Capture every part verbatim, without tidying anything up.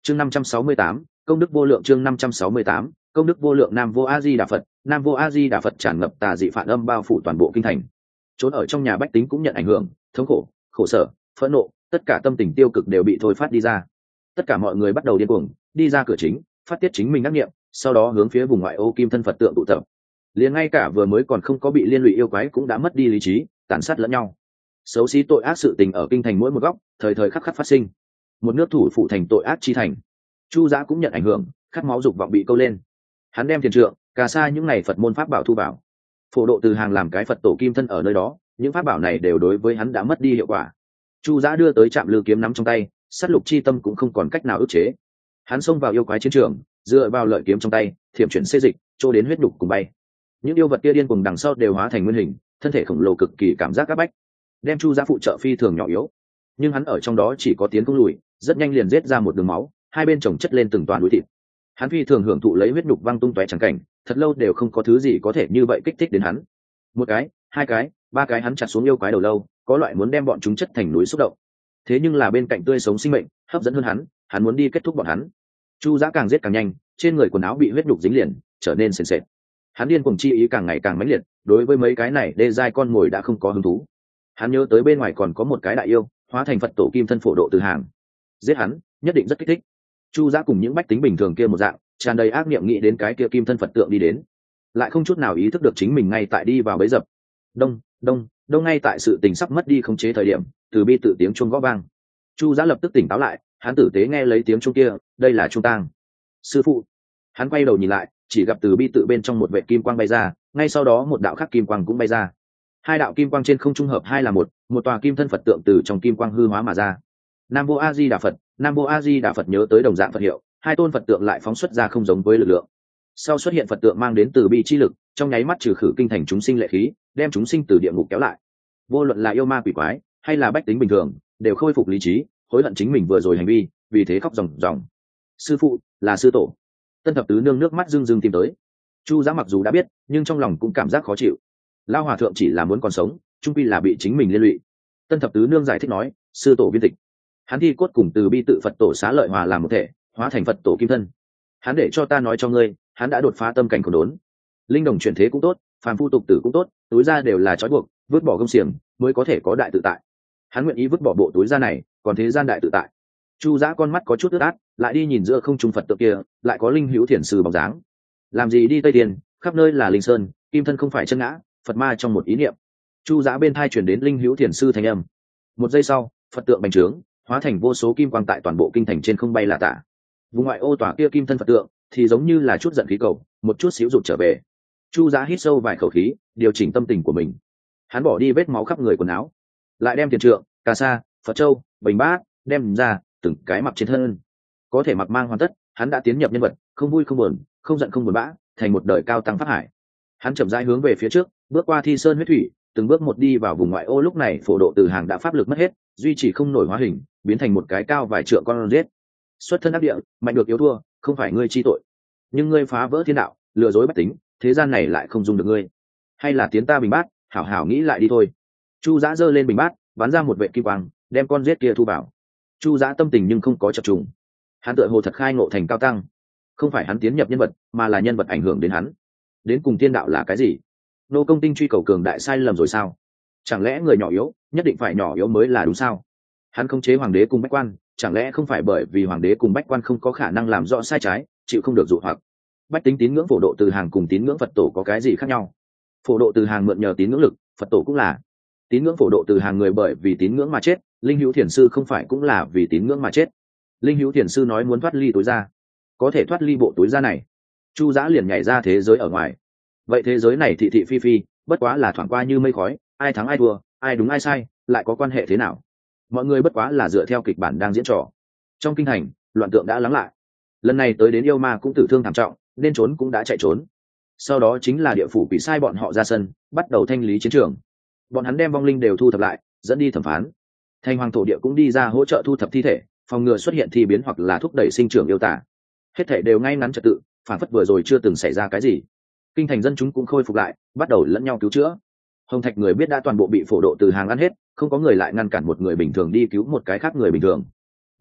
chương năm trăm sáu mươi tám, công đức vô lượng. Chương năm trăm sáu mươi tám, công đức vô lượng. Nam vô a di đà Phật. Nam vô a di đà Phật. Tràn ngập tà dị phản âm bao phủ toàn bộ kinh thành. Trốn ở trong nhà bách tính cũng nhận ảnh hưởng, thống khổ, khổ sở, phẫn nộ, tất cả tâm tình tiêu cực đều bị thôi phát đi ra. Tất cả mọi người bắt đầu điên cuồng đi ra cửa chính, phát tiết chính mình ác niệm, sau đó hướng phía vùng ngoại ô kim thân Phật tượng tụ tập. Liền ngay cả vừa mới còn không có bị liên lụy yêu quái cũng đã mất đi lý trí, tàn sát lẫn nhau. Xấu xí tội ác sự tình ở kinh thành mỗi một góc, thời thời khắc khắc phát sinh. Một nước thủ phủ thành tội ác chi thành. Chu Giã cũng nhận ảnh hưởng, khát máu dục vọng bị câu lên. Hắn đem thiền trượng, cà sa những ngày Phật môn pháp bảo thu vào. Phổ độ từ hàng làm cái Phật tổ kim thân ở nơi đó, những pháp bảo này đều đối với hắn đã mất đi hiệu quả. Chu Giã đưa tới trạm lư kiếm nắm trong tay, sát lục chi tâm cũng không còn cách nào ức chế. Hắn xông vào yêu quái chiến trường, dựa vào lợi kiếm trong tay, thiểm chuyển xê dịch, trô đến huyết đục cùng bay. Những yêu vật kia điên cùng đằng sau đều hóa thành nguyên hình, thân thể khổng lồ cực kỳ cảm giác áp bách, đem Chu Giã phụ trợ phi thường nhỏ yếu, nhưng hắn ở trong đó chỉ có tiến công lùi, rất nhanh liền giết ra một đường máu, hai bên chồng chất lên từng toàn núi thịt. Hắn phi thường hưởng thụ lấy huyết nhục văng tung tóe chẳng cảnh, thật lâu đều không có thứ gì có thể như vậy kích thích đến hắn. Một cái, hai cái, ba cái hắn chặt xuống yêu quái đầu lâu, có loại muốn đem bọn chúng chất thành núi xúc động. Thế nhưng là bên cạnh tươi sống sinh mệnh hấp dẫn hơn hắn, hắn muốn đi kết thúc bọn hắn. Chu Giã càng giết càng nhanh, trên người quần áo bị huyết nhục dính liền, trở nên sền sệt. Hắn điên cuồng chi ý càng ngày càng mãnh liệt, đối với mấy cái này đê giai con mồi đã không có hứng thú. Hắn nhớ tới bên ngoài còn có một cái đại yêu, hóa thành Phật tổ kim thân Phổ độ từ hàng. Giết hắn, nhất định rất kích thích. Chu Giã cùng những bách tính bình thường kia một dạng, tràn đầy ác niệm nghĩ đến cái kia kim thân Phật tượng đi đến, lại không chút nào ý thức được chính mình ngay tại đi vào bẫy dập. Đông, đông, đông. Ngay tại sự tình sắp mất đi khống chế thời điểm, từ bi tự tiếng chuông gõ vang. Chu Giã lập tức tỉnh táo lại, hắn tử tế nghe lấy tiếng chuông kia, đây là chuông tang. Sư phụ. Hắn quay đầu nhìn lại, chỉ gặp từ bi tự bên trong một vệ kim quang bay ra, ngay sau đó một đạo khác kim quang cũng bay ra. Hai đạo kim quang trên không trung hợp hai là một, một tòa kim thân Phật tượng từ trong kim quang hư hóa mà ra. Nam vô a di đà Phật. Nam vô a di đà Phật. Nhớ tới đồng dạng Phật hiệu, hai tôn Phật tượng lại phóng xuất ra không giống với lực lượng. Sau xuất hiện Phật tượng mang đến từ bi chi lực, trong nháy mắt trừ khử kinh thành chúng sinh lệ khí, đem chúng sinh từ địa ngục kéo lại. Vô luận là yêu ma quỷ quái hay là bách tính bình thường, đều khôi phục lý trí, hối hận chính mình vừa rồi hành vi, vì thế khóc ròng ròng. Sư phụ, là sư tổ. Tân thập tứ nương nước mắt rưng rưng tìm tới. Chu Giã mặc dù đã biết, nhưng trong lòng cũng cảm giác khó chịu. Lao hòa thượng chỉ là muốn còn sống, trung quy là bị chính mình liên lụy. Tân thập tứ nương giải thích nói, sư tổ viên tịch, hắn thi cốt cùng từ bi tự Phật tổ xá lợi hòa làm một thể, hóa thành Phật tổ kim thân. Hắn để cho ta nói cho ngươi, hắn đã đột phá tâm cảnh khổ đốn. Linh đồng chuyển thế cũng tốt, phàm phu tục tử cũng tốt, túi ra đều là trói buộc, vứt bỏ công xiềng mới có thể có đại tự tại. Hắn nguyện ý vứt bỏ bộ túi ra này, còn thế gian đại tự tại. Chu Giã con mắt có chút ướt át, lại đi nhìn giữa không trung Phật tượng kia, lại có linh hữu thiền sư bóng dáng. Làm gì đi Tây Tiền, khắp nơi là linh sơn, kim thân không phải chân ngã, Phật ma trong một ý niệm. Chu Giã bên thai truyền đến linh hữu thiền sư thanh âm. Một giây sau, Phật tượng bành trướng, hóa thành vô số kim quang tại toàn bộ kinh thành trên không bay là tả. Vùng ngoại ô tòa kia kim thân Phật tượng thì giống như là chút giận khí cầu, một chút xíu rụt trở về. Chu Giã hít sâu vài khẩu khí, điều chỉnh tâm tình của mình. Hắn bỏ đi vết máu khắp người quần áo, lại đem tiền trượng, cà sa, Phật châu, bình bát đem ra, từng cái mặc trên thân. Có thể mặc mang hoàn tất, hắn đã tiến nhập nhân vật, không vui không buồn, không giận không buồn bã, thành một đời cao tăng pháp hải. Hắn chậm rãi hướng về phía trước, bước qua thi sơn huyết thủy, từng bước một đi vào vùng ngoại ô. Lúc này Phổ độ từ hàng đã pháp lực mất hết, duy trì không nổi hóa hình, biến thành một cái cao vài trượng con rết. Xuất thân ác địa, mạnh được yếu thua, không phải ngươi chi tội, nhưng ngươi phá vỡ thiên đạo, lừa dối bách tính, thế gian này lại không dung được ngươi. Hay là tiến ta bình bát, hảo hảo nghĩ lại đi thôi. Chu Giã giơ lên bình bát, bắn ra một vệ kim quang, đem con rết kia thu vào. Chu Giã tâm tình nhưng không có chập trùng. Hắn tựa hồ thật khai ngộ thành cao tăng, không phải hắn tiến nhập nhân vật, mà là nhân vật ảnh hưởng đến hắn. Đến cùng tiên đạo là cái gì? Nô Công Tinh truy cầu cường đại sai lầm rồi sao? Chẳng lẽ người nhỏ yếu nhất định phải nhỏ yếu mới là đúng sao? Hắn khống chế hoàng đế cùng bách quan, chẳng lẽ không phải bởi vì hoàng đế cùng bách quan không có khả năng làm rõ sai trái, chịu không được dụ hoặc? Bách tính tín ngưỡng Phổ độ từ hàng cùng tín ngưỡng Phật tổ có cái gì khác nhau? Phổ độ từ hàng mượn nhờ tín ngưỡng lực, Phật tổ cũng là. Tín ngưỡng Phổ độ từ hàng người bởi vì tín ngưỡng mà chết, linh hữu thiền sư không phải cũng là vì tín ngưỡng mà chết. Linh hữu thiền sư nói muốn thoát ly túi ra, có thể thoát ly bộ túi ra này. Chu Giã liền nhảy ra thế giới ở ngoài. Vậy thế giới này thị thị phi phi, bất quá là thoảng qua như mây khói, ai thắng ai thua, ai đúng ai sai, lại có quan hệ thế nào? Mọi người bất quá là dựa theo kịch bản đang diễn trò. Trong kinh thành, loạn tượng đã lắng lại. Lần này tới đến yêu ma cũng tử thương thảm trọng, nên trốn cũng đã chạy trốn. Sau đó chính là địa phủ quỷ sai bọn họ ra sân, bắt đầu thanh lý chiến trường. Bọn hắn đem vong linh đều thu thập lại, dẫn đi thẩm phán. Thanh hoàng thổ địa cũng đi ra hỗ trợ thu thập thi thể, phòng ngừa xuất hiện thi biến hoặc là thúc đẩy sinh trưởng yêu tả. Hết thể đều ngay ngắn trật tự, phản phất vừa rồi chưa từng xảy ra cái gì. Kinh thành dân chúng cũng khôi phục lại, bắt đầu lẫn nhau cứu chữa. Hồng Thạch người biết đã toàn bộ bị Phổ độ từ hàng ăn hết, không có người lại ngăn cản một người bình thường đi cứu một cái khác người bình thường.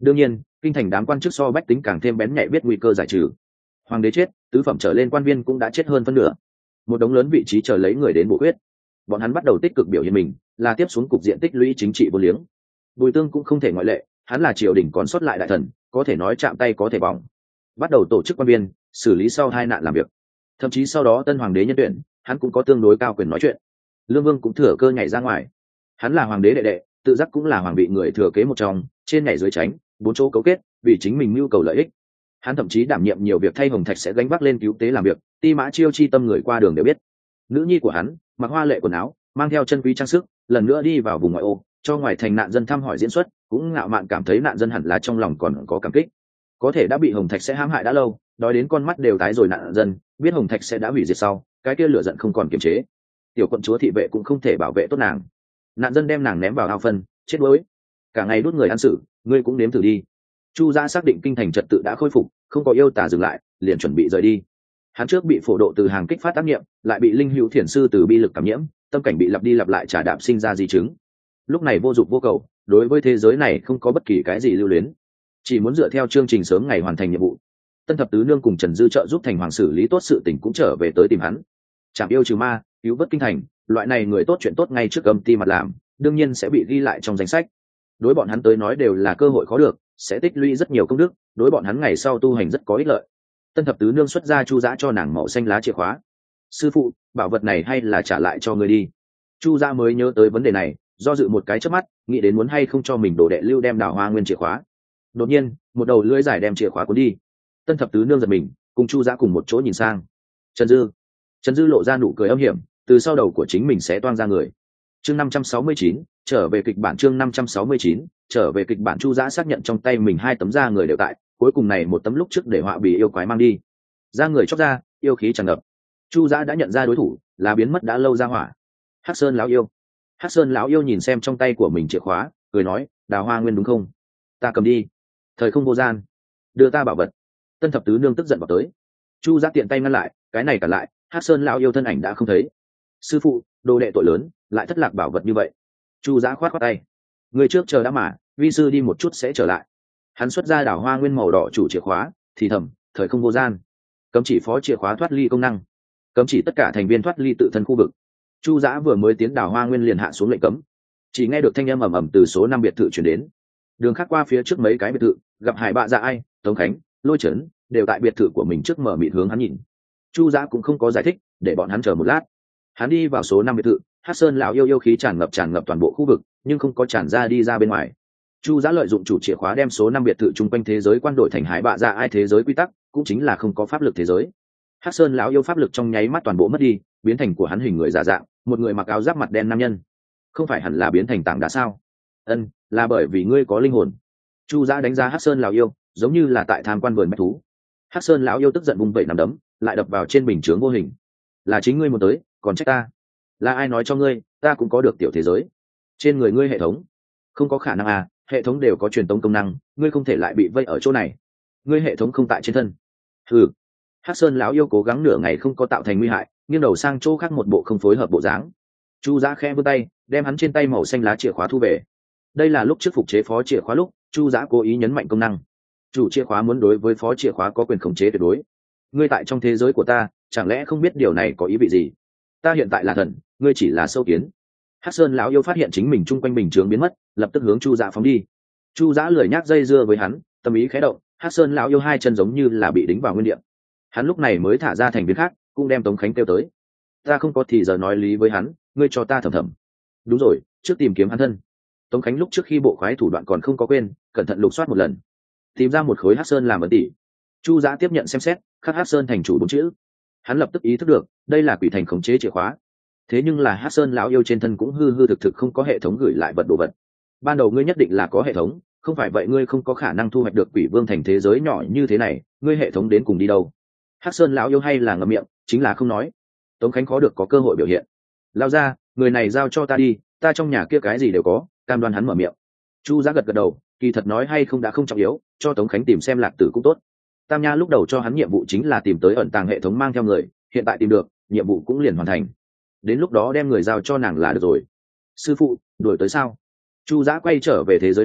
đương nhiên kinh thành đám quan chức so bách tính càng thêm bén nhạy, biết nguy cơ giải trừ. Hoàng đế chết, tứ phẩm trở lên quan viên cũng đã chết hơn phân nửa, một đống lớn vị trí chờ lấy người đến bổ quyết. Bọn hắn bắt đầu tích cực biểu hiện mình, là tiếp xuống cục diện tích lũy chính trị vô liếng. Bùi Tương cũng không thể ngoại lệ, hắn là triều đình còn sót lại đại thần, có thể nói chạm tay có thể bỏng. Bắt đầu tổ chức quan viên, xử lý sau hai nạn làm việc. Thậm chí sau đó tân hoàng đế nhân tuyển, hắn cũng có tương đối cao quyền nói chuyện. Lương Vương cũng thừa cơ nhảy ra ngoài. Hắn là hoàng đế đệ đệ, tự giác cũng là hoàng vị người thừa kế một trong, trên nhảy dưới tránh, bốn chỗ cấu kết, vì chính mình mưu cầu lợi ích. Hắn thậm chí đảm nhiệm nhiều việc thay Hồng Thạch sẽ gánh vác lên cứu tế làm việc, Ti Mã Chiêu chi tâm người qua đường đều biết. Nữ nhi của hắn mặc hoa lệ quần áo, mang theo chân quý trang sức, lần nữa đi vào vùng ngoại ô, cho ngoài thành nạn dân thăm hỏi diễn xuất, cũng ngạo mạn cảm thấy nạn dân hẳn là trong lòng còn có cảm kích. Có thể đã bị Hồng Thạch sẽ hãm hại đã lâu, đói đến con mắt đều tái rồi nạn dân, biết Hồng Thạch sẽ đã hủy diệt sau, cái kia lửa giận không còn kiềm chế. Tiểu quận chúa thị vệ cũng không thể bảo vệ tốt nàng. Nạn dân đem nàng ném vào ao phân, chết đuối. Cả ngày đút người ăn xử, ngươi cũng nếm thử đi. Chu Gia xác định kinh thành trật tự đã khôi phục, không có yêu tà dừng lại, liền chuẩn bị rời đi. Hắn trước bị phổ độ từ hàng kích phát tác nghiệm, lại bị linh hữu thiền sư từ bi lực cảm nhiễm, tâm cảnh bị lặp đi lặp lại trả đạm sinh ra di chứng. Lúc này vô dụng vô cầu, đối với thế giới này không có bất kỳ cái gì lưu luyến, chỉ muốn dựa theo chương trình sớm ngày hoàn thành nhiệm vụ. Tân thập tứ nương cùng Trần Dư trợ giúp thành hoàng xử lý tốt sự tình cũng trở về tới tìm hắn. Chạm yêu trừ ma, cứu vớt kinh thành, loại này người tốt chuyện tốt ngay trước âm ti mặt làm, đương nhiên sẽ bị ghi lại trong danh sách. Đối bọn hắn tới nói đều là cơ hội khó được, sẽ tích lũy rất nhiều công đức, đối bọn hắn ngày sau tu hành rất có ích lợi. Tân thập tứ nương xuất ra Chu Dã cho nàng màu xanh lá chìa khóa. Sư phụ, bảo vật này hay là trả lại cho người đi? Chu Dã mới nhớ tới vấn đề này, do dự một cái chớp mắt, nghĩ đến muốn hay không cho mình đồ đệ lưu đem đào hoa nguyên chìa khóa. Đột nhiên, một đầu lưỡi dài đem chìa khóa cuốn đi. Tân thập tứ nương giật mình, cùng Chu Dã cùng một chỗ nhìn sang. Trần Dư, Trần Dư lộ ra nụ cười âm hiểm, từ sau đầu của chính mình sẽ toang ra người. Chương năm trăm sáu mươi chín, trở về kịch bản. Chương năm trăm sáu mươi chín, trở về kịch bản. Chu Dã xác nhận trong tay mình hai tấm da người đều tại, cuối cùng này một tấm lúc trước để họa bì yêu quái mang đi. Da người chóc ra, yêu khí tràn ngập. Chu Dã đã nhận ra đối thủ là biến mất đã lâu ra hỏa, Hắc Sơn lão yêu. Hắc Sơn lão yêu nhìn xem trong tay của mình chìa khóa, cười nói, đào hoa nguyên đúng không? Ta cầm đi. Thời không vô gian, đưa ta bảo vật. Tân thập tứ nương tức giận vào tới. Chu Dã tiện tay ngăn lại, cái này cả lại, Hắc Sơn lão yêu thân ảnh đã không thấy. Sư phụ, đồ đệ tội lớn, lại thất lạc bảo vật như vậy. Chu Dã khoát khoát tay, người trước chờ đã mà, vi sư đi một chút sẽ trở lại. Hắn xuất ra đào hoa nguyên màu đỏ chủ chìa khóa, thì thầm, thời không vô gian, cấm chỉ phó chìa khóa thoát ly công năng, cấm chỉ tất cả thành viên thoát ly tự thân khu vực. Chu Dã vừa mới tiến đào hoa nguyên liền hạ xuống lệnh cấm, chỉ nghe được thanh âm ầm ầm từ số năm biệt thự chuyển đến. Đường khác qua phía trước mấy cái biệt thự, gặp Hải Bạ Dạ Ai, Tống Khánh, Lôi Trấn đều tại biệt thự của mình trước mở mịt hướng hắn nhìn. Chu Dã cũng không có giải thích, để bọn hắn chờ một lát. Hắn đi vào số năm biệt thự, Hắc Sơn lão yêu yêu khí tràn ngập tràn ngập toàn bộ khu vực, nhưng không có tràn ra đi ra bên ngoài. Chu Dã lợi dụng chủ chìa khóa đem số năm biệt thự chung quanh thế giới quan đổi thành Hải Bạ Dạ Ai thế giới quy tắc, cũng chính là không có pháp lực thế giới. Hắc Sơn lão yêu pháp lực trong nháy mắt toàn bộ mất đi, biến thành của hắn hình người giả dạng, một người mặc áo giáp mặt đen nam nhân. Không phải hẳn là biến thành tảng đá sao? Ân, là bởi vì ngươi có linh hồn. Chu Dã đánh giá Hắc Sơn lão yêu, giống như là tại tham quan vườn bách thú. Hắc Sơn lão yêu tức giận vung vẩy nắm đấm, lại đập vào trên bình chướng vô hình. Là chính ngươi muốn tới, còn trách ta? Là ai nói cho ngươi, ta cũng có được tiểu thế giới? Trên người ngươi hệ thống? Không có khả năng à, hệ thống đều có truyền tống công năng, ngươi không thể lại bị vây ở chỗ này. Ngươi hệ thống không tại trên thân. Ừ. Hắc Sơn lão yêu cố gắng nửa ngày không có tạo thành nguy hại, nghiêng đầu sang chỗ khác một bộ không phối hợp bộ dáng. Chu Dã khẽ vươn tay, đem hắn trên tay màu xanh lá chìa khóa thu về. Đây là lúc trước phục chế phó chìa khóa lúc, Chu Dã cố ý nhấn mạnh công năng. Chủ chìa khóa muốn đối với phó chìa khóa có quyền khống chế tuyệt đối. Ngươi tại trong thế giới của ta, chẳng lẽ không biết điều này có ý vị gì? Ta hiện tại là thần, ngươi chỉ là sâu kiến. Hắc Sơn lão yêu phát hiện chính mình chung quanh bình chướng biến mất, lập tức hướng Chu Dã phóng đi. Chu Dã lười nhác dây dưa với hắn, tâm ý khẽ động, Hắc Sơn lão yêu hai chân giống như là bị đính vào nguyên địa. Hắn lúc này mới thả ra thành viên khác, cũng đem Tống Khánh kêu tới. Ta không có thì giờ nói lý với hắn, ngươi cho ta thầm thầm. Đúng rồi, trước tìm kiếm hắn thân. Tống Khánh lúc trước khi bộ khoái thủ đoạn còn không có quên, cẩn thận lục soát một lần, tìm ra một khối Hắc Sơn làm ấn tỷ. Chu Dã tiếp nhận xem xét, khắc Hắc Sơn thành chủ bốn chữ. Hắn lập tức ý thức được, đây là quỷ thành khống chế chìa khóa. Thế nhưng là Hắc Sơn lão yêu trên thân cũng hư hư thực thực không có hệ thống gửi lại vật đồ vật. Ban đầu ngươi nhất định là có hệ thống, không phải vậy ngươi không có khả năng thu hoạch được quỷ vương thành thế giới nhỏ như thế này, ngươi hệ thống đến cùng đi đâu? Hắc Sơn lão yêu hay là ngậm miệng, chính là không nói. Tống Khánh khó được có cơ hội biểu hiện. Lao ra, người này giao cho ta đi, ta trong nhà kia cái gì đều có, cam đoan hắn mở miệng. Chu Dã gật gật đầu, kỳ thật nói hay không đã không trọng yếu, cho Tống Khánh tìm xem lạc tử cũng tốt. Tam Nha lúc đầu cho hắn nhiệm vụ chính là tìm tới ẩn tàng hệ thống mang theo người, hiện tại tìm được, nhiệm vụ cũng liền hoàn thành. Đến lúc đó đem người giao cho nàng là được rồi. Sư phụ, đuổi tới sao? Chu Dã quay trở về thế giới này,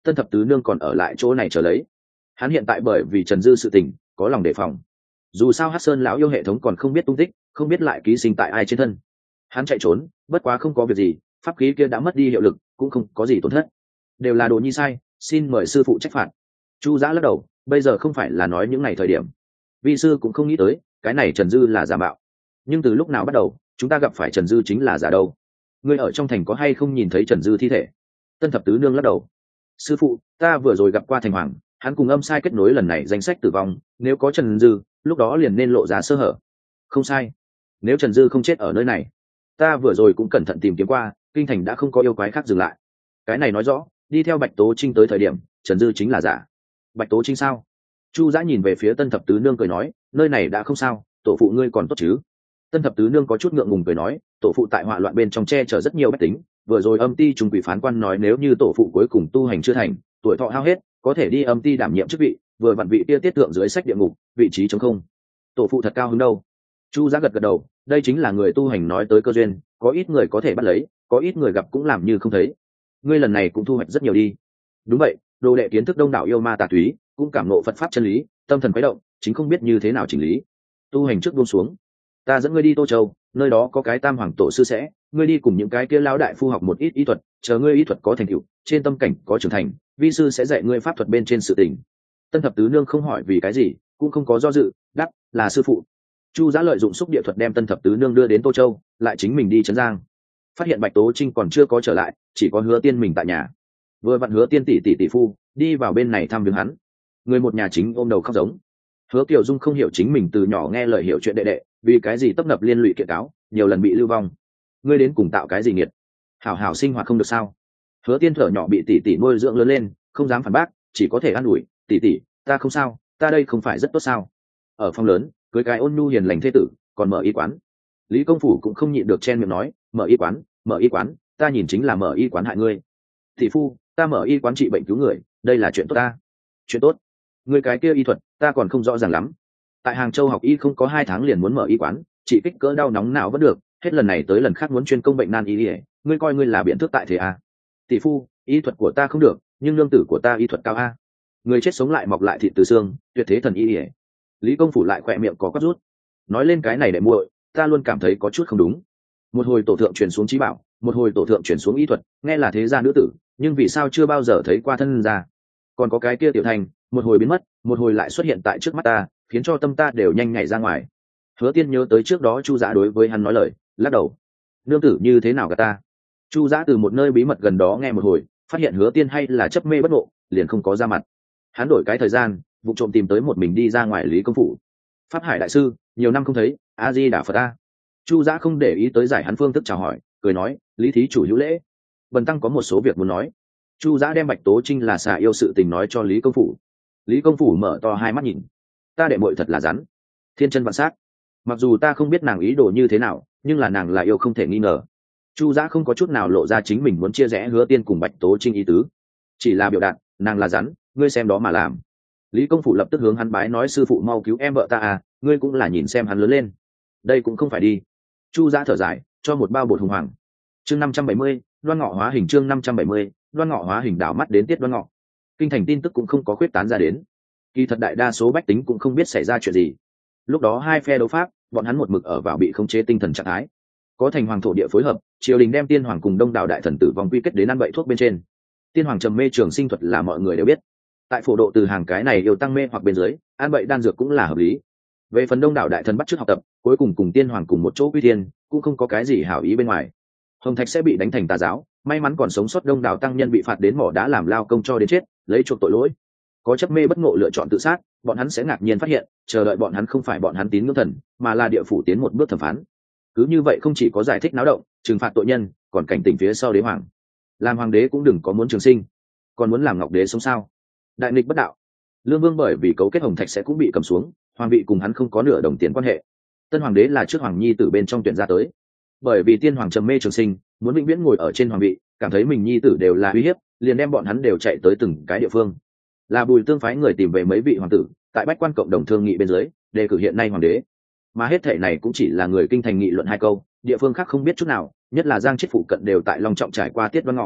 Tân thập tứ nương còn ở lại chỗ này chờ lấy. Hắn hiện tại bởi vì Trần Dư sự tình có lòng đề phòng, dù sao Hắc Sơn lão yêu hệ thống còn không biết tung tích, không biết lại ký sinh tại ai trên thân. Hắn chạy trốn bất quá không có việc gì, pháp khí kia đã mất đi hiệu lực cũng không có gì tổn thất, đều là đồ nhi sai, xin mời sư phụ trách phạt. Chu Giã lắc đầu, bây giờ không phải là nói những ngày thời điểm. Vi sư cũng không nghĩ tới cái này Trần Dư là giả mạo, nhưng từ lúc nào bắt đầu chúng ta gặp phải Trần Dư chính là giả đâu? Ngươi ở trong thành có hay không nhìn thấy Trần Dư thi thể? Tân thập tứ nương lắc đầu. Sư phụ, ta vừa rồi gặp qua thành hoàng, hắn cùng âm sai kết nối lần này danh sách tử vong, nếu có Trần Dư lúc đó liền nên lộ ra sơ hở. Không sai, nếu Trần Dư không chết ở nơi này, ta vừa rồi cũng cẩn thận tìm kiếm qua, kinh thành đã không có yêu quái khác dừng lại. Cái này nói rõ đi theo Bạch Tố Trinh tới thời điểm Trần Dư chính là giả. Bạch Tố Trinh sao? Chu Giã nhìn về phía Tân thập tứ nương cười nói, nơi này đã không sao, tổ phụ ngươi còn tốt chứ? Tân thập tứ nương có chút ngượng ngùng cười nói, tổ phụ tại họa loạn bên trong che chở rất nhiều bách tính, vừa rồi âm ti trùng quỷ phán quan nói nếu như tổ phụ cuối cùng tu hành chưa thành, tuổi thọ hao hết, có thể đi âm ti đảm nhiệm chức vị, vừa vặn vị kia tiết tượng dưới sách địa ngục, vị trí trống không. Tổ phụ thật cao hứng đâu. Chu Giã gật gật đầu, đây chính là người tu hành nói tới cơ duyên, có ít người có thể bắt lấy, có ít người gặp cũng làm như không thấy. Ngươi lần này cũng thu hoạch rất nhiều đi. Đúng vậy, đồ đệ kiến thức đông đảo yêu ma tà túy, cũng cảm ngộ Phật pháp chân lý, tâm thần khuấy động, chính không biết như thế nào chỉnh lý. Tu hành trước buông xuống, ta dẫn ngươi đi Tô Châu, nơi đó có cái Tam Hoàng tổ sư sẽ, ngươi đi cùng những cái kia lão đại phu học một ít y thuật, chờ ngươi y thuật có thành tựu, trên tâm cảnh có trưởng thành, vi sư sẽ dạy ngươi pháp thuật bên trên sự tình. Tân thập tứ nương không hỏi vì cái gì, cũng không có do dự, đáp là sư phụ. Chu Giã lợi dụng xúc địa thuật đem Tân thập tứ nương đưa đến Tô Châu, lại chính mình đi Trấn Giang. Phát hiện Bạch Tố Trinh còn chưa có trở lại, chỉ có Hứa Tiên mình tại nhà. Vừa vặn Hứa Tiên tỷ tỷ tỷ phu đi vào bên này thăm viếng hắn, người một nhà chính ôm đầu khóc giống. Hứa Kiều Dung không hiểu chính mình từ nhỏ nghe lời hiểu chuyện đệ đệ, vì cái gì tấp nập liên lụy kiện cáo, nhiều lần bị lưu vong. Ngươi đến cùng tạo cái gì nghiệt? Hảo hảo sinh hoạt không được sao? Hứa Tiên thở nhỏ bị tỷ tỷ nuôi dưỡng lớn lên, không dám phản bác, chỉ có thể an ủi, tỷ tỷ, ta không sao, ta đây không phải rất tốt sao? Ở phòng lớn, cưới cái ôn nhu hiền lành thế tử, còn mở y quán. Lý công phủ cũng không nhịn được chen miệng nói, mở y quán, mở y quán, ta nhìn chính là mở y quán hại ngươi. Tỷ phu, ta mở y quán trị bệnh cứu người, đây là chuyện tốt ta. Chuyện tốt? Ngươi cái kia y thuật, ta còn không rõ ràng lắm. Tại Hàng Châu học y không có hai tháng liền muốn mở y quán, trị kích cỡ đau nóng nào vẫn được, hết lần này tới lần khác muốn chuyên công bệnh nan y, ngươi coi ngươi là biện thức tại thế à? Tỷ phu, y thuật của ta không được, nhưng lương tử của ta y thuật cao a. Người chết sống lại mọc lại thịt từ xương, tuyệt thế thần y. Lý công phủ lại khỏe miệng có quắc rút. Nói lên cái này để muội, ta luôn cảm thấy có chút không đúng. Một hồi tổ thượng truyền xuống trí bảo, một hồi tổ thượng truyền xuống y thuật, nghe là thế gia nữ tử, nhưng vì sao chưa bao giờ thấy qua thân gia? Còn có cái kia tiểu thành, một hồi biến mất, một hồi lại xuất hiện tại trước mắt ta, khiến cho tâm ta đều nhanh nhảy ra ngoài. Hứa Tiên nhớ tới trước đó Chu Giã đối với hắn nói lời, lắc đầu. Nương tử như thế nào cả ta? Chu Giã từ một nơi bí mật gần đó nghe một hồi, phát hiện Hứa Tiên hay là chấp mê bất ngộ, liền không có ra mặt. Hắn đổi cái thời gian, vụ trộm tìm tới một mình đi ra ngoài Lý công phủ. Pháp Hải đại sư, nhiều năm không thấy, a di đà Phật ta. Chu Giã không để ý tới giải hắn phương thức chào hỏi, cười nói, Lý thí chủ hữu lễ, bần tăng có một số việc muốn nói. Chu Giã đem Bạch Tố Trinh là xà yêu sự tình nói cho Lý công phủ. Lý công phủ mở to hai mắt nhìn, ta đệ muội thật là rắn, thiên chân vạn sát. Mặc dù ta không biết nàng ý đồ như thế nào, nhưng là nàng là yêu không thể nghi ngờ. Chu Giã không có chút nào lộ ra chính mình muốn chia rẽ Hứa Tiên cùng Bạch Tố Trinh ý tứ, chỉ là biểu đạt, nàng là rắn, ngươi xem đó mà làm. Lý công phủ lập tức hướng hắn bái nói, sư phụ mau cứu em vợ ta à, ngươi cũng là nhìn xem hắn lớn lên. Đây cũng không phải đi. Chu Giã thở dài, cho một bao bột hùng hoàng. Chương năm trăm bảy mươi, Đoan Ngọ hóa hình. Chương năm trăm bảy mươi, Đoan Ngọ hóa hình. Đảo mắt đến tiết Đoan Ngọ, kinh thành tin tức cũng không có khuyết tán ra đến. Kỳ thật đại đa số bách tính cũng không biết xảy ra chuyện gì. Lúc đó hai phe đấu pháp, bọn hắn một mực ở vào bị khống chế tinh thần trạng thái. Có thành hoàng thổ địa phối hợp, triều đình đem tiên hoàng cùng đông đảo đại thần tử vong quy kết đến ăn bậy thuốc bên trên. Tiên hoàng trầm mê trường sinh thuật là mọi người đều biết. Tại phổ độ từ hàng cái này yêu tăng mê hoặc bên dưới, ăn bậy đan dược cũng là hợp lý. Về phần đông đảo đại thần bắt chước học tập, cuối cùng cùng tiên hoàng cùng một chỗ quy thiên, cũng không có cái gì hảo ý bên ngoài. Hồng Thạch sẽ bị đánh thành tà giáo, may mắn còn sống sót đông đảo tăng nhân bị phạt đến mỏ đá làm lao công cho đến chết, lấy chuộc tội lỗi. Có chấp mê bất ngộ lựa chọn tự sát, bọn hắn sẽ ngạc nhiên phát hiện, chờ đợi bọn hắn không phải bọn hắn tín ngưỡng thần, mà là địa phủ tiến một bước thẩm phán. Cứ như vậy không chỉ có giải thích náo động, trừng phạt tội nhân, còn cảnh tỉnh phía sau đế hoàng. Làm hoàng đế cũng đừng có muốn trường sinh, còn muốn làm ngọc đế sống sao? Đại nghịch bất đạo. Lương Vương bởi vì cấu kết Hồng Thạch sẽ cũng bị cầm xuống, hoàng vị cùng hắn không có nửa đồng tiền quan hệ. Tân hoàng đế là trước hoàng nhi tử bên trong tuyển ra tới. Bởi vì tiên hoàng trầm mê trường sinh, muốn vĩnh viễn ngồi ở trên hoàng vị, cảm thấy mình nhi tử đều là uy hiếp, liền đem bọn hắn đều chạy tới từng cái địa phương. Là Bùi Tương phái người tìm về mấy vị hoàng tử, tại bách quan cộng đồng thương nghị bên dưới, đề cử hiện nay hoàng đế. Mà hết thể này cũng chỉ là người kinh thành nghị luận hai câu, địa phương khác không biết chút nào, nhất là Giang chết phụ cận đều tại long trọng trải qua tiết Đoan Ngọ.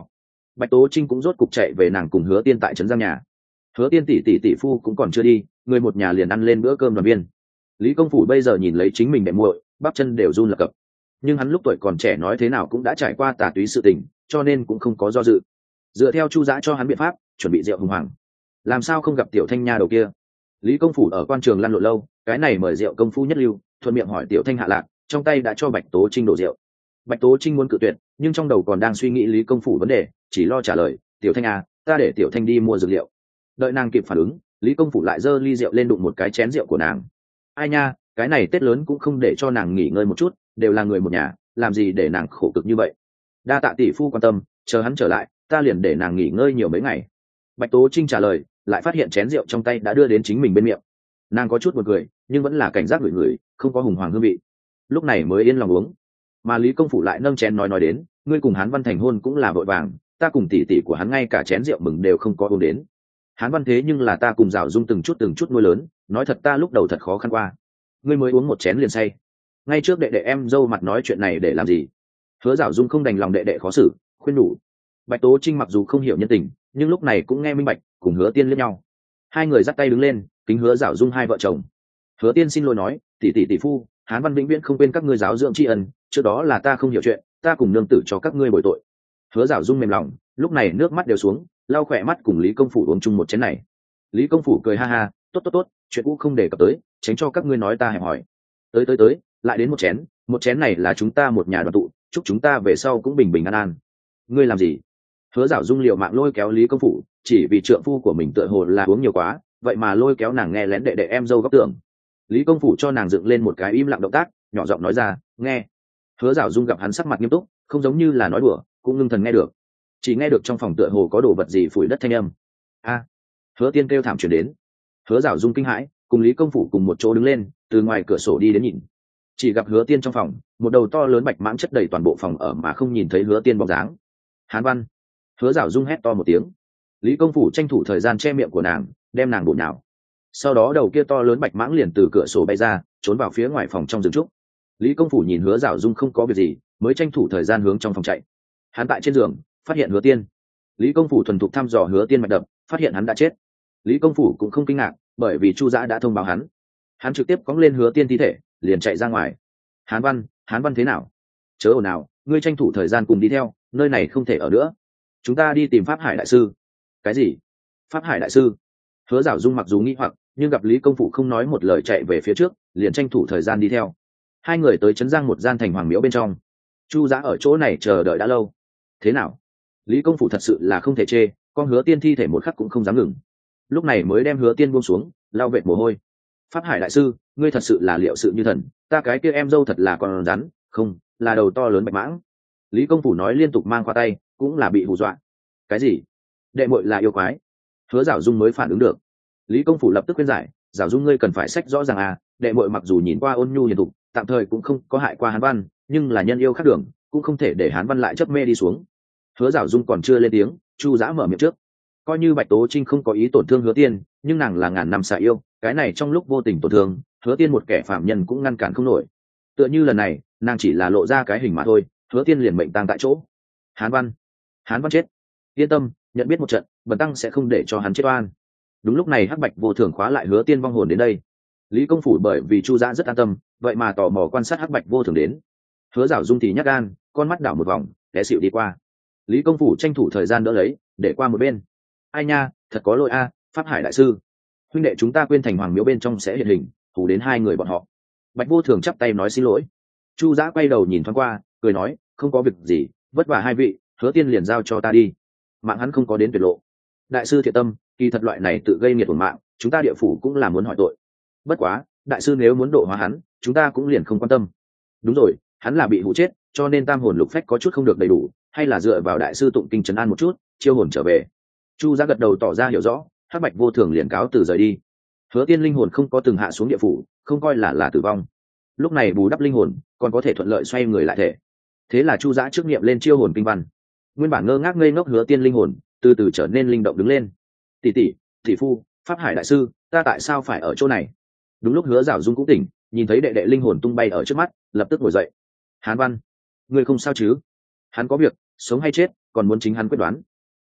Bạch Tố Trinh cũng rốt cục chạy về nàng cùng Hứa Tiên tại trấn Giang nhà. Hứa Tiên tỷ tỷ tỷ phu cũng còn chưa đi, người một nhà liền ăn lên bữa cơm đoàn viên. Lý công phủ bây giờ nhìn lấy chính mình đệ muội, bắp chân đều run lập cập. Nhưng hắn lúc tuổi còn trẻ nói thế nào cũng đã trải qua tà túy sự tình, cho nên cũng không có do dự. Dựa theo Chu Dã cho hắn biện pháp, chuẩn bị rượu hùng hoàng. Làm sao không gặp tiểu thanh nha đầu kia? Lý công phủ ở quan trường lăn lộn lâu, cái này mời rượu công phu nhất lưu, thuận miệng hỏi tiểu thanh hạ lạc, trong tay đã cho Bạch Tố Trinh đổ rượu. Bạch Tố Trinh muốn cự tuyệt, nhưng trong đầu còn đang suy nghĩ Lý công phủ vấn đề, chỉ lo trả lời, tiểu thanh à, ta để tiểu thanh đi mua dược liệu. Đợi nàng kịp phản ứng, Lý công phủ lại giơ ly rượu lên đụng một cái chén rượu của nàng. Ai nha, cái này Tết lớn cũng không để cho nàng nghỉ ngơi một chút, đều là người một nhà, làm gì để nàng khổ cực như vậy. Đa tạ tỷ phu quan tâm, chờ hắn trở lại, ta liền để nàng nghỉ ngơi nhiều mấy ngày. Bạch Tố Trinh trả lời, lại phát hiện chén rượu trong tay đã đưa đến chính mình bên miệng. Nàng có chút buồn cười, nhưng vẫn là cảnh giác ngửi ngửi, không có hùng hoàng hương vị. Lúc này mới yên lòng uống. Mà Lý công phủ lại nâng chén nói nói đến, ngươi cùng Hán Văn thành hôn cũng là vội vàng, ta cùng tỷ tỷ của hắn ngay cả chén rượu mừng đều không có uống đến. Hán Văn thế nhưng là ta cùng Giảo Dung từng chút từng chút nuôi lớn, nói thật ta lúc đầu thật khó khăn qua. Ngươi mới uống một chén liền say. Ngay trước đệ đệ em dâu mặt nói chuyện này để làm gì? Hứa Giảo Dung không đành lòng đệ đệ khó xử, khuyên nhủ. Bạch Tố Trinh mặc dù không hiểu nhân tình, nhưng lúc này cũng nghe minh bạch, cùng Hứa Tiên liếc nhau. Hai người dắt tay đứng lên, kính Hứa Giảo Dung hai vợ chồng. Hứa Tiên xin lỗi nói, tỷ tỷ tỷ phu, Hán Văn vĩnh viễn không quên các ngươi giáo dưỡng tri ân, trước đó là ta không hiểu chuyện, ta cùng nương tử cho các ngươi bồi tội. Hứa Giảo Dung mềm lòng, lúc này nước mắt đều xuống, lau khỏe mắt cùng Lý công phủ uống chung một chén này. Lý công phủ cười ha ha, tốt tốt tốt, chuyện cũ không đề cập tới, tránh cho các ngươi nói ta hẹp hỏi. Tới tới tới, lại đến một chén, một chén này là chúng ta một nhà đoàn tụ, chúc chúng ta về sau cũng bình bình an an. Ngươi làm gì? Hứa Giảo Dung liều mạng lôi kéo Lý công phủ, chỉ vì trượng phu của mình tựa hồ là uống nhiều quá, vậy mà lôi kéo nàng nghe lén đệ đệ em dâu góc tưởng. Lý công phủ cho nàng dựng lên một cái im lặng động tác, nhỏ giọng nói ra, nghe. Hứa Giảo Dung gặp hắn sắc mặt nghiêm túc, không giống như là nói đùa, cũng ngưng thần nghe được. Chỉ nghe được trong phòng tựa hồ có đồ vật gì phủi đất thanh âm. A! Hứa Tiên kêu thảm truyền đến. Hứa Giảo Dung kinh hãi, cùng Lý công phủ cùng một chỗ đứng lên, từ ngoài cửa sổ đi đến nhìn. Chỉ gặp Hứa Tiên trong phòng, một đầu to lớn bạch mãng chất đầy toàn bộ phòng ở mà không nhìn thấy Hứa Tiên bóng dáng. Hán Văn! Hứa Giảo Dung hét to một tiếng. Lý công phủ tranh thủ thời gian che miệng của nàng, đem nàng bổ nhào. Sau đó đầu kia to lớn bạch mãng liền từ cửa sổ bay ra, trốn vào phía ngoài phòng trong rừng trúc. Lý công phủ nhìn Hứa Giảo Dung không có việc gì, mới tranh thủ thời gian hướng trong phòng chạy. Hắn tại trên giường phát hiện Hứa Tiên. Lý công phủ thuần thục thăm dò Hứa Tiên mạch đập, phát hiện hắn đã chết. Lý công phủ cũng không kinh ngạc, bởi vì Chu Dã đã thông báo hắn. Hắn trực tiếp cõng lên Hứa Tiên thi thể, liền chạy ra ngoài. Hán Văn, Hán Văn thế nào? Chớ ồn nào, ngươi tranh thủ thời gian cùng đi theo, nơi này không thể ở nữa. Chúng ta đi tìm Pháp Hải đại sư. Cái gì? Pháp Hải đại sư? Hứa Giảo Dung mặc dù nghi hoặc, nhưng gặp Lý công phủ không nói một lời chạy về phía trước, liền tranh thủ thời gian đi theo. Hai người tới trấn Giang một gian thành hoàng miếu bên trong. Chu Dã ở chỗ này chờ đợi đã lâu. Thế nào? Lý công phủ thật sự là không thể chê, con Hứa Tiên thi thể một khắc cũng không dám ngừng. Lúc này mới đem Hứa Tiên buông xuống, lau vệt mồ hôi. Pháp Hải đại sư, ngươi thật sự là liệu sự như thần, ta cái kia em dâu thật là con rắn, không, là đầu to lớn bạch mãng. Lý công phủ nói liên tục mang qua tay, cũng là bị hù dọa. Cái gì? Đệ muội là yêu quái? Hứa Giảo Dung mới phản ứng được. Lý công phủ lập tức khuyên giải, Giảo Dung ngươi cần phải sách rõ ràng à, đệ muội mặc dù nhìn qua ôn nhu hiền thục, tạm thời cũng không có hại qua Hán Văn, nhưng là nhân yêu khác đường, cũng không thể để Hán Văn lại chấp mê đi xuống. Hứa Giảo Dung còn chưa lên tiếng, Chu Dã mở miệng trước. Coi như Bạch Tố Trinh không có ý tổn thương Hứa Tiên, nhưng nàng là ngàn năm xà yêu, cái này trong lúc vô tình tổn thương, Hứa Tiên một kẻ phạm nhân cũng ngăn cản không nổi. Tựa như lần này, nàng chỉ là lộ ra cái hình mà thôi, Hứa Tiên liền mệnh tang tại chỗ. Hán Văn, Hán Văn chết. Yên tâm, nhận biết một trận, bần tăng sẽ không để cho hắn chết oan. Đúng lúc này Hắc Bạch Vô Thường khóa lại Hứa Tiên vong hồn đến đây. Lý công phủ bởi vì Chu Dã rất an tâm, vậy mà tò mò quan sát Hắc Bạch Vô Thường đến. Hứa Giảo Dung thì nhát gan, con mắt đảo một vòng, té xỉu đi qua. Lý công phủ tranh thủ thời gian đỡ lấy, để qua một bên. Ai nha, thật có lỗi a, Pháp Hải đại sư, huynh đệ chúng ta quên thành hoàng miếu bên trong sẽ hiện hình, hù đến hai người bọn họ. Bạch Vô Thường chắp tay nói xin lỗi. Chu Dã quay đầu nhìn thoáng qua, cười nói, không có việc gì, vất vả hai vị, Hứa Tiên liền giao cho ta đi. Mạng hắn không có đến tuyệt lộ. Đại sư thiện tâm, kỳ thật loại này tự gây nghiệt tổn mạng, chúng ta địa phủ cũng là muốn hỏi tội. Bất quá, đại sư nếu muốn độ hóa hắn, chúng ta cũng liền không quan tâm. Đúng rồi, hắn là bị hụ chết, cho nên tam hồn lục phách có chút không được đầy đủ, hay là dựa vào đại sư tụng kinh trấn an một chút, chiêu hồn trở về. Chu Dã gật đầu tỏ ra hiểu rõ, Hắc Bạch Vô Thường liền cáo từ rời đi. Hứa Tiên linh hồn không có từng hạ xuống địa phủ, không coi là là tử vong. Lúc này bù đắp linh hồn, còn có thể thuận lợi xoay người lại thể. Thế là Chu Dã trước niệm lên chiêu hồn kinh văn. Nguyên bản ngơ ngác ngây ngốc Hứa Tiên linh hồn, từ từ trở nên linh động đứng lên. Tỷ tỷ, tỷ phu, Pháp Hải đại sư, ta tại sao phải ở chỗ này? Đúng lúc Hứa Giảo Dung cũng tỉnh, nhìn thấy đệ đệ linh hồn tung bay ở trước mắt, lập tức ngồi dậy. Hán Văn, ngươi không sao chứ? Hắn có việc, sống hay chết, còn muốn chính hắn quyết đoán.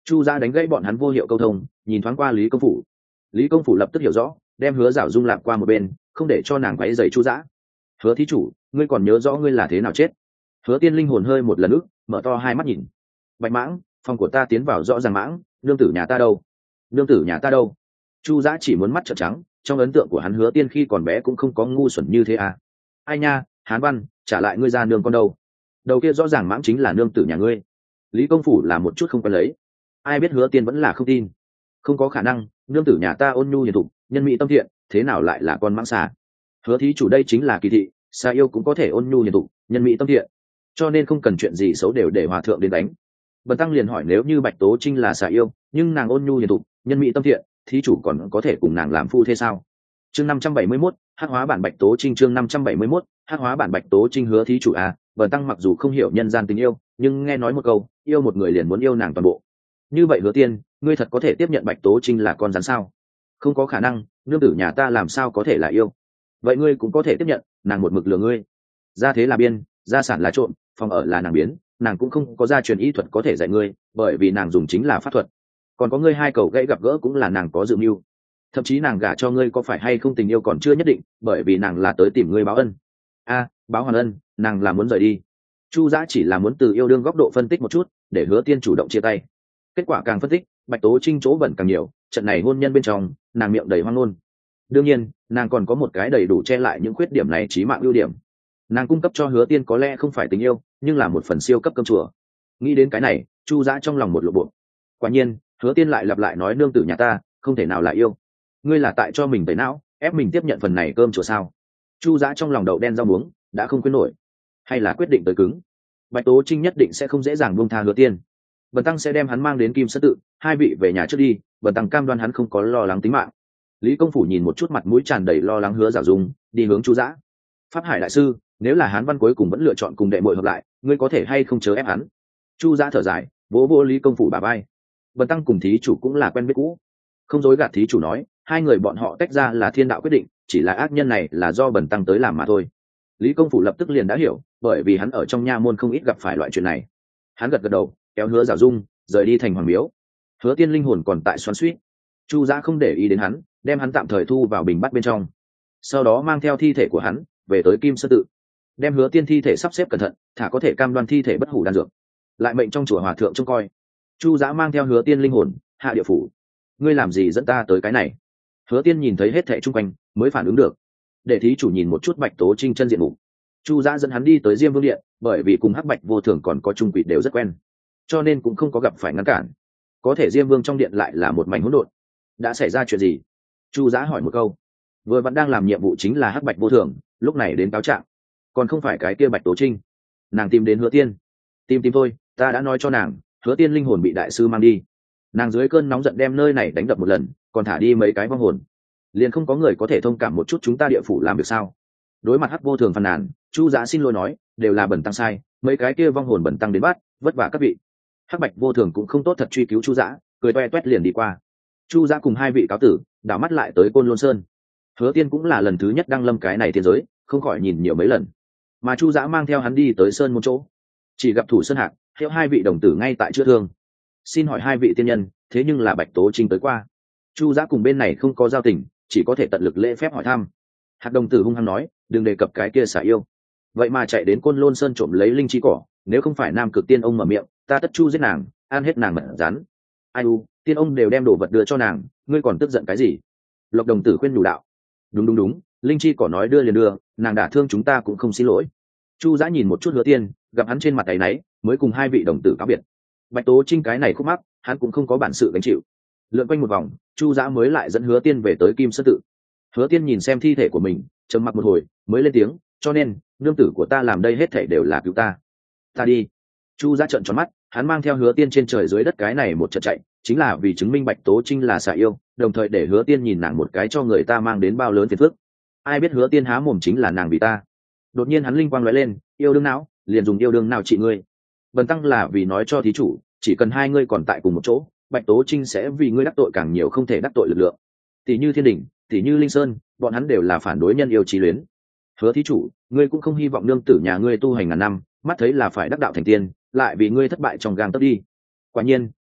Chu Giã đánh gãy bọn hắn vô hiệu câu thông, nhìn thoáng qua Lý Công Phủ. Lý Công Phủ lập tức hiểu rõ, đem Hứa Giảo Dung lạc qua một bên, không để cho nàng quấy rầy Chu Giã. Hứa thí chủ, ngươi còn nhớ rõ ngươi là thế nào chết? Hứa Tiên linh hồn hơi một lần ức, mở to hai mắt nhìn. Bạch Mãng, phòng của ta tiến vào rõ ràng mãng, nương tử nhà ta đâu? Nương tử nhà ta đâu? Chu Giã chỉ muốn mắt trợn trắng, trong ấn tượng của hắn Hứa Tiên khi còn bé cũng không có ngu xuẩn như thế à? Ai nha, Hán Văn, trả lại ngươi ra nương con đâu? Đầu kia rõ ràng mãng chính là nương tử nhà ngươi. Lý Công Phủ là một chút không quen lấy. Ai biết Hứa Tiên vẫn là không tin. Không có khả năng, nương tử nhà ta ôn nhu hiền thục, nhân mỹ tâm thiện, thế nào lại là con mãng xà? Hứa thí chủ đây chính là kỳ thị, xà yêu cũng có thể ôn nhu hiền thục, nhân mỹ tâm thiện, cho nên không cần chuyện gì xấu đều để hòa thượng đến đánh. Bần tăng liền hỏi, nếu như Bạch Tố Trinh là xà yêu, nhưng nàng ôn nhu hiền thục, nhân mỹ tâm thiện, thí chủ còn có thể cùng nàng làm phu thế sao? Chương năm trăm bảy mươi mốt, hắc hóa bản Bạch Tố Trinh. Chương năm trăm bảy mươi mốt, hắc hóa bản Bạch Tố Trinh. Hứa thí chủ à, bần tăng mặc dù không hiểu nhân gian tình yêu, nhưng nghe nói một câu, yêu một người liền muốn yêu nàng toàn bộ. Như vậy Hứa Tiên, ngươi thật có thể tiếp nhận Bạch Tố Trinh là con rắn sao? Không có khả năng, nương tử nhà ta làm sao có thể là yêu? Vậy ngươi cũng có thể tiếp nhận, nàng một mực lừa ngươi. Gia thế là biên, gia sản là trộm, phòng ở là nàng biến, nàng cũng không có gia truyền y thuật có thể dạy ngươi, bởi vì nàng dùng chính là pháp thuật. Còn có ngươi hai cầu gãy gặp gỡ cũng là nàng có dự mưu. Thậm chí nàng gả cho ngươi có phải hay không tình yêu còn chưa nhất định, bởi vì nàng là tới tìm ngươi báo ân. A, báo hoàn ân, nàng là muốn rời đi. Chu Giã chỉ là muốn từ yêu đương góc độ phân tích một chút, để Hứa Tiên chủ động chia tay. Kết quả càng phân tích, Bạch Tố Trinh chỗ bẩn càng nhiều, trận này hôn nhân bên trong, nàng miệng đầy hoang ngôn. Đương nhiên, nàng còn có một cái đầy đủ che lại những khuyết điểm này chí mạng ưu điểm. Nàng cung cấp cho Hứa Tiên có lẽ không phải tình yêu, nhưng là một phần siêu cấp cơm chùa. Nghĩ đến cái này, Chu Giã trong lòng một lộ bộ. Quả nhiên, Hứa Tiên lại lặp lại nói, nương tử nhà ta không thể nào là yêu. Ngươi là tại cho mình tẩy não, ép mình tiếp nhận phần này cơm chùa sao? Chu Giã trong lòng đậu đen rau muống, đã không quyết nổi, hay là quyết định tới cứng. Bạch Tố Trinh nhất định sẽ không dễ dàng buông tha Hứa Tiên. Bần tăng sẽ đem hắn mang đến Kim Sơn Tự, hai vị về nhà trước đi, bần tăng cam đoan hắn không có lo lắng tính mạng. Lý Công Phủ nhìn một chút mặt mũi tràn đầy lo lắng Hứa Giảo Dung, đi hướng Chu Giã. Pháp Hải đại sư, nếu là Hán Văn cuối cùng vẫn lựa chọn cùng đệ muội hợp lại, ngươi có thể hay không chớ ép hắn? Chu Giã thở dài, vỗ vỗ Lý Công Phủ bả vai. Bần tăng cùng thí chủ cũng là quen biết cũ, không dối gạt thí chủ nói, hai người bọn họ tách ra là thiên đạo quyết định, chỉ là ác nhân này là do bần tăng tới làm mà thôi. Lý Công Phủ lập tức liền đã hiểu, bởi vì hắn ở trong nha môn không ít gặp phải loại chuyện này. Hắn gật gật đầu, kéo Hứa Giảo Dung rời đi thành Hoàng Miếu. Hứa Tiên linh hồn còn tại xoắn xuýt. Chu Giã không để ý đến hắn, đem hắn tạm thời thu vào bình bát bên trong, sau đó mang theo thi thể của hắn về tới Kim Sơn Tự, đem Hứa Tiên thi thể sắp xếp cẩn thận, thả có thể cam đoan thi thể bất hủ đan dược, lại mệnh trong chùa hòa thượng trông coi. Chu Giã mang theo Hứa Tiên linh hồn hạ địa phủ. Ngươi làm gì dẫn ta tới cái này? Hứa Tiên nhìn thấy hết thảy chung quanh mới phản ứng được, để thí chủ nhìn một chút Bạch Tố Trinh chân diện mục. Chu Giã dẫn hắn đi tới Diêm Vương điện, bởi vì cùng Hắc Bạch Vô Thường còn có chung quỷ đều rất quen, cho nên cũng không có gặp phải ngăn cản. Có thể Diêm Vương trong điện lại là một mảnh hỗn độn. Đã xảy ra chuyện gì? Chu Giã hỏi một câu. Vừa vẫn đang làm nhiệm vụ chính là Hắc Bạch Vô Thường, lúc này đến cáo trạng, còn không phải cái kia Bạch Tố Trinh. Nàng tìm đến Hứa Tiên. Tìm tìm thôi, ta đã nói cho nàng, Hứa Tiên linh hồn bị đại sư mang đi. Nàng dưới cơn nóng giận đem nơi này đánh đập một lần, còn thả đi mấy cái vong hồn. Liền không có người có thể thông cảm một chút chúng ta địa phủ làm việc sao? Đối mặt Hắc Vô Thường phàn nàn, Chu Giã xin lỗi nói, đều là bần tăng sai, mấy cái kia vong hồn bần tăng đến bắt, vất vả các vị. Hắc Bạch Vô Thường cũng không tốt thật truy cứu Chu Giã, cười toe toét liền đi qua. Chu Giã cùng hai vị cáo tử đảo mắt lại tới Côn Lôn Sơn. Hứa Tiên cũng là lần thứ nhất đăng lâm cái này thiên giới, không khỏi nhìn nhiều mấy lần. Mà Chu Giã mang theo hắn đi tới sơn môn chỗ, chỉ gặp Thủ Sơn Hạc hiệu hai vị đồng tử ngay tại chữa thương. Xin hỏi hai vị tiên nhân, thế nhưng là Bạch Tố Trinh tới qua. Chu Giã cùng bên này không có giao tình, chỉ có thể tận lực lễ phép hỏi thăm. Hạc đồng tử hung hăng nói, đừng đề cập cái kia xả yêu, vậy mà chạy đến Côn Lôn Sơn trộm lấy linh chi cỏ, nếu không phải Nam Cực Tiên ông mở miệng, ta tất chu giết nàng, ăn hết nàng mật rắn. Ai u, tiên ông đều đem đồ vật đưa cho nàng, ngươi còn tức giận cái gì? Lộc đồng tử khuyên đủ đạo. Đúng đúng đúng, linh chi cỏ nói đưa liền đưa, nàng đả thương chúng ta cũng không xin lỗi. Chu Giã nhìn một chút Hứa Tiên, gặp hắn trên mặt áy náy, mới cùng hai vị đồng tử cáo biệt. Bạch Tố Trinh cái này khúc mắc, hắn cũng không có bản sự gánh chịu. Lượn quanh một vòng, Chu Giã mới lại dẫn Hứa Tiên về tới Kim Sơn Tự. Hứa Tiên nhìn xem thi thể của mình, trầm mặc một hồi, mới lên tiếng, cho nên nương tử của ta làm đây hết thảy đều là cứu ta. Ta đi. Chu Giã trợn tròn mắt, hắn mang theo Hứa Tiên trên trời dưới đất cái này một trận chạy, chính là vì chứng minh Bạch Tố Trinh là xà yêu, đồng thời để Hứa Tiên nhìn nàng một cái cho người ta mang đến bao lớn phiền phức. Ai biết Hứa Tiên há mồm chính là nàng vì ta. Đột nhiên hắn linh quang lóe lên, yêu đương não, liền dùng yêu đương nào trị ngươi. Bần tăng là vì nói cho thí chủ, chỉ cần hai ngươi còn tại cùng một chỗ, Bạch Tố Trinh sẽ vì ngươi đắc tội càng nhiều không thể đắc tội lực lượng. Tỷ như Thiên Đình, tỷ như Linh Sơn, bọn hắn đều là phản đối nhân yêu chí luyến. Hứa thí chủ, ngươi cũng không hy vọng nương tử nhà ngươi tu hành ngàn năm, mắt thấy là phải đắc đạo thành tiên, lại vì ngươi thất bại trong gang tấc đi. Quả nhiên,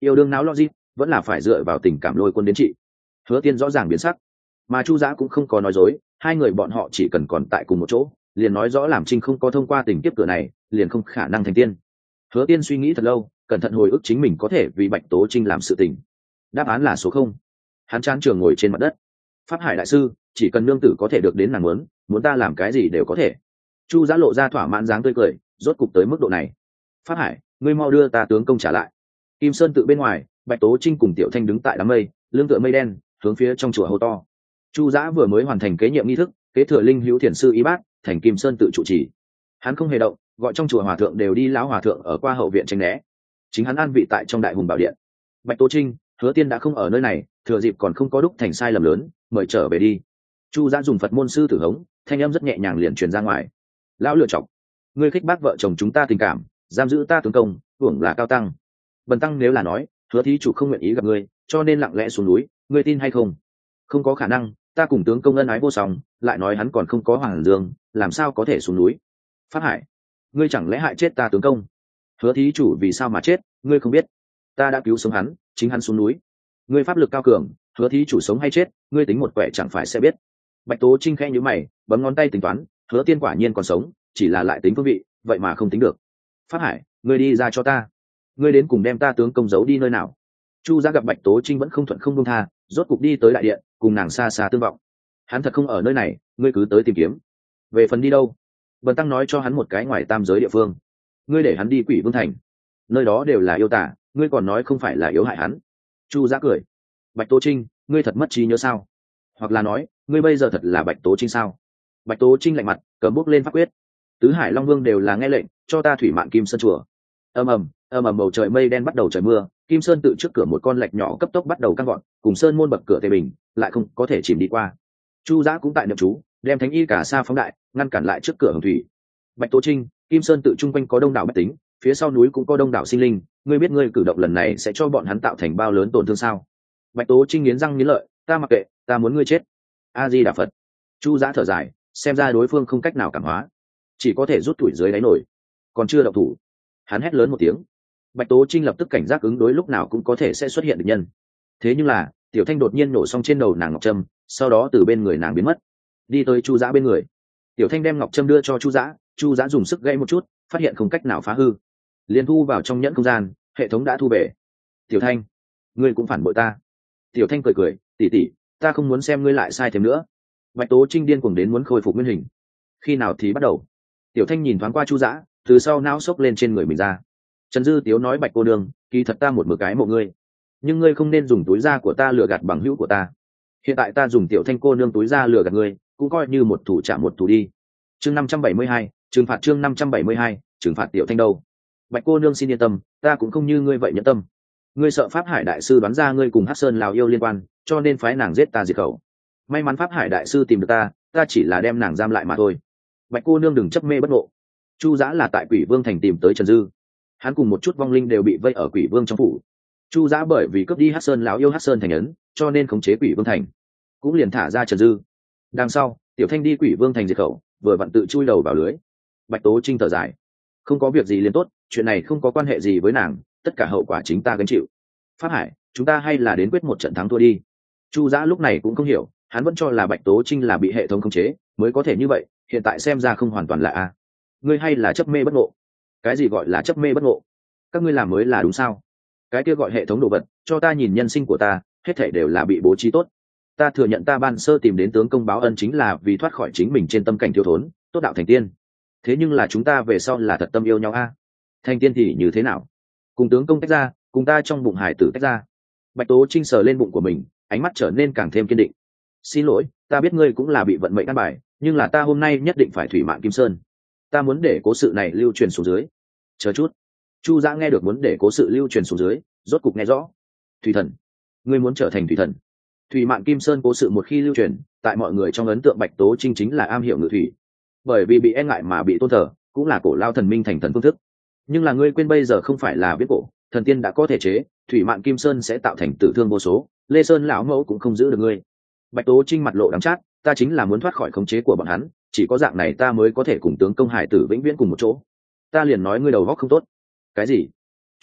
yêu đương não logic vẫn là phải dựa vào tình cảm lôi quân đến trị. Hứa Tiên rõ ràng biến sắc, mà Chu Giã cũng không có nói dối, hai người bọn họ chỉ cần còn tại cùng một chỗ, liền nói rõ làm Trinh không có thông qua tình kiếp cửa này, liền không khả năng thành tiên. Hứa Tiên suy nghĩ thật lâu, cẩn thận hồi ức chính mình có thể vì Bạch Tố Trinh làm sự tình. Đáp án là số không. Hắn chán trường ngồi trên mặt đất. Pháp Hải đại sư, chỉ cần nương tử có thể được đến nàng muốn, muốn ta làm cái gì đều có thể. Chu Giã lộ ra thỏa mãn dáng tươi cười, rốt cục tới mức độ này. Pháp Hải, ngươi mau đưa ta tướng công trả lại. Kim Sơn tự bên ngoài, Bạch Tố Trinh cùng Tiểu Thanh đứng tại đám mây, lưng tựa mây đen, hướng phía trong chùa hô to. Chu Giã vừa mới hoàn thành kế nhiệm nghi thức, kế thừa linh hữu thiền sư y bát, thành Kim Sơn tự trụ trì. Hắn không hề động, gọi trong chùa hòa thượng đều đi lão hòa thượng ở qua hậu viện tránh né. Chính hắn an vị tại trong đại hùng bảo điện. Bạch Tố Trinh, Hứa Tiên đã không ở nơi này, thừa dịp còn không có đúc thành sai lầm lớn, mời trở về đi. Chu Giã dùng Phật môn sư tử hống, thanh âm rất nhẹ nhàng liền truyền ra ngoài. Lão lựa chọc, ngươi khích bác vợ chồng chúng ta tình cảm, giam giữ ta tướng công, hưởng là cao tăng. Bần tăng nếu là nói, Hứa thí chủ không nguyện ý gặp ngươi, cho nên lặng lẽ xuống núi, ngươi tin hay không? Không có khả năng, ta cùng tướng công ân ái vô song, lại nói hắn còn không có hoàng dương, làm sao có thể xuống núi? Pháp Hải, ngươi chẳng lẽ hại chết ta tướng công? Hứa thí chủ vì sao mà chết, ngươi không biết? Ta đã cứu sống hắn, chính hắn xuống núi. Ngươi pháp lực cao cường, Hứa thí chủ sống hay chết, ngươi tính một quẻ chẳng phải sẽ biết. Bạch Tố Trinh khẽ nhíu mày, bấm ngón tay tính toán, Hứa Tiên quả nhiên còn sống, chỉ là lại tính phương vị, vậy mà không tính được. Pháp Hải, ngươi đi ra cho ta. Ngươi đến cùng đem ta tướng công giấu đi nơi nào? Chu Giã gặp Bạch Tố Trinh vẫn không thuận không buông tha, rốt cục đi tới đại điện, cùng nàng xa xa tương vọng. Hắn thật không ở nơi này, ngươi cứ tới tìm kiếm. Về phần đi đâu? Bần tăng nói cho hắn một cái ngoài tam giới địa phương. Ngươi để hắn đi Quỷ Vương thành, nơi đó đều là yêu tả, ngươi còn nói không phải là yếu hại hắn. Chu Giã cười. Bạch Tố Trinh, ngươi thật mất trí nhớ sao? Hoặc là nói, ngươi bây giờ thật là Bạch Tố Trinh sao? Bạch Tố Trinh lạnh mặt, cầm bút lên pháp quyết. Tứ Hải Long Vương đều là nghe lệnh, cho ta thủy mạn Kim Sơn chùa. Ầm ầm, ầm ầm bầu trời mây đen bắt đầu trời mưa, Kim Sơn tự trước cửa một con lạch nhỏ cấp tốc bắt đầu căng gọn, cùng sơn môn bậc cửa tề bình, lại không có thể chìm đi qua. Chu Giã cũng tại niệm chú, đem thánh y cả sa phóng đại, ngăn cản lại trước cửa hồng thủy. Bạch Tố Trinh, Kim Sơn tự trung quanh có đông đảo bách tính, phía sau núi cũng có đông đảo sinh linh, ngươi biết ngươi cử động lần này sẽ cho bọn hắn tạo thành bao lớn tổn thương sao? Bạch Tố Trinh nghiến răng nghiến lợi, ta mặc kệ, ta muốn ngươi chết. A Di Đà Phật. Chu Giã thở dài, xem ra đối phương không cách nào cảm hóa, chỉ có thể rút tuổi dưới đáy nổi, còn chưa động thủ. Hắn hét lớn một tiếng. Bạch Tố Trinh lập tức cảnh giác ứng đối lúc nào cũng có thể sẽ xuất hiện địch nhân. Thế nhưng là, Tiểu Thanh đột nhiên nổ xong trên đầu nàng ngọc trâm, sau đó từ bên người nàng biến mất, đi tới Chu Giã bên người. Tiểu Thanh đem ngọc trâm đưa cho Chu Giã, Chu Giã dùng sức gãy một chút, phát hiện không cách nào phá hư, liền thu vào trong nhẫn không gian, hệ thống đã thu về. Tiểu Thanh, ngươi cũng phản bội ta. Tiểu Thanh cười cười, tỷ tỷ, ta không muốn xem ngươi lại sai thêm nữa. Bạch Tố Trinh điên cuồng đến muốn khôi phục nguyên hình. Khi nào thì bắt đầu? Tiểu Thanh nhìn thoáng qua Chu Giã, từ sau não xốc lên trên người mình ra. Trần Dư Tiếu nói, Bạch cô đường, kỳ thật ta một mực cái mộ ngươi, nhưng ngươi không nên dùng túi da của ta lừa gạt bằng hữu của ta. Hiện tại ta dùng Tiểu Thanh cô nương túi da lừa gạt ngươi, cũng coi như một thủ trả một thủ đi. Chương năm trăm bảy mươi hai, trừng phạt. Chương năm trăm bảy mươi hai, trừng phạt Tiểu Thanh đâu? Bạch cô nương xin yên tâm, ta cũng không như ngươi vậy nhẫn tâm. Ngươi sợ Pháp Hải đại sư đoán ra ngươi cùng Hắc Sơn Lào yêu liên quan, cho nên phái nàng giết ta diệt khẩu. May mắn Pháp Hải đại sư tìm được ta, ta chỉ là đem nàng giam lại mà thôi. Bạch cô nương đừng chấp mê bất ngộ. Chu Giã là tại Quỷ Vương thành tìm tới Trần Dư, hắn cùng một chút vong linh đều bị vây ở Quỷ Vương trong phủ. Chu Giã bởi vì cướp đi Hắc Sơn lão yêu Hắc Sơn thành ấn, cho nên khống chế Quỷ Vương thành, cũng liền thả ra Trần Dư. Đằng sau, Tiểu Thanh đi Quỷ Vương thành diệt khẩu, vừa vặn tự chui đầu vào lưới. Bạch Tố Trinh thở dài, không có việc gì liền tốt, chuyện này không có quan hệ gì với nàng, tất cả hậu quả chính ta gánh chịu. Pháp Hải, chúng ta hay là đến quyết một trận thắng thua đi. Chu Giã lúc này cũng không hiểu, hắn vẫn cho là Bạch Tố Trinh là bị hệ thống khống chế mới có thể như vậy, hiện tại xem ra không hoàn toàn là a. Ngươi hay là chấp mê bất ngộ? Cái gì gọi là chấp mê bất ngộ? Các ngươi làm mới là đúng sao? Cái kia gọi hệ thống đồ vật, cho ta nhìn nhân sinh của ta, hết thảy đều là bị bố trí tốt. Ta thừa nhận ta ban sơ tìm đến tướng công báo ân chính là vì thoát khỏi chính mình trên tâm cảnh thiếu thốn, tốt đạo thành tiên. Thế nhưng là chúng ta về sau là thật tâm yêu nhau a. Thành tiên thì như thế nào? Cùng tướng công tách ra, cùng ta trong bụng hải tử tách ra. Bạch Tố Trinh sờ lên bụng của mình, ánh mắt trở nên càng thêm kiên định. Xin lỗi, ta biết ngươi cũng là bị vận mệnh ăn bài, nhưng là ta hôm nay nhất định phải thủy mạn Kim Sơn. Ta muốn để cố sự này lưu truyền xuống dưới. Chờ chút. Chu Giã nghe được muốn để cố sự lưu truyền xuống dưới, rốt cục nghe rõ. Thủy thần, ngươi muốn trở thành thủy thần? Thủy mạn Kim Sơn cố sự một khi lưu truyền, tại mọi người trong ấn tượng Bạch Tố Trinh chính là am hiểu ngự thủy, bởi vì bị e ngại mà bị tôn thờ, cũng là cổ lao thần minh thành thần phương thức. Nhưng là ngươi quên bây giờ không phải là viết cổ, thần tiên đã có thể chế, thủy mạn Kim Sơn sẽ tạo thành tử thương vô số, Lê Sơn lão mẫu cũng không giữ được ngươi. Bạch Tố Trinh mặt lộ đắng chát, ta chính là muốn thoát khỏi khống chế của bọn hắn, chỉ có dạng này ta mới có thể cùng tướng công hải tử vĩnh viễn cùng một chỗ. Ta liền nói ngươi đầu óc không tốt. Cái gì?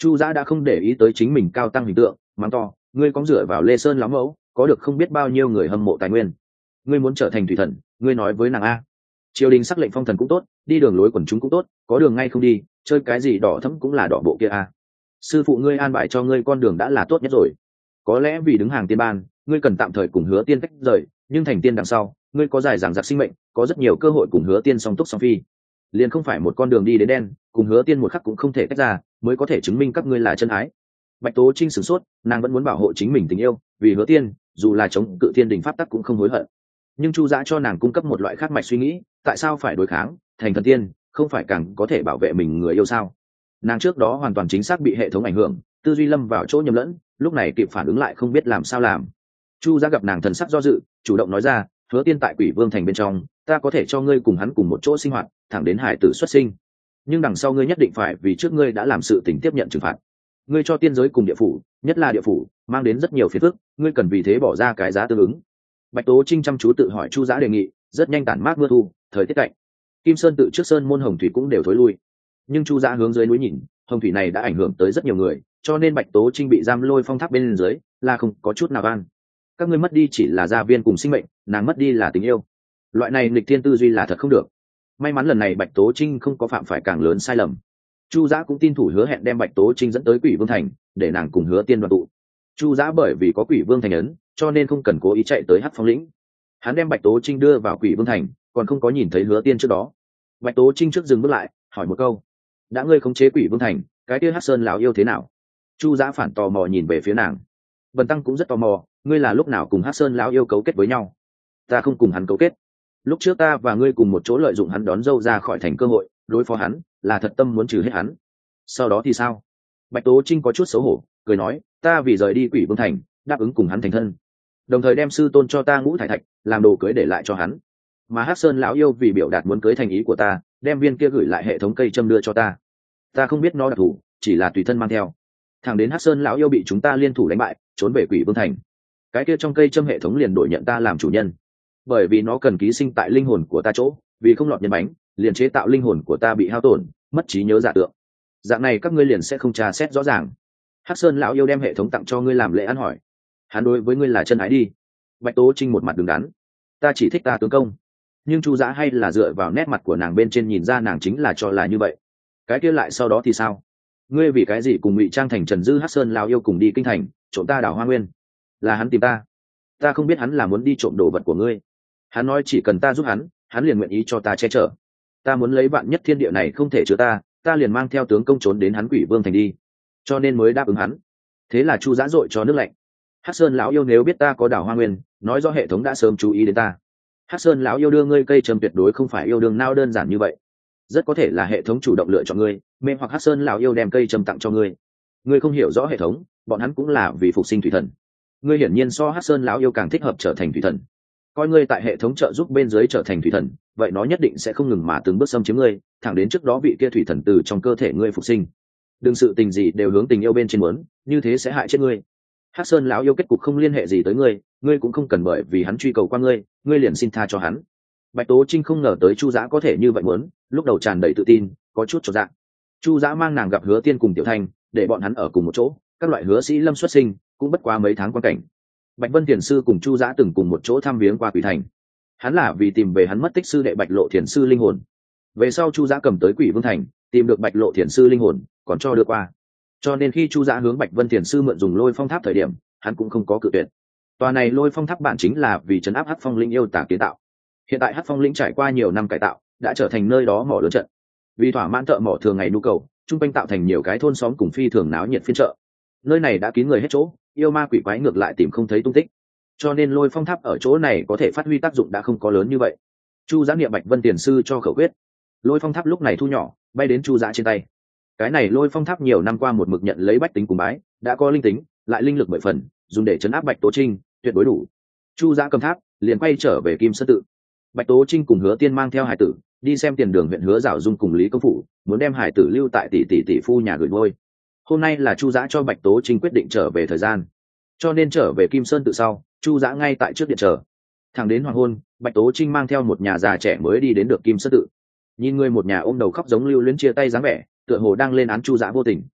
Chu Giã đã không để ý tới chính mình cao tăng hình tượng, mắng to, ngươi có dựa vào Lê Sơn lắm mẫu, có được không biết bao nhiêu người hâm mộ tài nguyên. Ngươi muốn trở thành thủy thần, ngươi nói với nàng a. Triều đình sắc lệnh phong thần cũng tốt, đi đường lối quần chúng cũng tốt, có đường ngay không đi, chơi cái gì đỏ thẫm cũng là đỏ bộ kia a. Sư phụ ngươi an bài cho ngươi con đường đã là tốt nhất rồi. Có lẽ vì đứng hàng tiên ban, ngươi cần tạm thời cùng Hứa Tiên tách rời, nhưng thành tiên đằng sau, ngươi có dài dằng dặc sinh mệnh, có rất nhiều cơ hội cùng Hứa Tiên song túc song phi. Liền không phải một con đường đi đến đen, cùng Hứa Tiên một khắc cũng không thể tách ra, mới có thể chứng minh các ngươi là chân ái. Bạch Tố Trinh sửng sốt, nàng vẫn muốn bảo hộ chính mình tình yêu, vì Hứa Tiên, dù là chống cự thiên đình pháp tắc cũng không hối hận. Nhưng Chu Giã cho nàng cung cấp một loại khác mạch suy nghĩ, tại sao phải đối kháng, thành thần tiên, không phải càng có thể bảo vệ mình người yêu sao? Nàng trước đó hoàn toàn chính xác bị hệ thống ảnh hưởng, tư duy lâm vào chỗ nhầm lẫn, lúc này kịp phản ứng lại không biết làm sao làm. Chu Giã gặp nàng thần sắc do dự, chủ động nói ra, Hứa Tiên tại Quỷ Vương thành bên trong, ta có thể cho ngươi cùng hắn cùng một chỗ sinh hoạt, thẳng đến hải tử xuất sinh. Nhưng đằng sau ngươi nhất định phải vì trước ngươi đã làm sự tình tiếp nhận trừng phạt. Ngươi cho tiên giới cùng địa phủ, nhất là địa phủ, mang đến rất nhiều phiền phức, ngươi cần vì thế bỏ ra cái giá tương ứng. Bạch Tố Trinh chăm chú tự hỏi Chu Giã đề nghị, rất nhanh tản mát mưa thu, thời tiết cạnh. Kim Sơn tự trước sơn môn hồng thủy cũng đều thối lui. Nhưng Chu Giã hướng dưới núi nhìn, hồng thủy này đã ảnh hưởng tới rất nhiều người, cho nên Bạch Tố Trinh bị giam lôi phong tháp bên dưới, là không có chút nào an. Các ngươi mất đi chỉ là gia viên cùng sinh mệnh, nàng mất đi là tình yêu. Loại này nghịch thiên tư duy là thật không được. May mắn lần này Bạch Tố Trinh không có phạm phải càng lớn sai lầm. Chu Giã cũng tin thủ hứa hẹn đem Bạch Tố Trinh dẫn tới Quỷ Vương thành, để nàng cùng Hứa Tiên đoàn tụ. Chu Giã bởi vì có Quỷ Vương thành ấn, cho nên không cần cố ý chạy tới Hắc Phong lĩnh. Hắn đem Bạch Tố Trinh đưa vào Quỷ Vương thành, còn không có nhìn thấy Hứa Tiên trước đó. Bạch Tố Trinh trước dừng bước lại, hỏi một câu: đã ngươi khống chế Quỷ Vương thành, cái kia Hắc Sơn lão yêu thế nào? Chu Giã phản tò mò nhìn về phía nàng. Bần tăng cũng rất tò mò, ngươi là lúc nào cùng Hắc Sơn lão yêu cấu kết với nhau? Ta không cùng hắn cấu kết. Lúc trước ta và ngươi cùng một chỗ lợi dụng hắn đón dâu ra khỏi thành cơ hội, đối phó hắn, là thật tâm muốn trừ hết hắn. Sau đó thì sao? Bạch Tố Trinh có chút xấu hổ, cười nói, ta vì rời đi Quỷ Vương thành, đáp ứng cùng hắn thành thân, đồng thời đem sư tôn cho ta ngũ thải thạch làm đồ cưới để lại cho hắn. Mà Hắc Sơn lão yêu vì biểu đạt muốn cưới thành ý của ta, đem viên kia gửi lại hệ thống cây châm đưa cho ta. Ta không biết nó đặc thù, chỉ là tùy thân mang theo. Thẳng đến Hắc Sơn lão yêu bị chúng ta liên thủ đánh bại, trốn về Quỷ Vương thành, cái kia trong cây châm hệ thống liền đổi nhận ta làm chủ nhân, bởi vì nó cần ký sinh tại linh hồn của ta chỗ, vì không lọt nhân bánh, liền chế tạo linh hồn của ta bị hao tổn, mất trí nhớ giả tượng. Dạng này các ngươi liền sẽ không tra xét rõ ràng. Hắc Sơn lão yêu đem hệ thống tặng cho ngươi làm lễ ăn hỏi, hắn đối với ngươi là chân ái đi. Bạch Tố Trinh một mặt đứng đắn, ta chỉ thích ta tướng công. Nhưng Chu Giã hay là dựa vào nét mặt của nàng bên trên nhìn ra nàng chính là cho là như vậy. Cái kia lại sau đó thì sao? Ngươi vì cái gì cùng ngụy trang thành Trần Dư Hắc Sơn lão yêu cùng đi kinh thành, trộm ta đào hoa nguyên? Là hắn tìm ta. Ta không biết hắn là muốn đi trộm đồ vật của ngươi. Hắn nói chỉ cần ta giúp hắn, hắn liền nguyện ý cho ta che chở. Ta muốn lấy vạn nhất thiên địa này không thể chứa ta, ta liền mang theo tướng công trốn đến hắn Quỷ Vương thành đi, cho nên mới đáp ứng hắn. Thế là Chu Giã dội cho nước lạnh. Hắc Sơn lão yêu nếu biết ta có đào hoa nguyên, nói do hệ thống đã sớm chú ý đến ta. Hắc Sơn lão yêu đưa ngươi cây trầm tuyệt đối không phải yêu đương nao đơn giản như vậy, rất có thể là hệ thống chủ động lựa chọn ngươi, mê hoặc Hắc Sơn lão yêu đem cây trầm tặng cho ngươi. Ngươi không hiểu rõ hệ thống, bọn hắn cũng là vì phục sinh thủy thần. Ngươi hiển nhiên so Hắc Sơn lão yêu càng thích hợp trở thành thủy thần. Coi ngươi tại hệ thống trợ giúp bên dưới trở thành thủy thần, vậy nó nhất định sẽ không ngừng mà từng bước xâm chiếm ngươi, thẳng đến trước đó vị kia thủy thần từ trong cơ thể ngươi phục sinh. Đừng sự tình gì đều hướng tình yêu bên trên muốn, như thế sẽ hại chết ngươi. Hắc Sơn lão yêu kết cục không liên hệ gì tới ngươi, ngươi cũng không cần bởi vì hắn truy cầu qua ngươi, ngươi liền xin tha cho hắn. Bạch Tố Trinh không ngờ tới Chu Giã có thể như vậy muốn, lúc đầu tràn đầy tự tin, có chút chột dạ. Chu Giã mang nàng gặp Hứa Tiên cùng Tiểu Thanh, để bọn hắn ở cùng một chỗ, các loại hứa sĩ lâm xuất sinh, cũng bất quá mấy tháng quan cảnh. Bạch Vân Thiền sư cùng Chu Giã từng cùng một chỗ thăm viếng qua Quỷ Thành. Hắn là vì tìm về hắn mất tích sư đệ Bạch Lộ Thiền sư linh hồn. Về sau Chu Giã cầm tới Quỷ Vương thành, tìm được Bạch Lộ Thiền sư linh hồn, còn cho đưa qua. Cho nên khi Chu Giã hướng Bạch Vân Thiền sư mượn dùng Lôi Phong Tháp thời điểm, hắn cũng không có cự tuyệt. Tòa này Lôi Phong Tháp bản chính là vì trấn áp Hắc Phong Linh yêu tả kiến tạo. Hiện tại Hắc Phong Linh trải qua nhiều năm cải tạo, đã trở thành nơi đó mỏ lớn trận. Vì thỏa mãn thợ mỏ thường ngày nhu cầu, trung quanh tạo thành nhiều cái thôn xóm cùng phi thường náo nhiệt phiên chợ. Nơi này đã kín người hết chỗ, yêu ma quỷ quái ngược lại tìm không thấy tung tích. Cho nên Lôi Phong Tháp ở chỗ này có thể phát huy tác dụng đã không có lớn như vậy. Chu Giã niệm Bạch Vân Tiền sư cho khẩu quyết, Lôi Phong Tháp lúc này thu nhỏ, bay đến Chu Giã trên tay. Cái này Lôi Phong Tháp nhiều năm qua một mực nhận lấy bách tính cùng bái, đã có linh tính, lại linh lực mười phần, dùng để trấn áp Bạch Tố Trinh, tuyệt đối đủ. Chu Giã cầm tháp, liền quay trở về Kim Sơn tự. Bạch Tố Trinh cùng Hứa Tiên mang theo hải tử, đi xem Tiền Đường huyện Hứa Giảo Dung cùng Lý Công Phủ, muốn đem hải tử lưu tại tỷ tỷ tỷ phu nhà gửi nuôi. Hôm nay là Chu Giã cho Bạch Tố Trinh quyết định trở về thời gian, cho nên trở về Kim Sơn tự sau, Chu Giã ngay tại trước điện chờ. Thẳng đến hoàng hôn, Bạch Tố Trinh mang theo một nhà già trẻ mới đi đến được Kim Sơn tự. Nhìn người một nhà ôm đầu khóc giống lưu luyến chia tay dáng vẻ, tựa hồ đang lên án Chu Giã vô tình.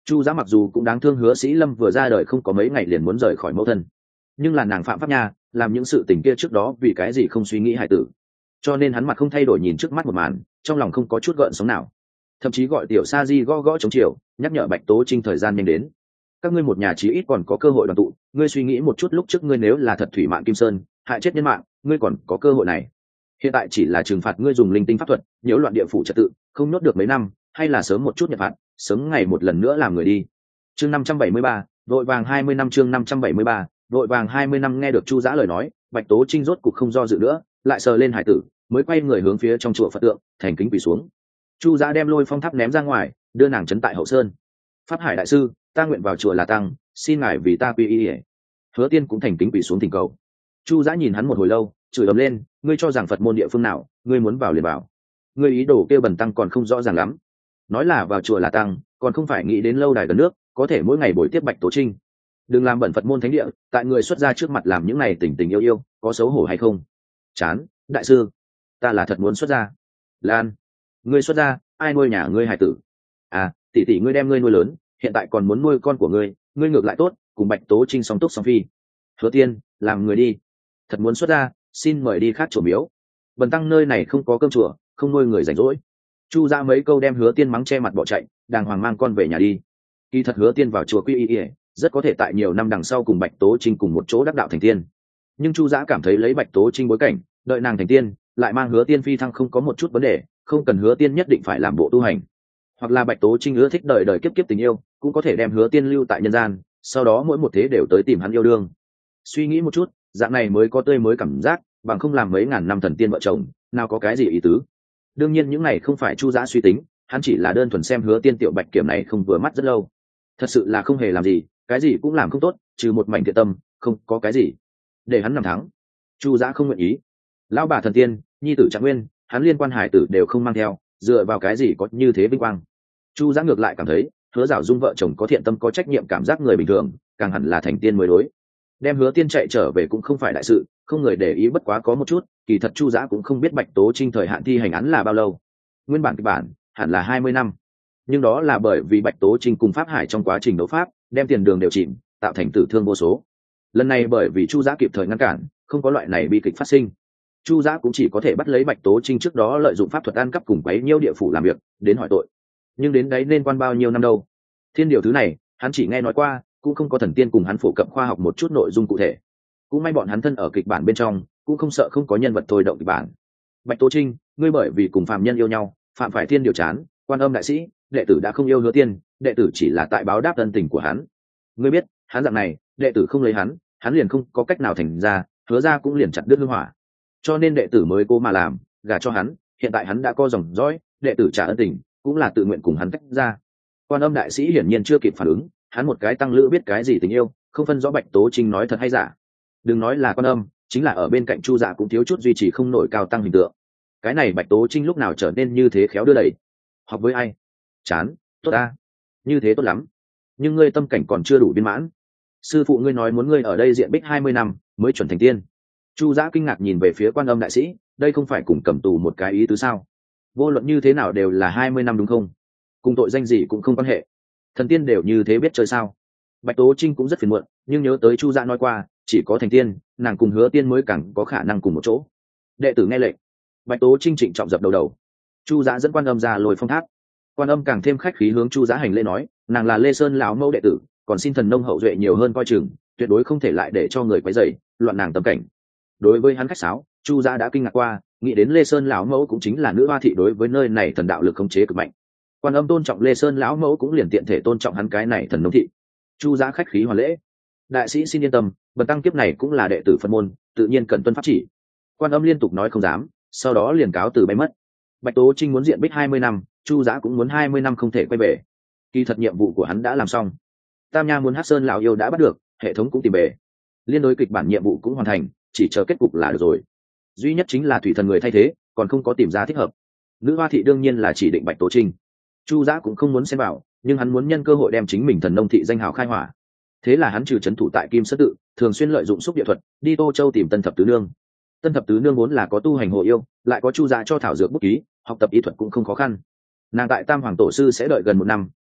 Chu Giã mặc dù cũng đáng thương Hứa Sĩ Lâm vừa ra đời không có mấy ngày liền muốn rời khỏi mẫu thân, nhưng là nàng phạm pháp nha, làm những sự tình kia trước đó vì cái gì không suy nghĩ hài tử. Cho nên hắn mặt không thay đổi nhìn trước mắt một màn, trong lòng không có chút gợn sóng nào, thậm chí gọi tiểu sa di gõ gõ chống chiều, nhắc nhở Bạch Tố Trinh thời gian nhanh đến. Các ngươi một nhà chí ít còn có cơ hội đoàn tụ, ngươi suy nghĩ một chút lúc trước ngươi nếu là thật thủy mạng Kim Sơn hại chết nhân mạng, ngươi còn có cơ hội này. Hiện tại chỉ là trừng phạt ngươi dùng linh tinh pháp thuật nhiễu loạn địa phủ trật tự, không nhốt được mấy năm, hay là sớm một chút nhập phạt, sớm ngày một lần nữa làm người đi. Chương năm trăm bảy mươi ba, vội vàng hai mươi năm. Chương năm trăm bảy mươi ba, vội vàng hai mươi năm. Nghe được Chu Giã lời nói, Bạch Tố Trinh rốt cục không do dự nữa, lại sờ lên hải tử, mới quay người hướng phía trong chùa Phật tượng thành kính quỳ xuống. Chu Giã đem lôi phong tháp ném ra ngoài, đưa nàng trấn tại hậu sơn. Pháp Hải đại sư, ta nguyện vào chùa là tăng, xin ngài vì ta quy y. Hứa Tiên cũng thành kính quỳ xuống thỉnh cầu. Chu Giã nhìn hắn một hồi lâu, chửi ầm lên, ngươi cho rằng Phật môn địa phương nào, ngươi muốn vào liền vào. Ngươi ý đồ kêu bần tăng còn không rõ ràng lắm. Nói là vào chùa là tăng, còn không phải nghĩ đến lâu đài gần nước, có thể mỗi ngày buổi tiếp Bạch Tố Trinh. Đừng làm bẩn Phật môn thánh địa, tại người xuất gia trước mặt làm những này tình tình yêu yêu, có xấu hổ hay không? Chán, đại sư, ta là thật muốn xuất gia. Lan, ngươi xuất gia, ai nuôi nhà ngươi hài tử? À, tỷ tỷ ngươi đem ngươi nuôi lớn, hiện tại còn muốn nuôi con của ngươi, ngươi ngược lại tốt, cùng Bạch Tố Trinh song túc song phi. Hứa Tiên, làm người đi. Thật muốn xuất gia, xin mời đi khác chùa miếu. Bần tăng nơi này không có cơm chùa, không nuôi người rảnh rỗi. Chu Giã mấy câu đem Hứa Tiên mắng che mặt bỏ chạy, đàng hoàng mang con về nhà đi. Kỳ thật Hứa Tiên vào chùa quy y, rất có thể tại nhiều năm đằng sau cùng Bạch Tố Trinh cùng một chỗ đắc đạo thành tiên. Nhưng Chu Giã cảm thấy lấy Bạch Tố Trinh bối cảnh, đợi nàng thành tiên, lại mang Hứa Tiên phi thăng không có một chút vấn đề, không cần Hứa Tiên nhất định phải làm bộ tu hành. Hoặc là Bạch Tố Trinh ưa thích đời đời kiếp kiếp tình yêu, cũng có thể đem Hứa Tiên lưu tại nhân gian, sau đó mỗi một thế đều tới tìm hắn yêu đương. Suy nghĩ một chút, dạng này mới có tươi mới cảm giác, bằng không làm mấy ngàn năm thần tiên vợ chồng, nào có cái gì ý tứ. Đương nhiên những này không phải Chu Giã suy tính, hắn chỉ là đơn thuần xem Hứa Tiên tiểu bạch kiểm này không vừa mắt rất lâu. Thật sự là không hề làm gì, cái gì cũng làm không tốt, trừ một mảnh thiện tâm, không có cái gì để hắn nằm thắng. Chu Giã không nguyện ý. Lão bà thần tiên, nhi tử Trạng Nguyên, hắn liên quan hải tử đều không mang theo, dựa vào cái gì có như thế vinh quang. Chu Giã ngược lại cảm thấy Hứa Giảo Dung vợ chồng có thiện tâm có trách nhiệm cảm giác người bình thường, càng hẳn là thành tiên mới đối. Đem Hứa Tiên chạy trở về cũng không phải đại sự, không người để ý, bất quá có một chút, kỳ thật Chu Giã cũng không biết Bạch Tố Trinh thời hạn thi hành án là bao lâu. Nguyên bản kịch bản hẳn là hai mươi năm, nhưng đó là bởi vì Bạch Tố Trinh cùng Pháp Hải trong quá trình đấu pháp đem tiền đường đều chìm, tạo thành tử thương vô số. Lần này bởi vì Chu Giã kịp thời ngăn cản, không có loại này bi kịch phát sinh. Chu Giã cũng chỉ có thể bắt lấy Bạch Tố Trinh trước đó lợi dụng pháp thuật ăn cắp cùng quấy nhiễu địa phủ làm việc đến hỏi tội. Nhưng đến đấy nên quan bao nhiêu năm đâu? Thiên điều thứ này hắn chỉ nghe nói qua, cũng không có thần tiên cùng hắn phổ cập khoa học một chút nội dung cụ thể. Cũng may bọn hắn thân ở kịch bản bên trong, cũng không sợ không có nhân vật thôi động kịch bản. Bạch Tố Trinh, ngươi bởi vì cùng phàm nhân yêu nhau, phạm phải thiên điều chán, Quan Âm đại sĩ, đệ tử đã không yêu Hứa Tiên, đệ tử chỉ là tại báo đáp ân tình của hắn. Ngươi biết, hắn dạng này, đệ tử không lấy hắn, hắn liền không có cách nào thành ra, Hứa ra cũng liền chặt đứt hương hỏa. Cho nên đệ tử mới cố mà làm, gả cho hắn, hiện tại hắn đã có dòng dõi, đệ tử trả ân tình, cũng là tự nguyện cùng hắn tách ra. Quan Âm đại sĩ hiển nhiên chưa kịp phản ứng, hắn một cái tăng lữ biết cái gì tình yêu, không phân rõ Bạch Tố Trinh nói thật hay giả. Đừng nói là Quan Âm, chính là ở bên cạnh Chu Dạ cũng thiếu chút duy trì không nổi cao tăng hình tượng. Cái này Bạch Tố Trinh lúc nào trở nên như thế khéo đưa đẩy? Học với ai? Chán, tốt ta, như thế tốt lắm. Nhưng ngươi tâm cảnh còn chưa đủ viên mãn. Sư phụ ngươi nói muốn ngươi ở đây diện bích hai mươi năm mới chuẩn thành tiên. Chu Dã kinh ngạc nhìn về phía Quan Âm đại sĩ, đây không phải cùng cầm tù một cái ý tứ sao? Vô luận như thế nào đều là hai mươi năm đúng không? Cùng tội danh gì cũng không quan hệ. Thần tiên đều như thế biết chơi sao? Bạch Tố Trinh cũng rất phiền muộn, nhưng nhớ tới Chu Dã nói qua, chỉ có thành tiên, nàng cùng Hứa Tiên mới càng có khả năng cùng một chỗ. Đệ tử nghe lệnh. Bạch Tố Trinh trịnh trọng dập đầu đầu. Chu Dã dẫn Quan Âm ra Lôi Phong Tháp. Quan Âm càng thêm khách khí hướng Chu Dã hành lễ nói, nàng là Lê Sơn lão mẫu đệ tử, còn xin thần nông hậu duệ nhiều hơn coi chừng, tuyệt đối không thể lại để cho người quấy rầy, loạn nàng tâm cảnh. Đối với hắn khách sáo, Chu Dã đã kinh ngạc qua, nghĩ đến Lê Sơn lão mẫu cũng chính là nữ hoa thị đối với nơi này thần đạo lực khống chế cực mạnh. Quan Âm tôn trọng Lê Sơn lão mẫu cũng liền tiện thể tôn trọng hắn cái này thần nông thị. Chu Dã khách khí hoàn lễ. Đại sĩ xin yên tâm, bần tăng kiếp này cũng là đệ tử Phật môn, tự nhiên cần tuân pháp chỉ. Quan Âm liên tục nói không dám, sau đó liền cáo từ bay mất. Bạch Tố Trinh muốn diện bích hai mươi năm, Chu Dã cũng muốn hai mươi năm không thể quay về. Kỳ thật nhiệm vụ của hắn đã làm xong. Tam Nha muốn Hắc Sơn lão yêu đã bắt được, hệ thống cũng tìm về. Liên đối kịch bản nhiệm vụ cũng hoàn thành, chỉ chờ kết cục là được rồi. Duy nhất chính là thủy thần người thay thế, còn không có tìm ra thích hợp. Nữ hoa thị đương nhiên là chỉ định Bạch Tố Trinh. Chu Dã cũng không muốn xen vào, nhưng hắn muốn nhân cơ hội đem chính mình thần nông thị danh hào khai hỏa. Thế là hắn trừ trấn thủ tại Kim Sơn tự, thường xuyên lợi dụng xúc địa thuật, đi Tô Châu tìm Tân Thập Tứ Nương. Tân Thập Tứ Nương vốn là có tu hành hộ yêu, lại có Chu Dã cho thảo dược bút ký, học tập y thuật cũng không khó khăn. Nàng tại Tam Hoàng tổ sư sẽ đợi gần một năm,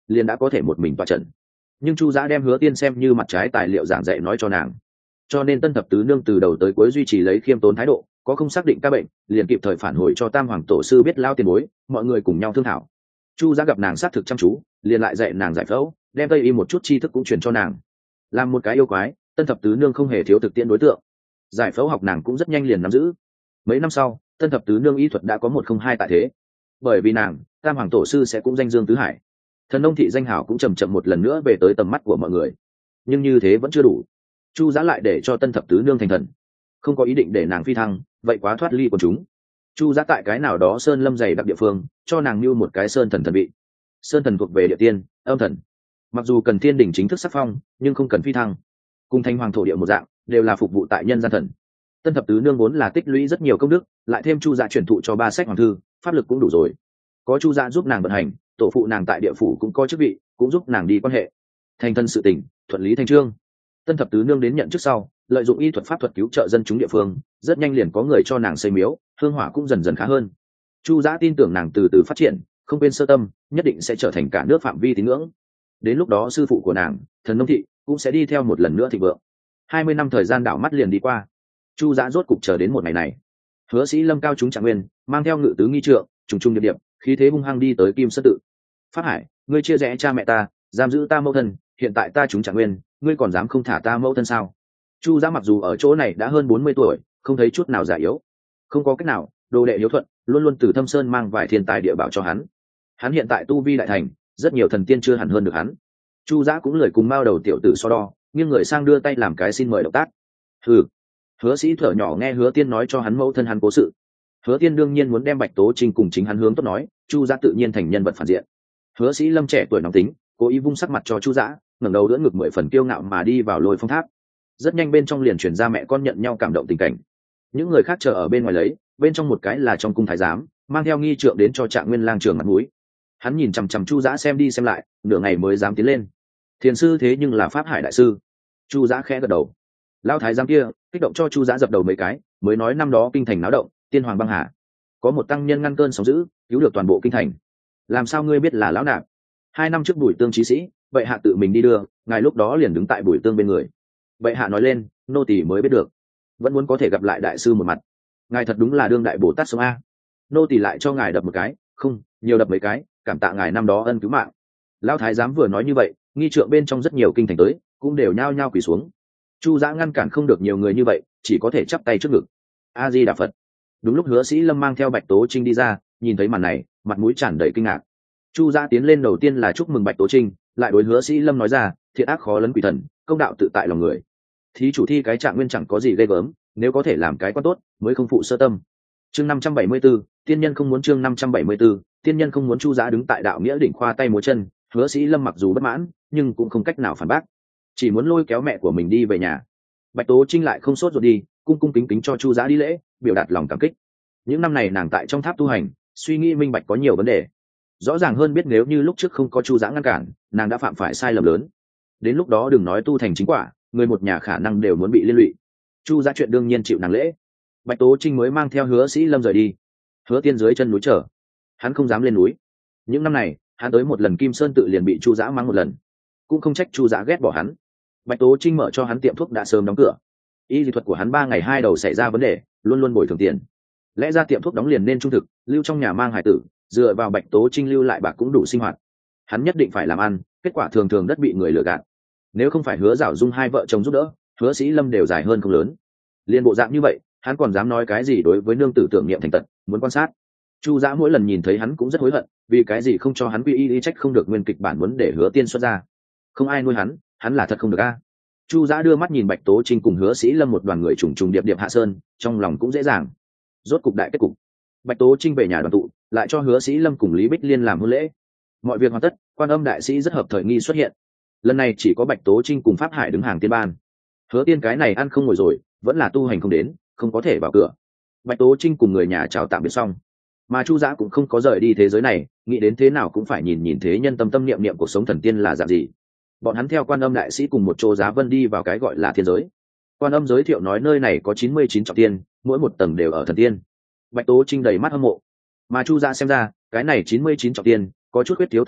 liền đã có thể một mình tọa trận. Nhưng chu giã đem Hứa Tiên xem như mặt trái tài liệu giảng dạy nói cho nàng, cho nên Tân Thập Tứ Nương từ đầu tới cuối duy trì lấy khiêm tốn thái độ, có không xác định ca bệnh liền kịp thời phản hồi cho Tam Hoàng Tổ sư biết lao tiền bối, mọi người cùng nhau thương thảo. Chu giã gặp nàng sát thực chăm chú, liền lại dạy nàng giải phẫu, đem tây y một chút tri thức cũng truyền cho nàng. Làm một cái yêu quái, Tân Thập Tứ Nương không hề thiếu thực tiễn đối tượng, giải phẫu học nàng cũng rất nhanh liền nắm giữ. Mấy năm sau, Tân Thập Tứ Nương y thuật đã có một không hai tại thế. Bởi vì nàng, Tam Hoàng Tổ sư sẽ cũng danh dương tứ hải, thần nông thị danh hào cũng chầm chậm một lần nữa về tới tầm mắt của mọi người. Nhưng như thế vẫn chưa đủ, chu giã lại để cho Tân Thập Tứ Nương thành thần, không có ý định để nàng phi thăng, vậy quá thoát ly của chúng. Chu giã tại cái nào đó sơn lâm dày đặc địa phương cho nàng mưu một cái sơn thần thần vị. Sơn thần thuộc về địa tiên, âm thần, mặc dù cần thiên đình chính thức sắc phong nhưng không cần phi thăng, cùng thanh hoàng thổ địa một dạng, đều là phục vụ tại nhân gian thần. Tân Thập Tứ Nương vốn là tích lũy rất nhiều công đức, lại thêm chu giã chuyển thụ cho ba sách hoàng thư, pháp lực cũng đủ rồi. Có chu giã giúp nàng vận hành, tổ phụ nàng tại địa phủ cũng có chức vị, cũng giúp nàng đi quan hệ, thành thân sự tình thuận lý thành trương. Tân Thập Tứ Nương đến nhận trước sau, lợi dụng y thuật pháp thuật cứu trợ dân chúng địa phương, rất nhanh liền có người cho nàng xây miếu, hương hỏa cũng dần dần khá hơn. Chu giã tin tưởng nàng từ từ phát triển, không quên sơ tâm, nhất định sẽ trở thành cả nước phạm vi tín ngưỡng. Đến lúc đó sư phụ của nàng, thần nông thị, cũng sẽ đi theo một lần nữa thịnh vượng. Hai mươi năm thời gian đảo mắt liền đi qua, chu giã rốt cục chờ đến một ngày này. Hứa Sĩ Lâm cao chúng Trạng Nguyên, mang theo ngự tứ nghi trượng, trùng trùng điệp điệp, khí thế hung hăng đi tới Kim Sơn tự. Pháp Hải, ngươi chia rẽ cha mẹ ta, giam giữ ta mẫu thân, hiện tại ta chúng Trạng Nguyên, ngươi còn dám không thả ta mẫu thân sao? Chu giã mặc dù ở chỗ này đã hơn bốn mươi tuổi, không thấy chút nào già yếu. Không có cách nào, đồ đệ hiếu thuận, luôn luôn từ Thâm Sơn mang vài thiên tài địa bảo cho hắn. Hắn hiện tại tu vi đại thành, rất nhiều thần tiên chưa hẳn hơn được hắn. Chu giã cũng lười cùng mao đầu tiểu tử so đo, nghiêng người sang đưa tay làm cái xin mời động tác. Hừ. Hứa Sĩ thở nhỏ nghe Hứa Tiên nói cho hắn mẫu thân hắn cố sự. Hứa Tiên đương nhiên muốn đem Bạch Tố Trinh cùng chính hắn hướng tốt nói, chu giã tự nhiên thành nhân vật phản diện. Hứa Sĩ Lâm trẻ tuổi nóng tính, cố ý vung sắc mặt cho chu giã, ngẩng đầu đỡ ngực mười phần kiêu ngạo mà đi vào Lôi Phong Tháp. Rất nhanh bên trong liền chuyển ra mẹ con nhận nhau cảm động tình cảnh. Những người khác chờ ở bên ngoài lấy, bên trong một cái là trong cung thái giám, mang theo nghi trượng đến cho Trạng Nguyên lang trường mặt mũi. Hắn nhìn chằm chằm chu giã xem đi xem lại, nửa ngày mới dám tiến lên. Thiền sư thế nhưng là Pháp Hải đại sư. Chu giã khẽ gật đầu. Lao thái giám kia kích động cho chu giã dập đầu mấy cái, mới nói năm đó kinh thành náo động, tiên hoàng băng hà, có một tăng nhân ngăn cơn sóng dữ, cứu được toàn bộ kinh thành. Làm sao ngươi biết là lão nạp? Hai năm trước Bùi Tương chí sĩ, vậy hạ tự mình đi đưa, ngài lúc đó liền đứng tại Bùi Tương bên người. Vậy hạ nói lên, nô tỳ mới biết được, vẫn muốn có thể gặp lại đại sư một mặt. Ngài thật đúng là đương đại Bồ Tát sống a. Nô tỳ lại cho ngài đập một cái, không, nhiều đập mấy cái, cảm tạ ngài năm đó ân cứu mạng. Lão thái giám vừa nói như vậy, nghi trượng bên trong rất nhiều kinh thành tới, cũng đều nhao nhao quỳ xuống. Chu giã ngăn cản không được nhiều người như vậy, chỉ có thể chắp tay trước ngực. A Di Đà Phật. Đúng lúc Hứa Sĩ Lâm mang theo Bạch Tố Trinh đi ra, nhìn thấy màn này, mặt mũi tràn đầy kinh ngạc. Chu giã tiến lên đầu tiên là chúc mừng Bạch Tố Trinh, lại đối Hứa Sĩ Lâm nói ra, thiện ác khó lấn quỷ thần, công đạo tự tại lòng người. Thí chủ thi cái Trạng Nguyên chẳng có gì ghê gớm, nếu có thể làm cái quan tốt, mới không phụ sơ tâm. Chương năm trăm bảy mươi 74, tiên nhân không muốn chương năm trăm bảy mươi 74, tiên nhân không muốn. Chu giã đứng tại đạo nghĩa đỉnh khoa tay múa chân, Hứa Sĩ Lâm mặc dù bất mãn, nhưng cũng không cách nào phản bác, chỉ muốn lôi kéo mẹ của mình đi về nhà. Bạch Tố Trinh lại không sốt ruột đi, cung cung kính kính cho chu giã đi lễ, biểu đạt lòng cảm kích. Những năm này nàng tại trong tháp tu hành, suy nghĩ minh bạch có nhiều vấn đề, rõ ràng hơn biết nếu như lúc trước không có chu giã ngăn cản, nàng đã phạm phải sai lầm lớn. Đến lúc đó đừng nói tu thành chính quả, người một nhà khả năng đều muốn bị liên lụy. Chu giã chuyện đương nhiên chịu nàng lễ. Bạch Tố Trinh mới mang theo Hứa Sĩ Lâm rời đi. Hứa Tiên dưới chân núi chờ, hắn không dám lên núi. Những năm này hắn tới một lần Kim Sơn tự liền bị chu giã mắng một lần, cũng không trách chu giã ghét bỏ hắn. Bạch Tố Trinh mở cho hắn tiệm thuốc đã sớm đóng cửa, y dị thuật của hắn ba ngày hai đầu xảy ra vấn đề, luôn luôn bồi thường tiền. Lẽ ra tiệm thuốc đóng liền nên trung thực, lưu trong nhà mang hải tử, dựa vào Bạch Tố Trinh lưu lại bạc cũng đủ sinh hoạt. Hắn nhất định phải làm ăn, kết quả thường thường đất bị người lừa gạt. Nếu không phải Hứa Giảo Dung hai vợ chồng giúp đỡ, Hứa Sĩ Lâm đều dài hơn không lớn. Liên bộ dạng như vậy, hắn còn dám nói cái gì đối với nương tử tưởng niệm thành tật, muốn quan sát. Chu giã mỗi lần nhìn thấy hắn cũng rất hối hận, vì cái gì không cho hắn quy y, y trách không được nguyên kịch bản muốn để Hứa Tiên xuất ra. Không ai nuôi hắn, hắn là thật không được a. Chu giã đưa mắt nhìn Bạch Tố Trinh cùng Hứa Sĩ Lâm một đoàn người trùng trùng điệp điệp hạ sơn, trong lòng cũng dễ dàng. Rốt cục đại kết cục, Bạch Tố Trinh về nhà đoàn tụ, lại cho Hứa Sĩ Lâm cùng Lý Bích Liên làm hôn lễ. Mọi việc hoàn tất, Quan Âm đại sĩ rất hợp thời nghi xuất hiện. Lần này chỉ có Bạch Tố Trinh cùng Pháp Hải đứng hàng tiên ban. Hứa Tiên cái này ăn không ngồi rồi, vẫn là tu hành không đến, không có thể vào cửa. Bạch Tố Trinh cùng người nhà chào tạm biệt xong, mà Chu giã cũng không có rời đi thế giới này, nghĩ đến thế nào cũng phải nhìn nhìn thế nhân tâm tâm niệm niệm cuộc sống thần tiên là dạng gì. Bọn hắn theo Quan Âm đại sĩ cùng một chỗ giá vân đi vào cái gọi là thiên giới. Quan Âm giới thiệu nói nơi này có chín mươi chín trọng tiên, mỗi một tầng đều ở thần tiên. Bạch Tố Trinh đầy mắt hâm mộ, mà Chu giã xem ra cái này chín mươi chín trọng tiên có chút khuyết thiếu tưởng tượng,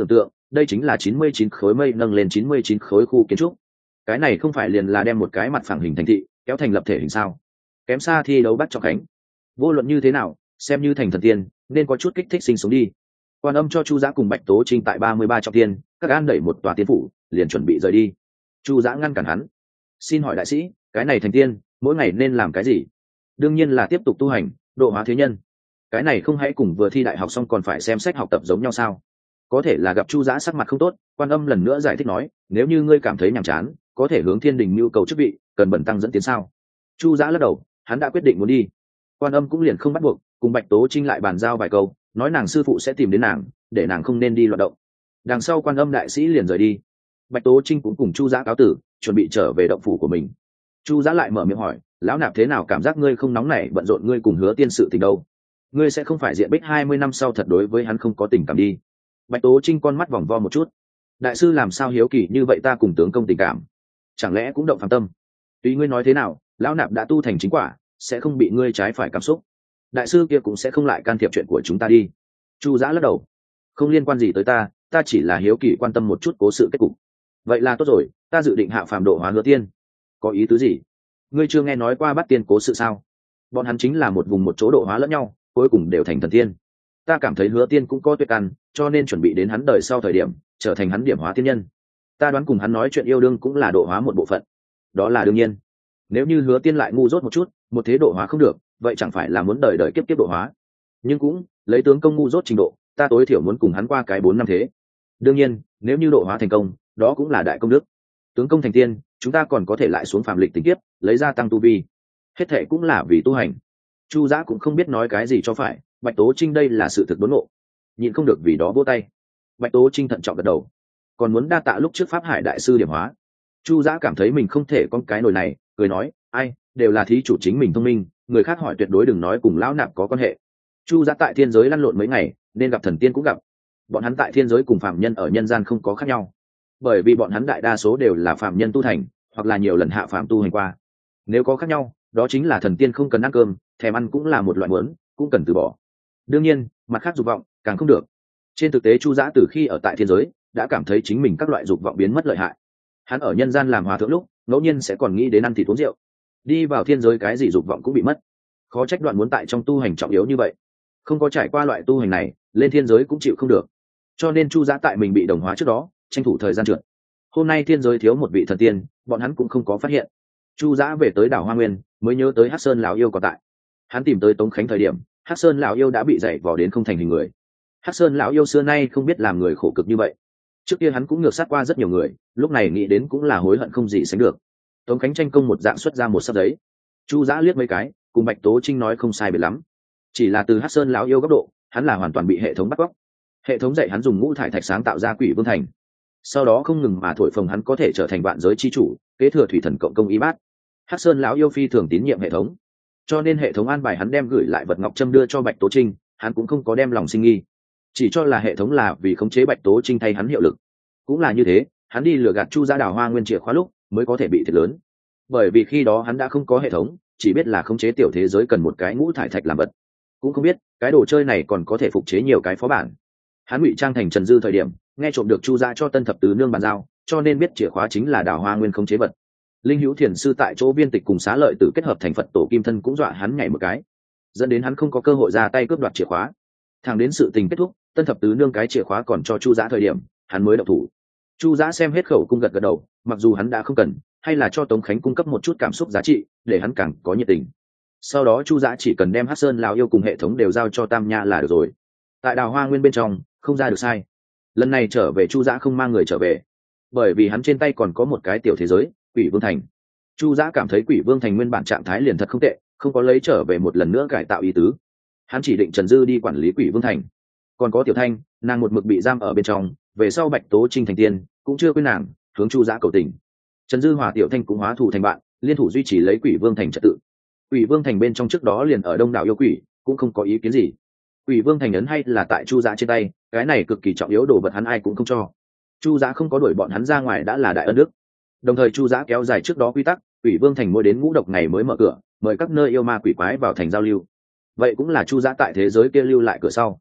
đây chính là chín mươi chín khối mây nâng lên chín mươi chín khối khu kiến trúc. Cái này không phải liền là đem một cái mặt phẳng hình thành thị kéo thành lập thể hình sao? Kém xa thi đấu bắt trọng khánh. Vô luận như thế nào, xem như thành thần tiên nên có chút kích thích sinh sống đi. Quan Âm cho Chu Giã cùng Bạch Tố Trinh tại ba mươi ba trọng tiên, các an đẩy một tòa tiên phủ, liền chuẩn bị rời đi. Chu Giã ngăn cản hắn. Xin hỏi đại sĩ, cái này thành tiên, mỗi ngày nên làm cái gì? Đương nhiên là tiếp tục tu hành, độ hóa thế nhân. Cái này không hãy cùng vừa thi đại học xong còn phải xem sách học tập giống nhau sao? Có thể là gặp Chu Giã sắc mặt không tốt, Quan Âm lần nữa giải thích nói, nếu như ngươi cảm thấy nhàm chán, có thể hướng Thiên Đình nhu cầu chức vị, cần bẩn tăng dẫn tiến sao? Chu Giã lắc đầu, hắn đã quyết định muốn đi. Quan Âm cũng liền không bắt buộc, cùng Bạch Tố Trinh lại bàn giao vài câu, nói nàng sư phụ sẽ tìm đến nàng, để nàng không nên đi loạn động. Đằng sau Quan Âm đại sĩ liền rời đi. Bạch Tố Trinh cũng cùng Chu Giã cáo tử, chuẩn bị trở về động phủ của mình. Chu Giã lại mở miệng hỏi, lão nạp thế nào cảm giác ngươi không nóng nảy bận rộn ngươi cùng Hứa Tiên sự tình đâu? Ngươi sẽ không phải diện bích hai mươi năm sau thật đối với hắn không có tình cảm đi? Bạch Tố Trinh con mắt vòng vo một chút. Đại sư làm sao hiếu kỳ như vậy ta cùng tướng công tình cảm? Chẳng lẽ cũng động phàm tâm? Tùy ngươi nói thế nào, lão nạp đã tu thành chính quả, sẽ không bị ngươi trái phải cảm xúc. Đại sư kia cũng sẽ không lại can thiệp chuyện của chúng ta đi. Chu Giã lắc đầu, không liên quan gì tới ta, ta chỉ là hiếu kỳ quan tâm một chút cố sự kết cục. Vậy là tốt rồi, ta dự định hạ phàm độ hóa Hứa Tiên. Có ý tứ gì? Ngươi chưa nghe nói qua Bát Tiên cố sự sao? Bọn hắn chính là một vùng một chỗ độ hóa lẫn nhau, cuối cùng đều thành thần tiên. Ta cảm thấy Hứa Tiên cũng có tuyệt căn, cho nên chuẩn bị đến hắn đời sau thời điểm trở thành hắn điểm hóa tiên nhân. Ta đoán cùng hắn nói chuyện yêu đương cũng là độ hóa một bộ phận. Đó là đương nhiên. Nếu như Hứa Tiên lại ngu dốt một chút, một thế độ hóa không được, vậy chẳng phải là muốn đời đời kiếp kiếp độ hóa? Nhưng cũng lấy tướng công ngu dốt trình độ, ta tối thiểu muốn cùng hắn qua cái bốn năm thế. Đương nhiên, nếu như độ hóa thành công, đó cũng là đại công đức. Tướng công thành tiên, chúng ta còn có thể lại xuống phàm lịch tình kiếp, lấy ra tăng tu vi. Hết thệ cũng là vì tu hành. Chu Giã cũng không biết nói cái gì cho phải, Bạch Tố Trinh đây là sự thực đốn ngộ, nhịn không được vì đó vỗ tay. Bạch Tố Trinh thận trọng gật đầu, còn muốn đa tạ lúc trước Pháp Hải đại sư điểm hóa. Chu Giã cảm thấy mình không thể con cái nồi này, cười nói, ai, đều là thí chủ chính mình thông minh, người khác hỏi tuyệt đối đừng nói cùng lão nạp có quan hệ. Chu Giã tại thiên giới lăn lộn mấy ngày, nên gặp thần tiên cũng gặp. Bọn hắn tại thiên giới cùng phàm nhân ở nhân gian không có khác nhau, bởi vì bọn hắn đại đa số đều là phàm nhân tu thành, hoặc là nhiều lần hạ phàm tu hành qua. Nếu có khác nhau, đó chính là thần tiên không cần ăn cơm, thèm ăn cũng là một loại muốn, cũng cần từ bỏ. Đương nhiên, mặt khác dục vọng càng không được. Trên thực tế Chu Giã từ khi ở tại thiên giới đã cảm thấy chính mình các loại dục vọng biến mất lợi hại. Hắn ở nhân gian làm hòa thượng lúc ngẫu nhiên sẽ còn nghĩ đến ăn thịt uống rượu, đi vào thiên giới cái gì dục vọng cũng bị mất. Khó trách đoạn muốn tại trong tu hành trọng yếu như vậy. Không có trải qua loại tu hành này, lên thiên giới cũng chịu không được. Cho nên Chu Giã tại mình bị đồng hóa trước đó tranh thủ thời gian trượt. Hôm nay thiên giới thiếu một vị thần tiên, bọn hắn cũng không có phát hiện. Chu Giã về tới đảo Hoa Nguyên mới nhớ tới Hắc Sơn lão yêu còn tại. Hắn tìm tới Tống Khánh thời điểm, Hắc Sơn lão yêu đã bị dày vò đến không thành hình người. Hắc Sơn lão yêu xưa nay không biết làm người khổ cực như vậy. Trước kia hắn cũng ngược sát qua rất nhiều người, lúc này nghĩ đến cũng là hối hận không gì sánh được. Tống Khánh tranh công một dạng xuất ra một sấp giấy. Chu Giã liếc mấy cái, cùng Bạch Tố Trinh nói không sai biệt lắm. Chỉ là từ Hắc Sơn lão yêu góc độ, hắn là hoàn toàn bị hệ thống bắt cóc. Hệ thống dạy hắn dùng ngũ thải thạch sáng tạo ra Quỷ Vương Thành, sau đó không ngừng mà thổi phồng hắn có thể trở thành vạn giới chi chủ, kế thừa thủy thần cộng công y bát. Hắc Sơn lão yêu phi thường tín nhiệm hệ thống, cho nên hệ thống an bài hắn đem gửi lại vật ngọc trâm đưa cho Bạch Tố Trinh, hắn cũng không có đem lòng sinh nghi, chỉ cho là hệ thống là vì khống chế Bạch Tố Trinh thay hắn hiệu lực. Cũng là như thế, hắn đi lừa gạt Chu Giã đào Hoa Nguyên chìa khóa lúc mới có thể bị thiệt lớn, bởi vì khi đó hắn đã không có hệ thống, chỉ biết là khống chế tiểu thế giới cần một cái ngũ thải thạch làm vật, cũng không biết cái đồ chơi này còn có thể phục chế nhiều cái phó bản. Hắn ngụy trang thành Trần Dư thời điểm nghe trộm được Chu Giã cho Tân Thập Tứ Nương bàn giao, cho nên biết chìa khóa chính là đào Hoa Nguyên khống chế vật. Linh Hữu Thiền sư tại chỗ viên tịch cùng Xá Lợi Tử kết hợp thành Phật tổ kim thân cũng dọa hắn nhảy một cái, dẫn đến hắn không có cơ hội ra tay cướp đoạt chìa khóa. Thẳng đến sự tình kết thúc, Tân Thập Tứ Nương cái chìa khóa còn cho Chu Giã thời điểm, hắn mới động thủ. Chu Giã xem hết khẩu cung gật gật đầu, mặc dù hắn đã không cần, hay là cho Tống Khánh cung cấp một chút cảm xúc giá trị, để hắn càng có nhiệt tình. Sau đó Chu Giã chỉ cần đem Hắc Sơn lão yêu cùng hệ thống đều giao cho Tam Nha là được rồi. Tại đào Hoa Nguyên bên trong, không ra được sai. Lần này trở về Chu Giã không mang người trở về, bởi vì hắn trên tay còn có một cái tiểu thế giới, Quỷ Vương Thành. Chu Giã cảm thấy Quỷ Vương Thành nguyên bản trạng thái liền thật không tệ, không có lấy trở về một lần nữa cải tạo ý tứ. Hắn chỉ định Trần Dư đi quản lý Quỷ Vương Thành, còn có Tiểu Thanh, nàng một mực bị giam ở bên trong, về sau Bạch Tố Trinh thành tiên cũng chưa quên nàng, hướng Chu Giã cầu tình. Trần Dư hòa Tiểu Thanh cũng hóa thù thành bạn, liên thủ duy trì lấy Quỷ Vương Thành trật tự. Quỷ Vương Thành bên trong trước đó liền ở đông đảo yêu quỷ, cũng không có ý kiến gì. Quỷ Vương Thành ấn hay là tại Chu Giã trên tay, cái này cực kỳ trọng yếu, đồ vật hắn ai cũng không cho. Chu Giã không có đuổi bọn hắn ra ngoài đã là đại ân đức. Đồng thời Chu Giã kéo dài trước đó quy tắc, Quỷ Vương Thành mỗi đến ngũ độc ngày mới mở cửa, mời các nơi yêu ma quỷ quái vào thành giao lưu. Vậy cũng là Chu Giã tại thế giới kia lưu lại cửa sau.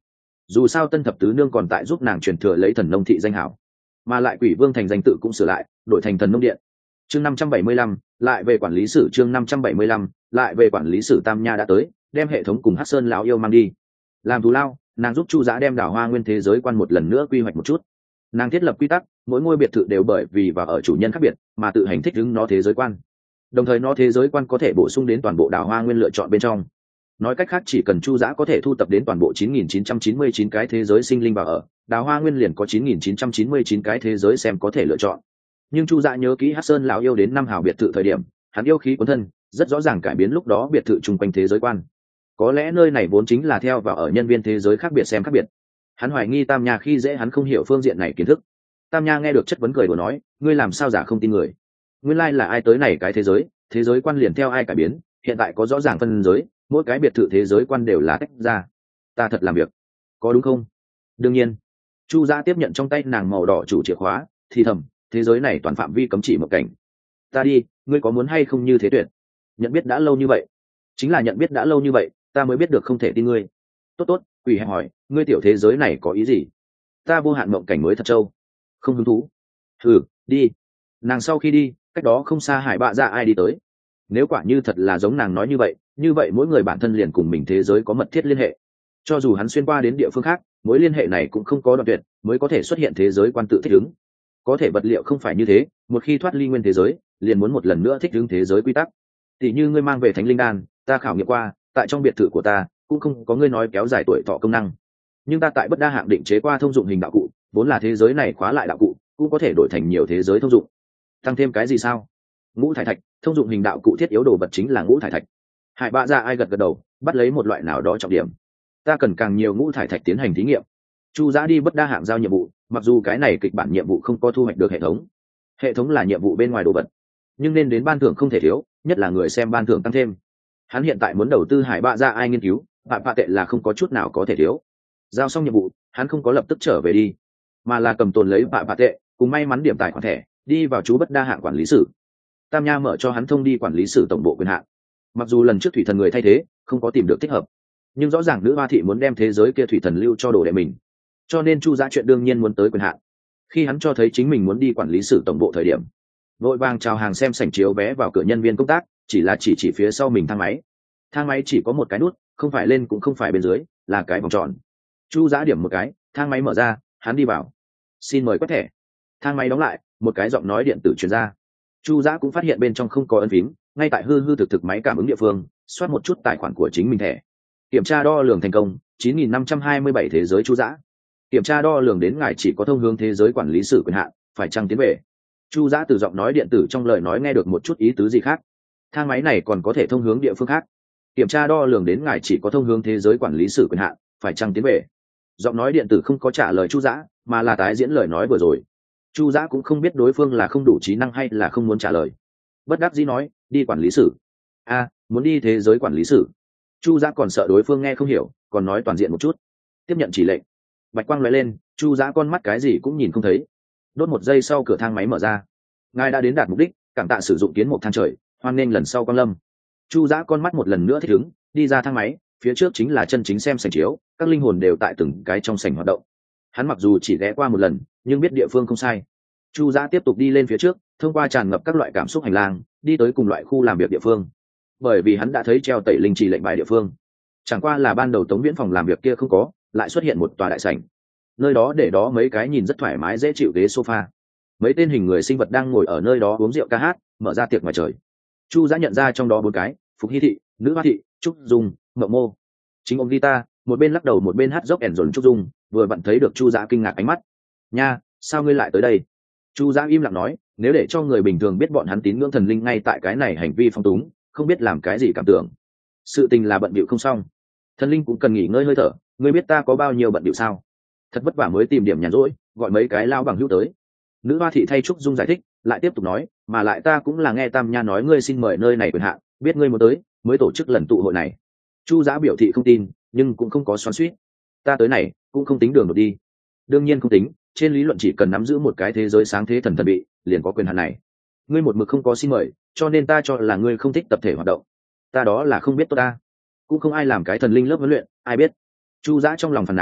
dù sao tân thập tứ nương còn tại giúp nàng truyền thừa lấy thần nông thị danh hảo, mà lại quỷ vương thành danh tự cũng sửa lại đổi thành thần nông điện. Chương năm trăm bảy mươi lăm lại về quản lý sử. Chương năm trăm bảy mươi lăm lại về quản lý sử. Tam Nha đã tới, đem hệ thống cùng Hắc Sơn lão yêu mang đi. Làm thù lao, nàng giúp Chu Giã đem đảo hoa nguyên thế giới quan một lần nữa quy hoạch một chút. Nàng thiết lập quy tắc, mỗi ngôi biệt thự đều bởi vì và ở chủ nhân khác biệt mà tự hành thích ứng nó thế giới quan, đồng thời nó thế giới quan có thể bổ sung đến toàn bộ đảo hoa nguyên lựa chọn bên trong. Nói cách khác, chỉ cần Chu Giã có thể thu tập đến toàn bộ chín nghìn chín trăm chín mươi chín cái thế giới sinh linh vào ở, đảo hoa nguyên liền có chín nghìn chín trăm chín mươi chín cái thế giới xem có thể lựa chọn. Nhưng Chu Giã nhớ kỹ Hắc Sơn lão yêu đến năm hào biệt thự thời điểm, hắn yêu khí cuốn thân, rất rõ ràng cải biến lúc đó biệt thự chung quanh thế giới quan. Có lẽ nơi này vốn chính là theo vào ở nhân viên thế giới khác biệt xem khác biệt. Hắn hoài nghi Tam Nha khi dễ hắn không hiểu phương diện này kiến thức. Tam Nha nghe được chất vấn cười đùa nói, ngươi làm sao giả không tin người? Nguyên lai là ai tới này cái thế giới, thế giới quan liền theo ai cải biến, hiện tại có rõ ràng phân giới, mỗi cái biệt thự thế giới quan đều là tách ra. Ta thật làm việc, có đúng không? Đương nhiên. Chu Giã tiếp nhận trong tay nàng màu đỏ chủ chìa khóa, thì thầm, thế giới này toàn phạm vi cấm chỉ một cảnh. Ta đi, ngươi có muốn hay không như thế tuyệt? Nhận biết đã lâu như vậy, chính là nhận biết đã lâu như vậy, ta mới biết được không thể tin ngươi. Tốt tốt, quỷ hẹp hỏi, ngươi tiểu thế giới này có ý gì? Ta vô hạn mộng cảnh mới thật trâu, không hứng thú. Ừ, đi. Nàng sau khi đi, cách đó không xa Hải Bạ Dạ ai đi tới. Nếu quả như thật là giống nàng nói như vậy, như vậy mỗi người bản thân liền cùng mình thế giới có mật thiết liên hệ. Cho dù hắn xuyên qua đến địa phương khác, mối liên hệ này cũng không có đoạn tuyệt, mới có thể xuất hiện thế giới quan tự thích ứng. Có thể vật liệu không phải như thế, một khi thoát ly nguyên thế giới, liền muốn một lần nữa thích ứng thế giới quy tắc. Tỷ như ngươi mang về Thánh Linh Đan, ta khảo nghiệm qua, tại trong biệt thự của ta cũng không có ngươi nói kéo dài tuổi thọ công năng. Nhưng ta tại bất đa hạng định chế qua thông dụng hình đạo cụ, vốn là thế giới này khóa lại đạo cụ, cũng có thể đổi thành nhiều thế giới thông dụng. Tăng thêm cái gì sao? Ngũ thải thạch, thông dụng hình đạo cụ thiết yếu đồ vật chính là ngũ thải thạch. Hải Bạ Dạ ai gật gật đầu, bắt lấy một loại nào đó trọng điểm. Ta cần càng nhiều ngũ thải thạch tiến hành thí nghiệm. Chu Giã đi bất đa hạng giao nhiệm vụ, mặc dù cái này kịch bản nhiệm vụ không có thu hoạch được hệ thống, hệ thống là nhiệm vụ bên ngoài đồ vật, nhưng nên đến ban thưởng không thể thiếu, nhất là người xem ban thưởng tăng thêm. Hắn hiện tại muốn đầu tư Hải Bạ Dạ ai nghiên cứu, Bạ Bạ tệ là không có chút nào có thể thiếu. Giao xong nhiệm vụ, hắn không có lập tức trở về đi, mà là cầm tồn lấy Bạ Bạ tệ cùng may mắn điểm tài khoản thẻ, đi vào chú bất đa hạng quản lý sử. Tam Nha mở cho hắn thông đi quản lý sử tổng bộ quyền hạn. Mặc dù lần trước thủy thần người thay thế không có tìm được thích hợp, nhưng rõ ràng nữ hoa thị muốn đem thế giới kia thủy thần lưu cho đồ đệ mình, cho nên Chu Giã chuyện đương nhiên muốn tới quyền hạn. Khi hắn cho thấy chính mình muốn đi quản lý sử tổng bộ thời điểm, vội vàng chào hàng xem sảnh chiếu vé vào cửa nhân viên công tác, chỉ là chỉ chỉ phía sau mình thang máy. Thang máy chỉ có một cái nút, không phải lên cũng không phải bên dưới, là cái vòng tròn. Chu Giã điểm một cái, thang máy mở ra, hắn đi vào. Xin mời quét thẻ. Thang máy đóng lại, một cái giọng nói điện tử truyền ra. Chu Giã cũng phát hiện bên trong không có ấn phím, ngay tại hư hư thực thực máy cảm ứng địa phương, soát một chút tài khoản của chính mình thẻ. Kiểm tra đo lường thành công, chín nghìn năm trăm hai mươi bảy thế giới Chu Giã. Kiểm tra đo lường đến ngài chỉ có thông hướng thế giới quản lý sử quyền hạn, phải chăng tiến về? Chu Giã từ giọng nói điện tử trong lời nói nghe được một chút ý tứ gì khác. Thang máy này còn có thể thông hướng địa phương khác. Kiểm tra đo lường đến ngài chỉ có thông hướng thế giới quản lý sử quyền hạn, phải chăng tiến về? Giọng nói điện tử không có trả lời Chu Giã, mà là tái diễn lời nói vừa rồi. Chu Giã cũng không biết đối phương là không đủ trí năng hay là không muốn trả lời. Bất đắc dĩ nói, đi quản lý sử. A, à, muốn đi thế giới quản lý sử. Chu Giã còn sợ đối phương nghe không hiểu, còn nói toàn diện một chút. Tiếp nhận chỉ lệnh. Bạch quang lóe lên, Chu Giã con mắt cái gì cũng nhìn không thấy. Đốt một giây sau cửa thang máy mở ra. Ngài đã đến đạt mục đích, cảm tạ sử dụng kiến một thang trời, hoan nghênh lần sau quang lâm. Chu Giã con mắt một lần nữa thích ứng, đi ra thang máy, phía trước chính là chân chính xem sảnh chiếu, các linh hồn đều tại từng cái trong sảnh hoạt động. Hắn mặc dù chỉ ghé qua một lần, nhưng biết địa phương không sai. Chu Giã tiếp tục đi lên phía trước, thông qua tràn ngập các loại cảm xúc hành lang, đi tới cùng loại khu làm việc địa phương. Bởi vì hắn đã thấy treo tẩy linh trì lệnh bài địa phương, chẳng qua là ban đầu Tống Viễn phòng làm việc kia không có, lại xuất hiện một tòa đại sảnh. Nơi đó để đó mấy cái nhìn rất thoải mái dễ chịu ghế sofa, mấy tên hình người sinh vật đang ngồi ở nơi đó uống rượu ca hát, mở ra tiệc ngoài trời. Chu Giã nhận ra trong đó bốn cái: Phục Hy thị, Nữ Hoa thị, Trúc Dung, Mộng Mô. Chính ông guitar, một bên lắc đầu một bên hát dốc ẻn dồn Trúc Dung, vừa vặn thấy được Chu Giã kinh ngạc ánh mắt. Nha, sao ngươi lại tới đây? Chu Giã im lặng nói, nếu để cho người bình thường biết bọn hắn tín ngưỡng thần linh ngay tại cái này hành vi phong túng, không biết làm cái gì cảm tưởng. Sự tình là bận bịu không xong, thần linh cũng cần nghỉ ngơi hơi thở. Ngươi biết ta có bao nhiêu bận bịu sao? Thật vất vả mới tìm điểm nhàn rỗi, gọi mấy cái lao bằng hữu tới. Nữ Hoa thị thay Trúc Dung giải thích, lại tiếp tục nói, mà lại ta cũng là nghe Tam Nha nói ngươi xin mời nơi này quyền hạn, biết ngươi muốn tới, mới tổ chức lần tụ hội này. Chu Giã biểu thị không tin, nhưng cũng không có xoắn xuýt. Ta tới này cũng không tính đường một đi. Đương nhiên không tính, trên lý luận chỉ cần nắm giữ một cái thế giới sáng thế thần thần bị, liền có quyền hạn này. Ngươi một mực không có xin mời, cho nên ta cho là ngươi không thích tập thể hoạt động. Ta đó là không biết tốt ta, cũng không ai làm cái thần linh lớp huấn luyện, ai biết. Chu Giã trong lòng phàn nàn,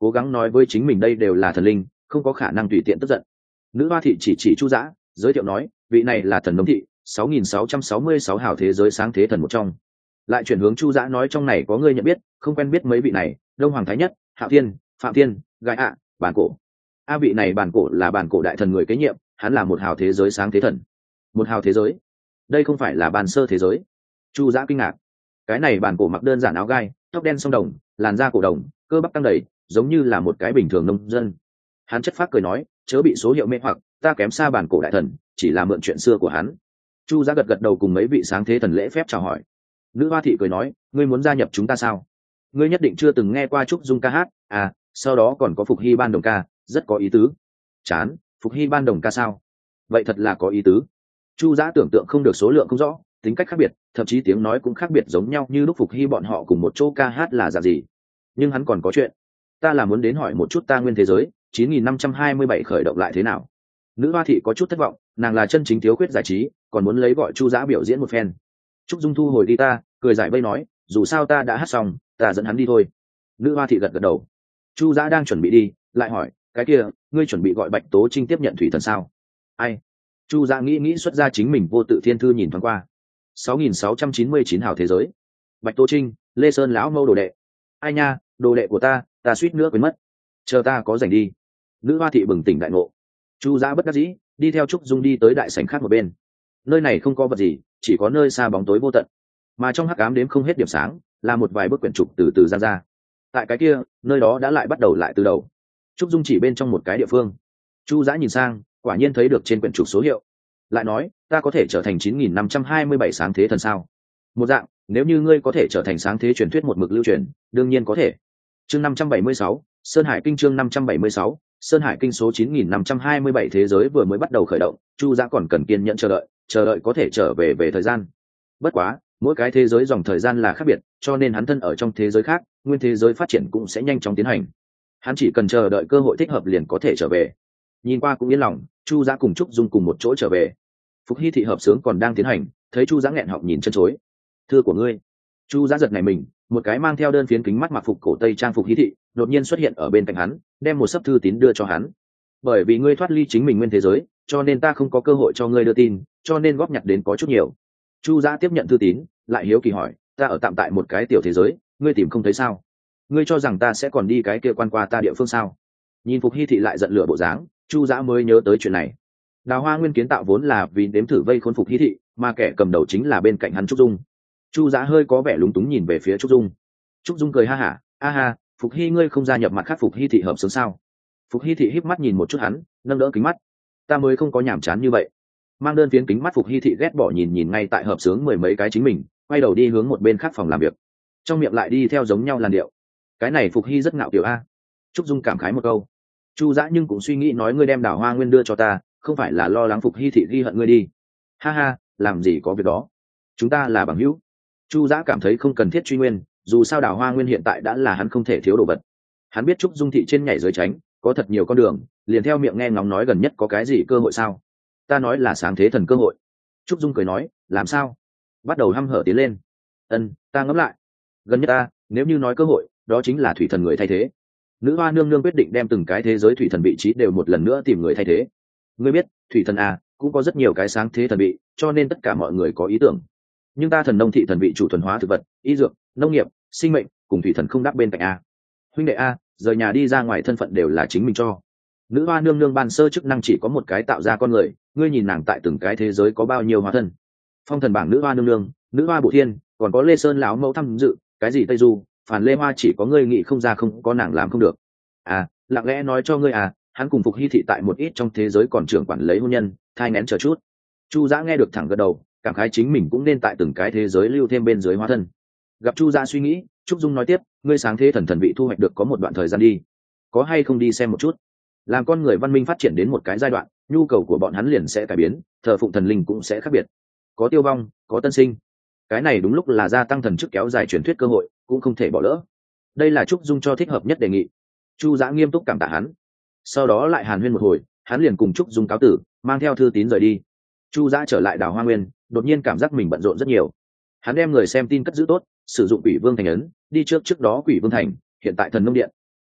cố gắng nói với chính mình đây đều là thần linh, không có khả năng tùy tiện tức giận. Nữ hoa thị chỉ chỉ Chu Dã, giới thiệu nói, vị này là thần nông thị sáu nghìn sáu trăm sáu mươi sáu hào thế giới sáng thế thần một trong. Lại chuyển hướng Chu Dã nói, trong này có người nhận biết, không quen biết mấy vị này, Đông Hoàng Thái Nhất, Hạo Thiên, Phạm Thiên, Gai ạ, Bản Cổ. A vị này Bản Cổ là Bản Cổ đại thần người kế nhiệm, hắn là một hào thế giới sáng thế thần. Một hào thế giới? Đây không phải là bàn sơ thế giới? Chu Dã kinh ngạc. Cái này Bản Cổ mặc đơn giản áo gai, tóc đen song đồng, làn da cổ đồng, cơ bắp tăng đầy, giống như là một cái bình thường nông dân. Hắn chất phác cười nói, chớ bị số hiệu mê hoặc, ta kém xa Bản Cổ đại thần, chỉ là mượn chuyện xưa của hắn. Chu Dã gật gật đầu cùng mấy vị sáng thế thần lễ phép chào hỏi. Nữ hoa thị cười nói, ngươi muốn gia nhập chúng ta sao? Ngươi nhất định chưa từng nghe qua Trúc Dung ca hát à? Sau đó còn có Phục Hy ban đồng ca, rất có ý tứ. Chán, Phục Hy ban đồng ca sao? Vậy thật là có ý tứ. Chu Dã tưởng tượng không được, số lượng không rõ, tính cách khác biệt, thậm chí tiếng nói cũng khác biệt, giống nhau như lúc Phục Hy bọn họ cùng một chỗ ca hát là dạng gì. Nhưng hắn còn có chuyện, ta là muốn đến hỏi một chút ta nguyên thế giới chín nghìn năm trăm hai mươi bảy khởi động lại thế nào. Nữ hoa thị có chút thất vọng, nàng là chân chính thiếu khuyết giải trí, còn muốn lấy gọi Chu Dã biểu diễn một phen. Trúc Dung thu hồi đi ta, cười giải vây nói, dù sao ta đã hát xong, ta dẫn hắn đi thôi. Nữ hoa thị gật gật đầu. Chu Dã đang chuẩn bị đi, lại hỏi, cái kia, ngươi chuẩn bị gọi Bạch Tố Trinh tiếp nhận thủy thần sao? Ai? Chu Dã nghĩ nghĩ xuất ra chính mình vô tự thiên thư nhìn thoáng qua. sáu nghìn sáu trăm chín mươi chín hào thế giới. Bạch Tố Trinh, Lê Sơn lão mâu đồ đệ. Ai nha, đồ đệ của ta, ta suýt nữa quên mất. Chờ ta có rảnh đi. Nữ hoa thị bừng tỉnh đại ngộ. Chu Dã bất đắc dĩ, đi theo Trúc Dung đi tới đại sảnh khác một bên. Nơi này không có vật gì, chỉ có nơi xa bóng tối vô tận, mà trong hắc ám đếm không hết điểm sáng, là một vài bức quyển trục từ từ ra ra. Tại cái kia, nơi đó đã lại bắt đầu lại từ đầu. Trúc Dung chỉ bên trong một cái địa phương. Chu Dã nhìn sang, quả nhiên thấy được trên quyển trục số hiệu. Lại nói, ta có thể trở thành chín nghìn năm trăm hai mươi bảy sáng thế thần sao? Một dạng, nếu như ngươi có thể trở thành sáng thế truyền thuyết một mực lưu truyền, đương nhiên có thể. Chương năm trăm bảy mươi sáu, Sơn Hải Kinh. Chương năm trăm bảy mươi sáu, Sơn Hải Kinh. Số chín nghìn năm trăm hai mươi bảy thế giới vừa mới bắt đầu khởi động, Chu Dã còn cần kiên nhẫn chờ đợi, chờ đợi có thể trở về về thời gian. Bất quá, mỗi cái thế giới dòng thời gian là khác biệt, cho nên hắn thân ở trong thế giới khác, nguyên thế giới phát triển cũng sẽ nhanh chóng tiến hành. Hắn chỉ cần chờ đợi cơ hội thích hợp liền có thể trở về. Nhìn qua cũng yên lòng, Chu Dã cùng Trúc Dung cùng một chỗ trở về. Phục Hy thị hợp sướng còn đang tiến hành, thấy Chu Dã nghẹn họng nhìn chân chối. Thư của ngươi. Chu Dã giật nảy mình, một cái mang theo đơn phiến kính mắt mặc phục cổ tây trang Phục Hy thị đột nhiên xuất hiện ở bên cạnh hắn, đem một sấp thư tín đưa cho hắn. Bởi vì ngươi thoát ly chính mình nguyên thế giới, cho nên ta không có cơ hội cho ngươi đưa tin, cho nên góp nhặt đến có chút nhiều. Chu Dã tiếp nhận thư tín, lại hiếu kỳ hỏi, ta ở tạm tại một cái tiểu thế giới, ngươi tìm không thấy sao? Ngươi cho rằng ta sẽ còn đi cái kia quan qua ta địa phương sao? Nhìn Phục Hy thị lại giận lửa bộ dáng, Chu Dã mới nhớ tới chuyện này. Đào Hoa Nguyên kiến tạo vốn là vì đếm thử vây khốn Phục Hy thị, mà kẻ cầm đầu chính là bên cạnh hắn Trúc Dung. Chu Dã hơi có vẻ lúng túng nhìn về phía Trúc Dung. Trúc Dung cười ha hả, a ha, Phục Hy ngươi không gia nhập mặt khác Phục Hy thị hợp sướng sao? Phục Hy thị híp mắt nhìn một chút hắn, nâng đỡ kính mắt. Ta mới không có nhảm chán như vậy. Mang đơn phiến kính mắt Phục Hy thị ghét bỏ nhìn nhìn ngay tại hợp sướng mười mấy cái chính mình, quay đầu đi hướng một bên khác phòng làm việc, trong miệng lại đi theo giống nhau làn điệu. Cái này Phục Hy rất ngạo kiểu a. Trúc Dung cảm khái một câu. Chu Dã nhưng cũng suy nghĩ nói, ngươi đem Đào Hoa Nguyên đưa cho ta, không phải là lo lắng Phục Hy thị ghi hận ngươi đi. Ha ha, làm gì có việc đó, chúng ta là bằng hữu. Chu Dã cảm thấy không cần thiết truy nguyên, dù sao Đào Hoa Nguyên hiện tại đã là hắn không thể thiếu đồ vật. Hắn biết Trúc Dung thị trên nhảy dưới tránh, có thật nhiều con đường, liền theo miệng nghe ngóng nói gần nhất có cái gì cơ hội sao? Ta nói là sáng thế thần cơ hội. Trúc Dung cười nói, làm sao? Bắt đầu hăm hở tiến lên. Ân, ta ngẫm lại. Gần nhất ta, nếu như nói cơ hội, đó chính là thủy thần người thay thế. Nữ hoa nương nương quyết định đem từng cái thế giới thủy thần vị trí đều một lần nữa tìm người thay thế. Ngươi biết, thủy thần à, cũng có rất nhiều cái sáng thế thần vị, cho nên tất cả mọi người có ý tưởng. Nhưng ta thần nông thị thần vị chủ thuần hóa thực vật, y dược, nông nghiệp, sinh mệnh, cùng thủy thần không đáp bên cạnh a. Huynh đệ a, rời nhà đi ra ngoài thân phận đều là chính mình cho. Nữ hoa nương nương ban sơ chức năng chỉ có một cái tạo ra con người, ngươi nhìn nàng tại từng cái thế giới có bao nhiêu hóa thân. Phong thần bảng nữ hoa nương nương, nữ hoa bộ thiên, còn có Lê Sơn lão mẫu tham dự, cái gì Tây Du, phản Lê Hoa chỉ có ngươi nghĩ không ra, không có nàng làm không được. À, lặng lẽ nói cho ngươi à, hắn cùng Phục Hy thị tại một ít trong thế giới còn trưởng quản lấy hôn nhân, thai nghén chờ chút. Chu Dã nghe được thẳng gật đầu, cảm khái chính mình cũng nên tại từng cái thế giới lưu thêm bên dưới hóa thân. Gặp Chu Dã suy nghĩ, Trúc Dung nói tiếp, ngươi sáng thế thần thần vị thu hoạch được có một đoạn thời gian đi, có hay không đi xem một chút? Làm con người văn minh phát triển đến một cái giai đoạn, nhu cầu của bọn hắn liền sẽ cải biến, thờ phụng thần linh cũng sẽ khác biệt, có tiêu vong, có tân sinh. Cái này đúng lúc là gia tăng thần chức kéo dài truyền thuyết cơ hội, cũng không thể bỏ lỡ. Đây là Trúc Dung cho thích hợp nhất đề nghị. Chu Dã nghiêm túc cảm tạ hắn, sau đó lại hàn huyên một hồi, hắn liền cùng Trúc Dung cáo tử, mang theo thư tín rời đi. Chu Dã trở lại Đào Hoa Nguyên, đột nhiên cảm giác mình bận rộn rất nhiều. Hắn đem người xem tin cất giữ tốt, sử dụng Quỷ Vương thành ấn, đi trước trước đó Quỷ Vương thành, hiện tại Thần Nông Điện.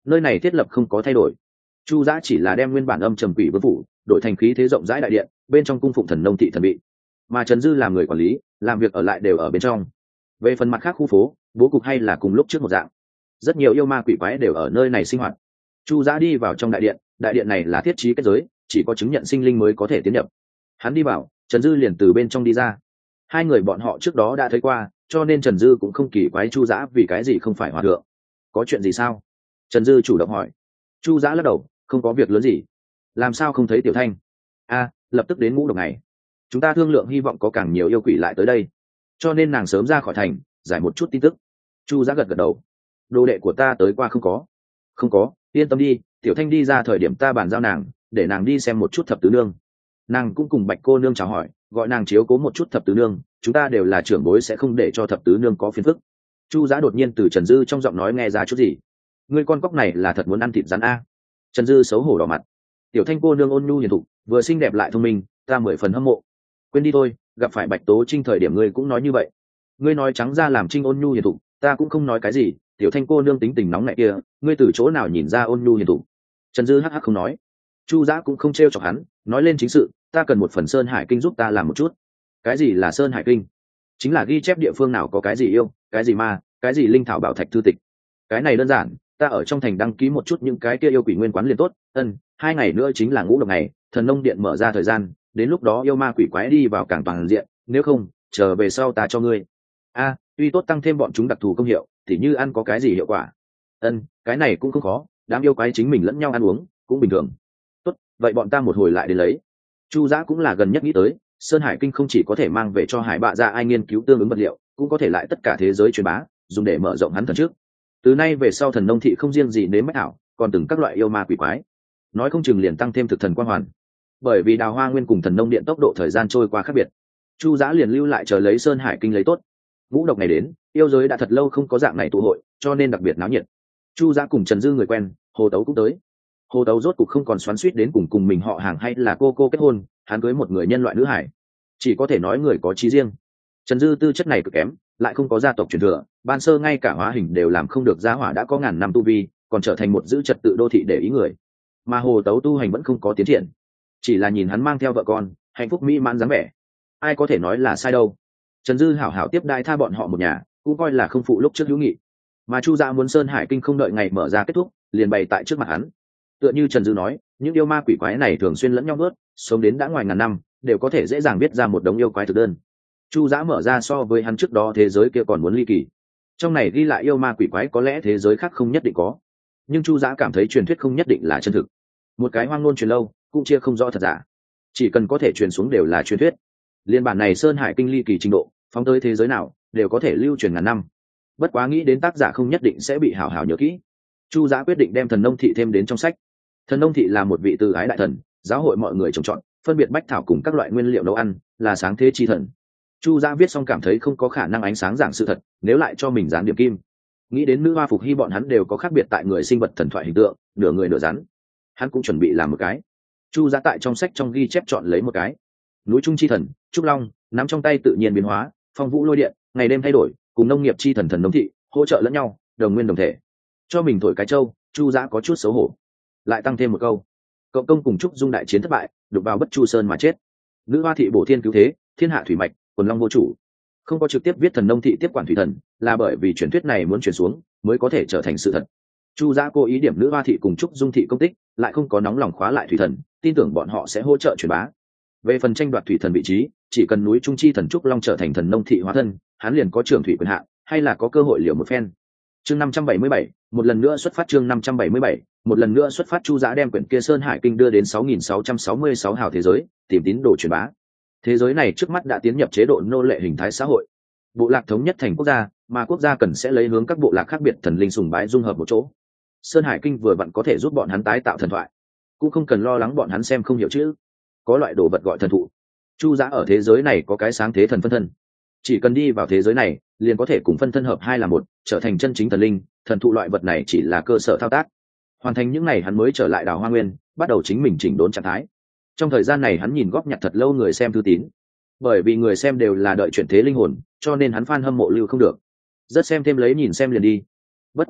nơi này thiết lập không có thay đổi. Chu Giã chỉ là đem nguyên bản âm trầm quỷ vương phủ đổi thành khí thế rộng rãi đại điện, bên trong cung phụng thần nông thị thần bị, mà Trần Dư làm người quản lý, làm việc ở lại đều ở bên trong. Về phần mặt khác khu phố, bố cục hay là cùng lúc trước một dạng, rất nhiều yêu ma quỷ quái đều ở nơi này sinh hoạt. Chu Giã đi vào trong đại điện, đại điện này là thiết trí kết giới, chỉ có chứng nhận sinh linh mới có thể tiến nhập. Hắn đi vào, Trần Dư liền từ bên trong đi ra. Hai người bọn họ trước đó đã thấy qua, cho nên Trần Dư cũng không kỳ quái Chu Giã vì cái gì không phải hòa thượng. Có chuyện gì sao? Trần Dư chủ động hỏi. Chu Giã lắc đầu, không có việc lớn gì. Làm sao không thấy Tiểu Thanh? A, lập tức đến ngũ độc này. Chúng ta thương lượng hy vọng có càng nhiều yêu quỷ lại tới đây, cho nên nàng sớm ra khỏi thành, giải một chút tin tức. Chu Giã gật gật đầu. Đồ đệ của ta tới qua không có? Không có, yên tâm đi, Tiểu Thanh đi ra thời điểm ta bàn giao nàng, để nàng đi xem một chút thập tứ nương. Nàng cũng cùng Bạch cô nương chào hỏi, gọi nàng chiếu cố một chút thập tứ nương, chúng ta đều là trưởng bối sẽ không để cho thập tứ nương có phiền phức. Chu Giã đột nhiên từ Trần Dư trong giọng nói nghe ra chút gì. Ngươi con cóc này là thật muốn ăn thịt rắn a? Trần Dư xấu hổ đỏ mặt. Tiểu Thanh cô nương ôn nhu hiền thục, vừa xinh đẹp lại thông minh, ta mười phần hâm mộ. Quên đi thôi, gặp phải Bạch Tố Trinh thời điểm ngươi cũng nói như vậy. Ngươi nói trắng ra làm Trinh ôn nhu hiền thục, ta cũng không nói cái gì. Tiểu Thanh cô nương tính tình nóng nảy kia, ngươi từ chỗ nào nhìn ra ôn nhu hiền thục? Trần Dư hắc hắc không nói. Chu Giã cũng không trêu chọc hắn, nói lên chính sự, ta cần một phần Sơn Hải Kinh giúp ta làm một chút. Cái gì là Sơn Hải Kinh? Chính là ghi chép địa phương nào có cái gì yêu, cái gì ma, cái gì linh thảo bảo thạch thư tịch. Cái này đơn giản, ta ở trong thành đăng ký một chút những cái kia yêu quỷ nguyên quán liền tốt. Ân, hai ngày nữa chính là ngũ độc ngày, thần nông điện mở ra thời gian, đến lúc đó yêu ma quỷ quái đi vào càng toàn diện, nếu không, chờ về sau ta cho ngươi. A, tuy tốt tăng thêm bọn chúng đặc thù công hiệu, thì như ăn có cái gì hiệu quả. Ân, cái này cũng không khó, đám yêu quái chính mình lẫn nhau ăn uống, cũng bình thường. Tốt, vậy bọn ta một hồi lại đến lấy. Chu Giã cũng là gần nhất nghĩ tới, Sơn Hải Kinh không chỉ có thể mang về cho Hải Bạ Gia ai nghiên cứu tương ứng vật liệu, cũng có thể lại tất cả thế giới truyền bá, dùng để mở rộng hắn thần trước. Từ nay về sau thần nông thị không riêng gì đến bách ảo, còn từng các loại yêu ma quỷ quái, nói không chừng liền tăng thêm thực thần quan hoàn. Bởi vì Đào Hoa Nguyên cùng thần nông điện tốc độ thời gian trôi qua khác biệt, Chu Giã liền lưu lại chờ lấy Sơn Hải Kinh lấy tốt. Ngũ độc này đến, yêu giới đã thật lâu không có dạng này tụ hội, cho nên đặc biệt náo nhiệt. Chu Giã cùng Trần Dư người quen, Hồ Tấu cũng tới. Hồ Tấu rốt cục không còn xoắn xuýt đến cùng cùng mình họ hàng hay là cô cô kết hôn, hắn cưới một người nhân loại nữ hải, chỉ có thể nói người có chí riêng. Trần Dư tư chất này cực kém, lại không có gia tộc truyền thừa, ban sơ ngay cả hóa hình đều làm không được, gia hỏa đã có ngàn năm tu vi, còn trở thành một giữ trật tự đô thị để ý người. Mà Hồ Tấu tu hành vẫn không có tiến triển, chỉ là nhìn hắn mang theo vợ con, hạnh phúc mỹ mãn dáng vẻ, ai có thể nói là sai đâu. Trần Dư hảo hảo tiếp đai tha bọn họ một nhà, cũng coi là không phụ lúc trước hữu nghị. Mà Chu Giã muốn Sơn Hải Kinh không đợi ngày mở ra kết thúc, liền bày tại trước mặt hắn. Tựa như Trần Dư nói, những yêu ma quỷ quái này thường xuyên lẫn nhau bớt, sống đến đã ngoài ngàn năm, đều có thể dễ dàng viết ra một đống yêu quái thực đơn. Chu Giã mở ra so với hắn trước đó thế giới kia còn muốn ly kỳ. Trong này ghi lại yêu ma quỷ quái có lẽ thế giới khác không nhất định có, nhưng Chu Giã cảm thấy truyền thuyết không nhất định là chân thực. Một cái hoang ngôn truyền lâu, cũng chia không rõ thật giả. Chỉ cần có thể truyền xuống đều là truyền thuyết. Liên bản này Sơn Hải Kinh ly kỳ trình độ, phóng tới thế giới nào đều có thể lưu truyền ngàn năm. Bất quá nghĩ đến tác giả không nhất định sẽ bị hảo hảo nhớ kỹ, Chu Giã quyết định đem thần nông thị thêm đến trong sách. Thần nông thị là một vị từ ái đại thần, giáo hội mọi người trồng trọt, phân biệt bách thảo cùng các loại nguyên liệu nấu ăn, là sáng thế chi thần. Chu Giã viết xong cảm thấy không có khả năng ánh sáng giảng sự thật, nếu lại cho mình dán điểm kim. Nghĩ đến nữ hoa phục hy bọn hắn đều có khác biệt tại người sinh vật thần thoại hình tượng, nửa người nửa rắn, hắn cũng chuẩn bị làm một cái. Chu Giã tại trong sách trong ghi chép chọn lấy một cái. Núi trung chi thần trúc long nắm trong tay tự nhiên biến hóa, phong vũ lôi điện, ngày đêm thay đổi, cùng nông nghiệp chi thần thần nông thị hỗ trợ lẫn nhau, đồng nguyên đồng thể. Cho mình thổi cái trâu, Chu Giã có chút xấu hổ, lại tăng thêm một câu: cộng công cùng trúc dung đại chiến thất bại, đục vào bất chu sơn mà chết. Nữ hoa thị bổ thiên cứu thế, thiên hạ thủy mạch, quần long vô chủ. Không có trực tiếp viết thần nông thị tiếp quản thủy thần, là bởi vì truyền thuyết này muốn truyền xuống mới có thể trở thành sự thật. Chu Giã cố ý điểm nữ hoa thị cùng trúc dung thị công tích, lại không có nóng lòng khóa lại thủy thần, tin tưởng bọn họ sẽ hỗ trợ truyền bá. Về phần tranh đoạt thủy thần vị trí, chỉ cần núi trung chi thần trúc long trở thành thần nông thị hóa thân, hắn liền có trưởng thủy quyền hạn, hay là có cơ hội liều một phen. Chương năm trăm bảy mươi bảy, một lần nữa xuất phát. Chương năm trăm bảy mươi bảy, một lần nữa xuất phát. Chu Giã đem quyển kia Sơn Hải Kinh đưa đến sáu nghìn sáu trăm sáu mươi sáu hào thế giới, tìm tín đồ truyền bá. Thế giới này trước mắt đã tiến nhập chế độ nô lệ hình thái xã hội, bộ lạc thống nhất thành quốc gia, mà quốc gia cần sẽ lấy hướng các bộ lạc khác biệt thần linh sùng bái dung hợp một chỗ. Sơn Hải Kinh vừa vặn có thể giúp bọn hắn tái tạo thần thoại, cũng không cần lo lắng bọn hắn xem không hiểu chữ. Có loại đồ vật gọi thần thụ. Chu Giã ở thế giới này có cái sáng thế thần phân thân, chỉ cần đi vào thế giới này liền có thể cùng phân thân hợp hai là một, trở thành chân chính thần linh. Thần thụ loại vật này chỉ là cơ sở thao tác, hoàn thành những ngày hắn mới trở lại Đào Hoa Nguyên, bắt đầu chính mình chỉnh đốn trạng thái. Trong thời gian này hắn nhìn góp nhặt thật lâu người xem thư tín, bởi vì người xem đều là đợi chuyển thế linh hồn, cho nên hắn fan hâm mộ lưu không được, rất xem thêm lấy nhìn xem liền đi. Bất quá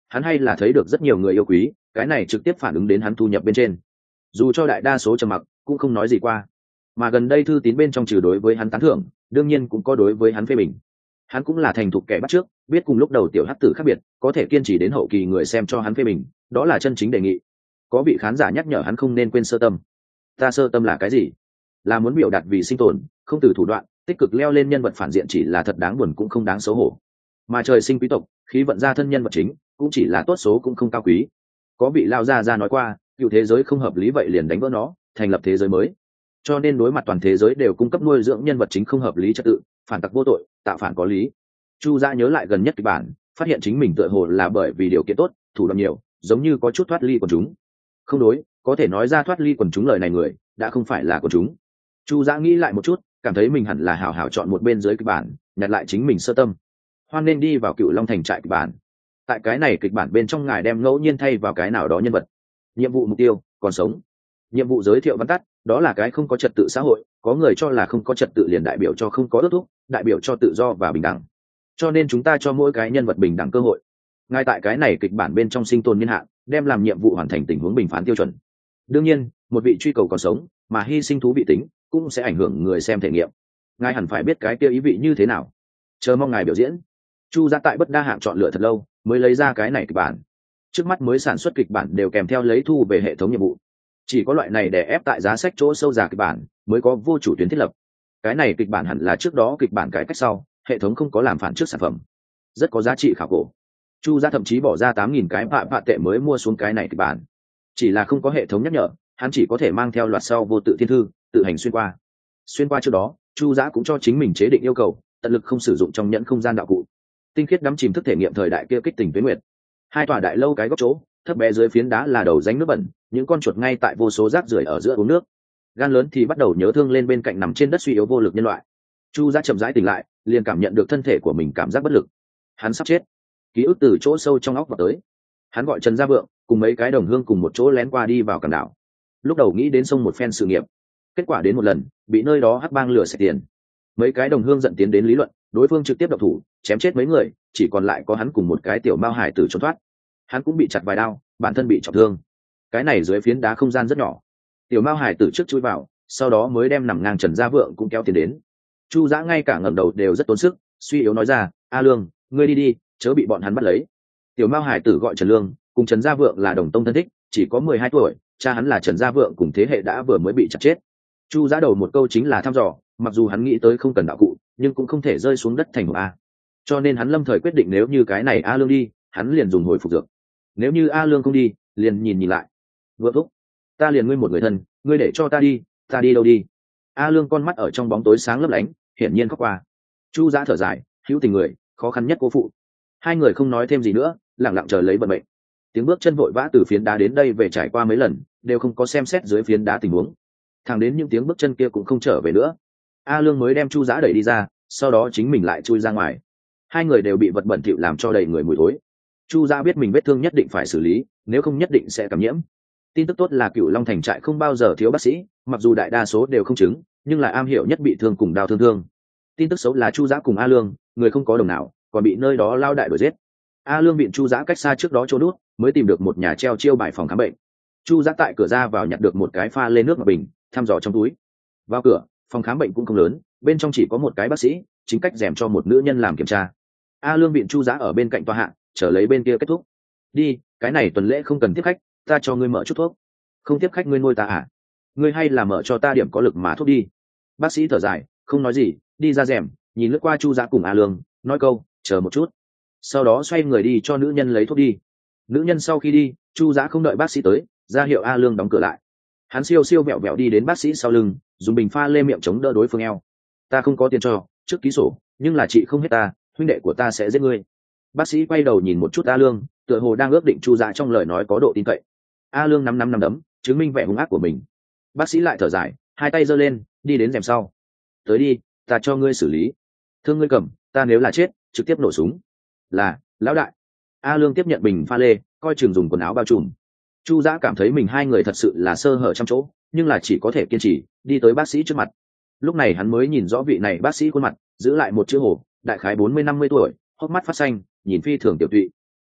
hắn hay là thấy được rất nhiều người yêu quý, cái này trực tiếp phản ứng đến hắn thu nhập bên trên. Dù cho đại đa số trầm mặc cũng không nói gì qua, mà gần đây thư tín bên trong trừ đối với hắn tán thưởng, đương nhiên cũng có đối với hắn phê bình. Hắn cũng là thành thục kẻ bắt trước, biết cùng lúc đầu tiểu hắc tử khác biệt, có thể kiên trì đến hậu kỳ người xem cho hắn phê bình, đó là chân chính đề nghị. Có vị khán giả nhắc nhở hắn không nên quên sơ tâm. Ta sơ tâm là cái gì? Là muốn biểu đạt vì sinh tồn, không từ thủ đoạn, tích cực leo lên nhân vật phản diện chỉ là thật đáng buồn cũng không đáng xấu hổ. Mà trời sinh quý tộc, khí vận ra thân nhân vật chính, cũng chỉ là tốt số cũng không cao quý. Có vị lao gia ra nói qua, cựu thế giới không hợp lý vậy liền đánh vỡ nó, thành lập thế giới mới. Cho nên đối mặt toàn thế giới đều cung cấp nuôi dưỡng nhân vật chính không hợp lý trật tự, phản tặc vô tội, tạo phản có lý. Chu Dã nhớ lại gần nhất kịch bản, phát hiện chính mình tựa hồ là bởi vì điều kiện tốt, thủ đoạn nhiều, giống như có chút thoát ly quần chúng. Không đối, có thể nói ra thoát ly quần chúng lời này người, đã không phải là quần chúng. Chu Dã nghĩ lại một chút, cảm thấy mình hẳn là hảo hảo chọn một bên dưới kịch bản, nhặt lại chính mình sơ tâm. Hoan nên đi vào Cựu Long Thành trại kịch bản. Tại cái này kịch bản bên trong ngài đem ngẫu nhiên thay vào cái nào đó nhân vật. Nhiệm vụ mục tiêu, còn sống. Nhiệm vụ giới thiệu văn tắt, đó là cái không có trật tự xã hội, có người cho là không có trật tự liền đại biểu cho không có ước thúc, đại biểu cho tự do và bình đẳng. Cho nên chúng ta cho mỗi cái nhân vật bình đẳng cơ hội. Ngay tại cái này kịch bản bên trong sinh tồn niên hạn, đem làm nhiệm vụ hoàn thành tình huống bình phán tiêu chuẩn. Đương nhiên, một vị truy cầu còn sống, mà hy sinh thú vị tính, cũng sẽ ảnh hưởng người xem thể nghiệm. Ngài hẳn phải biết cái kia ý vị như thế nào. Chờ mong ngài biểu diễn. Chu Dã tại bất đa hạng chọn lựa thật lâu, mới lấy ra cái này kịch bản. Trước mắt mới sản xuất kịch bản đều kèm theo lấy thu về hệ thống nhiệm vụ. Chỉ có loại này để ép tại giá sách chỗ sâu già kịch bản, mới có vô chủ tuyến thiết lập. Cái này kịch bản hẳn là trước đó kịch bản cải cách sau, hệ thống không có làm phản trước sản phẩm, rất có giá trị khảo cổ. Chu Dã thậm chí bỏ ra tám nghìn cái bạ bạ tệ mới mua xuống cái này kịch bản. Chỉ là không có hệ thống nhắc nhở, hắn chỉ có thể mang theo loạt sau vô tự thiên thư, tự hành xuyên qua. Xuyên qua trước đó, Chu Dã cũng cho chính mình chế định yêu cầu, tận lực không sử dụng trong nhẫn không gian đạo cụ. Tinh khiết đắm chìm thức thể nghiệm thời đại kia kích tình tuyến nguyệt. Hai tòa đại lâu cái góc chỗ, thấp bé dưới phiến đá là đầu rãnh nước bẩn, những con chuột ngay tại vô số rác rưởi ở giữa uống nước. Gan lớn thì bắt đầu nhớ thương lên bên cạnh nằm trên đất suy yếu vô lực nhân loại. Chu Dã chậm rãi tỉnh lại, liền cảm nhận được thân thể của mình cảm giác bất lực. Hắn sắp chết. Ký ức từ chỗ sâu trong óc vào tới. Hắn gọi Trần Gia Vượng, cùng mấy cái đồng hương cùng một chỗ lén qua đi vào cảng đảo. Lúc đầu nghĩ đến sông một phen sự nghiệp, kết quả đến một lần, bị nơi đó hắc bang lừa sạch tiền. Mấy cái đồng hương giận tiến đến lý luận, đối phương trực tiếp độc thủ, chém chết mấy người, chỉ còn lại có hắn cùng một cái tiểu mao hải tử trốn thoát. Hắn cũng bị chặt vài đao, bản thân bị trọng thương. Cái này dưới phiến đá không gian rất nhỏ, tiểu mao hải tử trước chui vào, sau đó mới đem nằm ngang Trần Gia Vượng cũng kéo tiền đến. Chu Dã ngay cả ngẩng đầu đều rất tốn sức, suy yếu nói ra, a Lương, ngươi đi đi, chớ bị bọn hắn bắt lấy. Tiểu mao hải tử gọi Trần Lương, cùng Trần Gia Vượng là đồng tông thân thích, chỉ có mười hai tuổi, cha hắn là Trần Gia Vượng cùng thế hệ đã vừa mới bị chặt chết. Chu Dã đầu một câu chính là thăm dò, mặc dù hắn nghĩ tới không cần đạo cụ, nhưng cũng không thể rơi xuống đất thành một a. Cho nên hắn lâm thời quyết định nếu như cái này a Lương đi, hắn liền dùng hồi phục dược. Nếu như a Lương không đi, liền nhìn nhìn lại. Vượng thúc, ta liền ngươi một người thân, ngươi để cho ta đi, ta đi đâu đi? A Lương con mắt ở trong bóng tối sáng lấp lánh, hiển nhiên khóc qua. Chu Dã thở dài, hữu tình người, khó khăn nhất cô phụ. Hai người không nói thêm gì nữa, lặng lặng chờ lấy vận mệnh. Tiếng bước chân vội vã từ phiến đá đến đây về trải qua mấy lần, đều không có xem xét dưới phiến đá tình huống. Thẳng đến những tiếng bước chân kia cũng không trở về nữa. A Lương mới đem Chu Dã đẩy đi ra, sau đó chính mình lại chui ra ngoài. Hai người đều bị vật bẩn thỉu làm cho đầy người mùi thối. Chu Dã biết mình vết thương nhất định phải xử lý, nếu không nhất định sẽ cảm nhiễm. Tin tức tốt là Cựu Long Thành trại không bao giờ thiếu bác sĩ, mặc dù đại đa số đều không chứng, nhưng lại am hiểu nhất bị thương cùng đau thương thương. Tin tức xấu là Chu Dã cùng A Lương, người không có đồng nào, còn bị nơi đó lao đại đuổi giết. A Lương bị Chu Dã cách xa trước đó chỗ nút, mới tìm được một nhà treo chiêu bài phòng khám bệnh. Chu Dã tại cửa ra vào nhặt được một cái pha lên nước mà bình, thăm dò trong túi. Vào cửa, phòng khám bệnh cũng không lớn, bên trong chỉ có một cái bác sĩ, chính cách rèm cho một nữ nhân làm kiểm tra. A Lương bị Chu Dã ở bên cạnh tòa hạ, chờ lấy bên kia kết thúc. Đi, cái này tuần lễ không cần tiếp khách, ta cho ngươi mở chút thuốc. Không tiếp khách ngươi nuôi ta à? Ngươi hay là mở cho ta điểm có lực mà thuốc đi. Bác sĩ thở dài, không nói gì, đi ra rèm, nhìn lướt qua Chu Dã cùng A Lương, nói câu, chờ một chút. Sau đó xoay người đi cho nữ nhân lấy thuốc đi. Nữ nhân sau khi đi, Chu Dã không đợi bác sĩ tới, ra hiệu A Lương đóng cửa lại. Hắn siêu siêu vẹo vẹo đi đến bác sĩ sau lưng, dùng bình pha lê miệng chống đỡ đối phương eo. Ta không có tiền cho, trước ký sổ, nhưng là chị không hết ta, huynh đệ của ta sẽ giết ngươi. Bác sĩ quay đầu nhìn một chút A Lương, tựa hồ đang ước định Chu Dã trong lời nói có độ tin cậy. A Lương nắm nắm nắm đấm, chứng minh vẻ hung ác của mình. Bác sĩ lại thở dài, hai tay giơ lên, đi đến rèm sau. Tới đi, ta cho ngươi xử lý. Thương ngươi cầm, ta nếu là chết, trực tiếp nổ súng. Là, lão đại. A Lương tiếp nhận bình pha lê, coi chừng dùng quần áo bao trùm. Chu Dã cảm thấy mình hai người thật sự là sơ hở trăm chỗ, nhưng là chỉ có thể kiên trì, đi tới bác sĩ trước mặt. Lúc này hắn mới nhìn rõ vị này bác sĩ khuôn mặt, giữ lại một chữ hồ, đại khái bốn mươi năm mươi tuổi, hốc mắt phát xanh, nhìn phi thường tiểu tụy.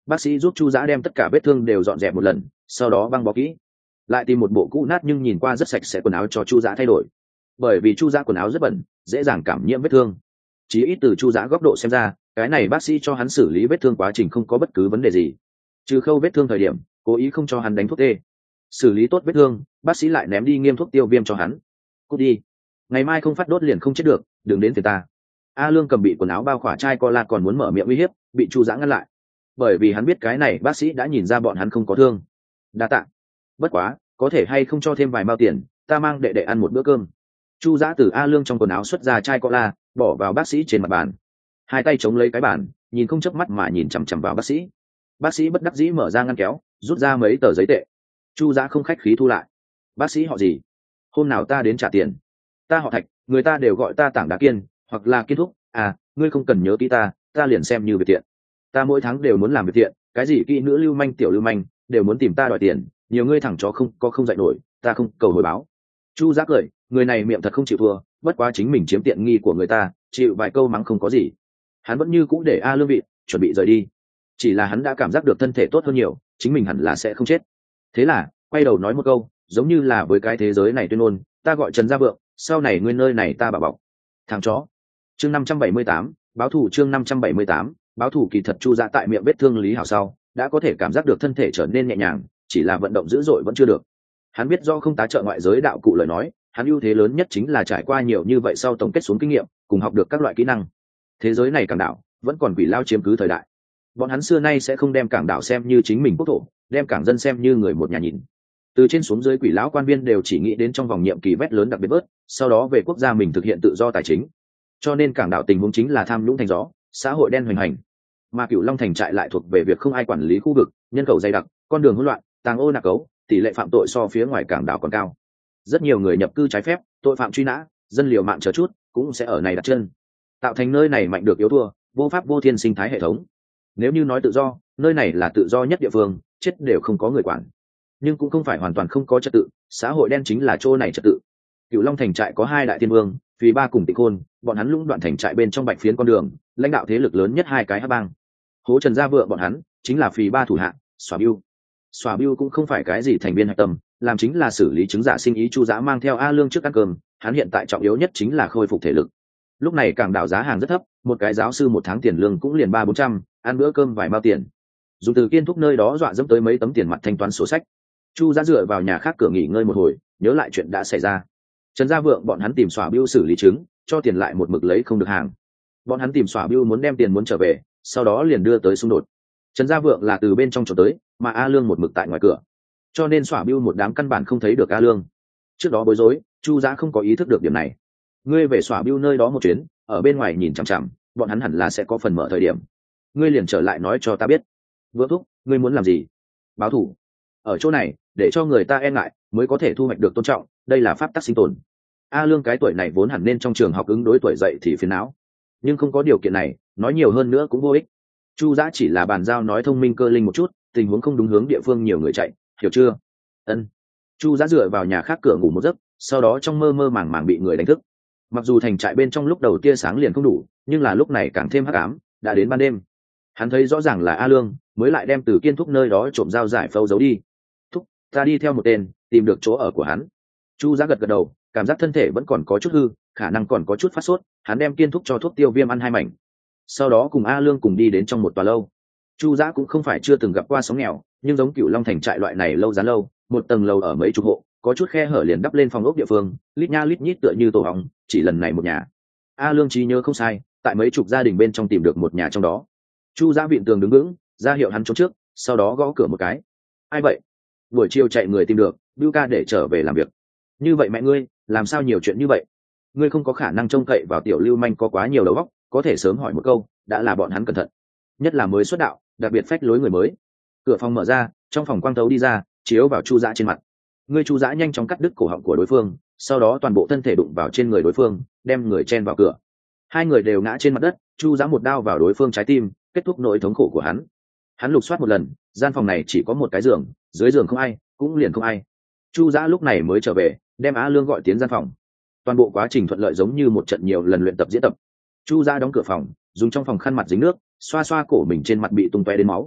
Bác sĩ giúp chu giã đem tất cả vết thương đều dọn dẹp một lần, sau đó băng bó kỹ, lại tìm một bộ cũ nát nhưng nhìn qua rất sạch sẽ quần áo cho chu giã thay đổi, bởi vì chu giã quần áo rất bẩn, dễ dàng cảm nhiễm vết thương. Chí ít từ chu giã góc độ xem ra, cái này bác sĩ cho hắn xử lý vết thương quá trình không có bất cứ vấn đề gì, trừ khâu vết thương thời điểm cố ý không cho hắn đánh thuốc tê. Xử lý tốt vết thương, bác sĩ lại ném đi nghiêm thuốc tiêu viêm cho hắn. Cút đi, ngày mai không phát đốt liền không chết được, đừng đến phiền ta. A Lương cầm bị quần áo bao khỏa chai cola còn muốn mở miệng uy hiếp, bị chu giã ngăn lại, bởi vì hắn biết cái này bác sĩ đã nhìn ra bọn hắn không có thương. Đa tạ, bất quá có thể hay không cho thêm vài mao tiền, ta mang đệ đệ ăn một bữa cơm. Chu giã từ A Lương trong quần áo xuất ra chai cola, bỏ vào bác sĩ trên mặt bàn, hai tay chống lấy cái bàn, nhìn không chớp mắt mà nhìn chằm chằm vào bác sĩ. Bác sĩ bất đắc dĩ mở ra ngăn kéo, rút ra mấy tờ giấy tệ. Chu giã không khách khí thu lại. Bác sĩ họ gì? Hôm nào ta đến trả tiền. Ta họ Thạch, người ta đều gọi ta Tảng Đá Kiên hoặc là Kiên Thúc. À, ngươi không cần nhớ kỹ ta, ta liền xem như việc tiện. Ta mỗi tháng đều muốn làm việc tiện, cái gì kỹ nữ lưu manh tiểu lưu manh đều muốn tìm ta đòi tiền, nhiều ngươi thẳng chó không có không dạy nổi, ta không cầu hồi báo. Chu giã cười, người này miệng thật không chịu thua, bất quá chính mình chiếm tiện nghi của người ta, chịu vài câu mắng không có gì. Hắn vẫn như cũ để A Lương vị chuẩn bị rời đi, chỉ là hắn đã cảm giác được thân thể tốt hơn nhiều, chính mình hẳn là sẽ không chết. Thế là quay đầu nói một câu, giống như là với cái thế giới này tuyên ngôn, ta gọi Trần Gia Vượng, sau này nguyên nơi này ta bảo bọc. Thằng chó. Chương năm trăm bảy mươi tám, báo thủ. Chương năm trăm bảy mươi tám, báo thủ. Kỳ thật chu giã tại miệng vết thương Lý Hảo sau đã có thể cảm giác được thân thể trở nên nhẹ nhàng, chỉ là vận động dữ dội vẫn chưa được. Hắn biết do không tá trợ ngoại giới đạo cụ lời nói, hắn ưu thế lớn nhất chính là trải qua nhiều như vậy sau tổng kết xuống kinh nghiệm, cùng học được các loại kỹ năng. Thế giới này cảng đảo vẫn còn quỷ lao chiếm cứ thời đại, bọn hắn xưa nay sẽ không đem cảng đảo xem như chính mình quốc thổ, đem cảng dân xem như người một nhà nhìn. Từ trên xuống dưới quỷ lão quan viên đều chỉ nghĩ đến trong vòng nhiệm kỳ vét lớn đặc biệt bớt, sau đó về quốc gia mình thực hiện tự do tài chính. Cho nên cảng đảo tình huống chính là tham nhũng thành gió, xã hội đen hoành hành. Mà Cửu Long thành trại lại thuộc về việc không ai quản lý khu vực, nhân khẩu dày đặc, con đường hỗn loạn, tàng ô nạc cấu, tỷ lệ phạm tội so phía ngoài cảng đảo còn cao. Rất nhiều người nhập cư trái phép, tội phạm truy nã, dân liều mạng chờ chút cũng sẽ ở này đặt chân, tạo thành nơi này mạnh được yếu thua, vô pháp vô thiên sinh thái hệ thống. Nếu như nói tự do, nơi này là tự do nhất địa phương, chết đều không có người quản. Nhưng cũng không phải hoàn toàn không có trật tự, xã hội đen chính là chỗ này trật tự. Cửu Long thành trại có hai đại thiên vương, Phì Ba cùng Tịnh Khôn, bọn hắn lũng đoạn thành trại bên trong bạch phiến con đường, lãnh đạo thế lực lớn nhất hai cái hắc bang. Hố Trần Gia Vượng bọn hắn chính là Phì Ba thủ hạ, Xòa Bưu. Xòa Bưu cũng không phải cái gì thành viên hạch tâm, làm chính là xử lý chứng giả sinh ý. Chu Giã mang theo A Lương trước ăn cơm, hắn hiện tại trọng yếu nhất chính là khôi phục thể lực. Lúc này cảng đảo giá hàng rất thấp, một cái giáo sư một tháng tiền lương cũng liền ba bốn trăm, ăn bữa cơm vài mao tiền. Dùng từ Kiên Thúc nơi đó dọa dẫm tới mấy tấm tiền mặt thanh toán sổ sách. Chu Giã dựa vào nhà khác cửa nghỉ ngơi một hồi, nhớ lại chuyện đã xảy ra. Trần Gia Vượng bọn hắn tìm Xòa Bưu xử lý chứng, cho tiền lại một mực lấy không được hàng. Bọn hắn tìm Xòa Bưu muốn đem tiền muốn trở về, sau đó liền đưa tới xung đột. Trần Gia Vượng là từ bên trong trốn tới, mà A Lương một mực tại ngoài cửa, cho nên Xòa Bưu một đám căn bản không thấy được A Lương. Trước đó bối rối, Chu Giã không có ý thức được điểm này. Ngươi về Xòa Bưu nơi đó một chuyến, ở bên ngoài nhìn chằm chằm, bọn hắn hẳn là sẽ có phần mở thời điểm. Ngươi liền trở lại nói cho ta biết. Vượng thúc, ngươi muốn làm gì? Báo thù. Ở chỗ này, để cho người ta e ngại, mới có thể thu hoạch được tôn trọng, đây là pháp tắc sinh tồn. A Lương cái tuổi này vốn hẳn nên trong trường học ứng đối tuổi dậy thì phiền não, nhưng không có điều kiện này, nói nhiều hơn nữa cũng vô ích. Chu Giã chỉ là bàn giao nói thông minh cơ linh một chút, tình huống không đúng hướng địa phương nhiều người chạy, hiểu chưa? Ân. Chu Giã dựa vào nhà khác cửa ngủ một giấc, sau đó trong mơ mơ màng màng bị người đánh thức. Mặc dù thành trại bên trong lúc đầu tia sáng liền không đủ, nhưng là lúc này càng thêm hắc ám, đã đến ban đêm. Hắn thấy rõ ràng là A Lương, mới lại đem từ Kiên Thúc nơi đó trộm dao giải phẫu giấu đi. Thúc, ta đi theo một tên, tìm được chỗ ở của hắn. Chu Giã gật gật đầu, cảm giác thân thể vẫn còn có chút hư, khả năng còn có chút phát sốt, hắn đem Kiên Thúc cho thuốc tiêu viêm ăn hai mảnh, sau đó cùng A Lương cùng đi đến trong một tòa lâu. Chu Giã cũng không phải chưa từng gặp qua sống nghèo, nhưng giống Cửu Long thành trại loại này lâu giá lâu, một tầng lầu ở mấy chục hộ, có chút khe hở liền đắp lên phòng ốc địa phương, lít nha lít nhít tựa như tổ hóng, chỉ lần này một nhà. A Lương trí nhớ không sai, tại mấy chục gia đình bên trong tìm được một nhà trong đó. Chu Giã vịn tường đứng vững, ra hiệu hắn trốn trước, sau đó gõ cửa một cái. Ai vậy? Buổi chiều chạy người tìm được, Bưu ca để trở về làm việc. Như vậy mẹ ngươi, làm sao nhiều chuyện như vậy? Ngươi không có khả năng trông cậy vào tiểu lưu manh có quá nhiều đầu óc, có thể sớm hỏi một câu, đã là bọn hắn cẩn thận. Nhất là mới xuất đạo, đặc biệt phách lối người mới. Cửa phòng mở ra, trong phòng quang thấu đi ra, chiếu vào Chu Giã trên mặt. Ngươi Chu Giã nhanh chóng cắt đứt cổ họng của đối phương, sau đó toàn bộ thân thể đụng vào trên người đối phương, đem người chen vào cửa. Hai người đều ngã trên mặt đất, Chu Giã một đao vào đối phương trái tim, kết thúc nỗi thống khổ của hắn. Hắn lục soát một lần, gian phòng này chỉ có một cái giường, dưới giường không ai, cũng liền không ai. Chu Giã lúc này mới trở về, đem Á Lương gọi tiến gian phòng. Toàn bộ quá trình thuận lợi giống như một trận nhiều lần luyện tập diễn tập. Chu Giã đóng cửa phòng, dùng trong phòng khăn mặt dính nước, xoa xoa cổ mình trên mặt bị tung tóe đến máu.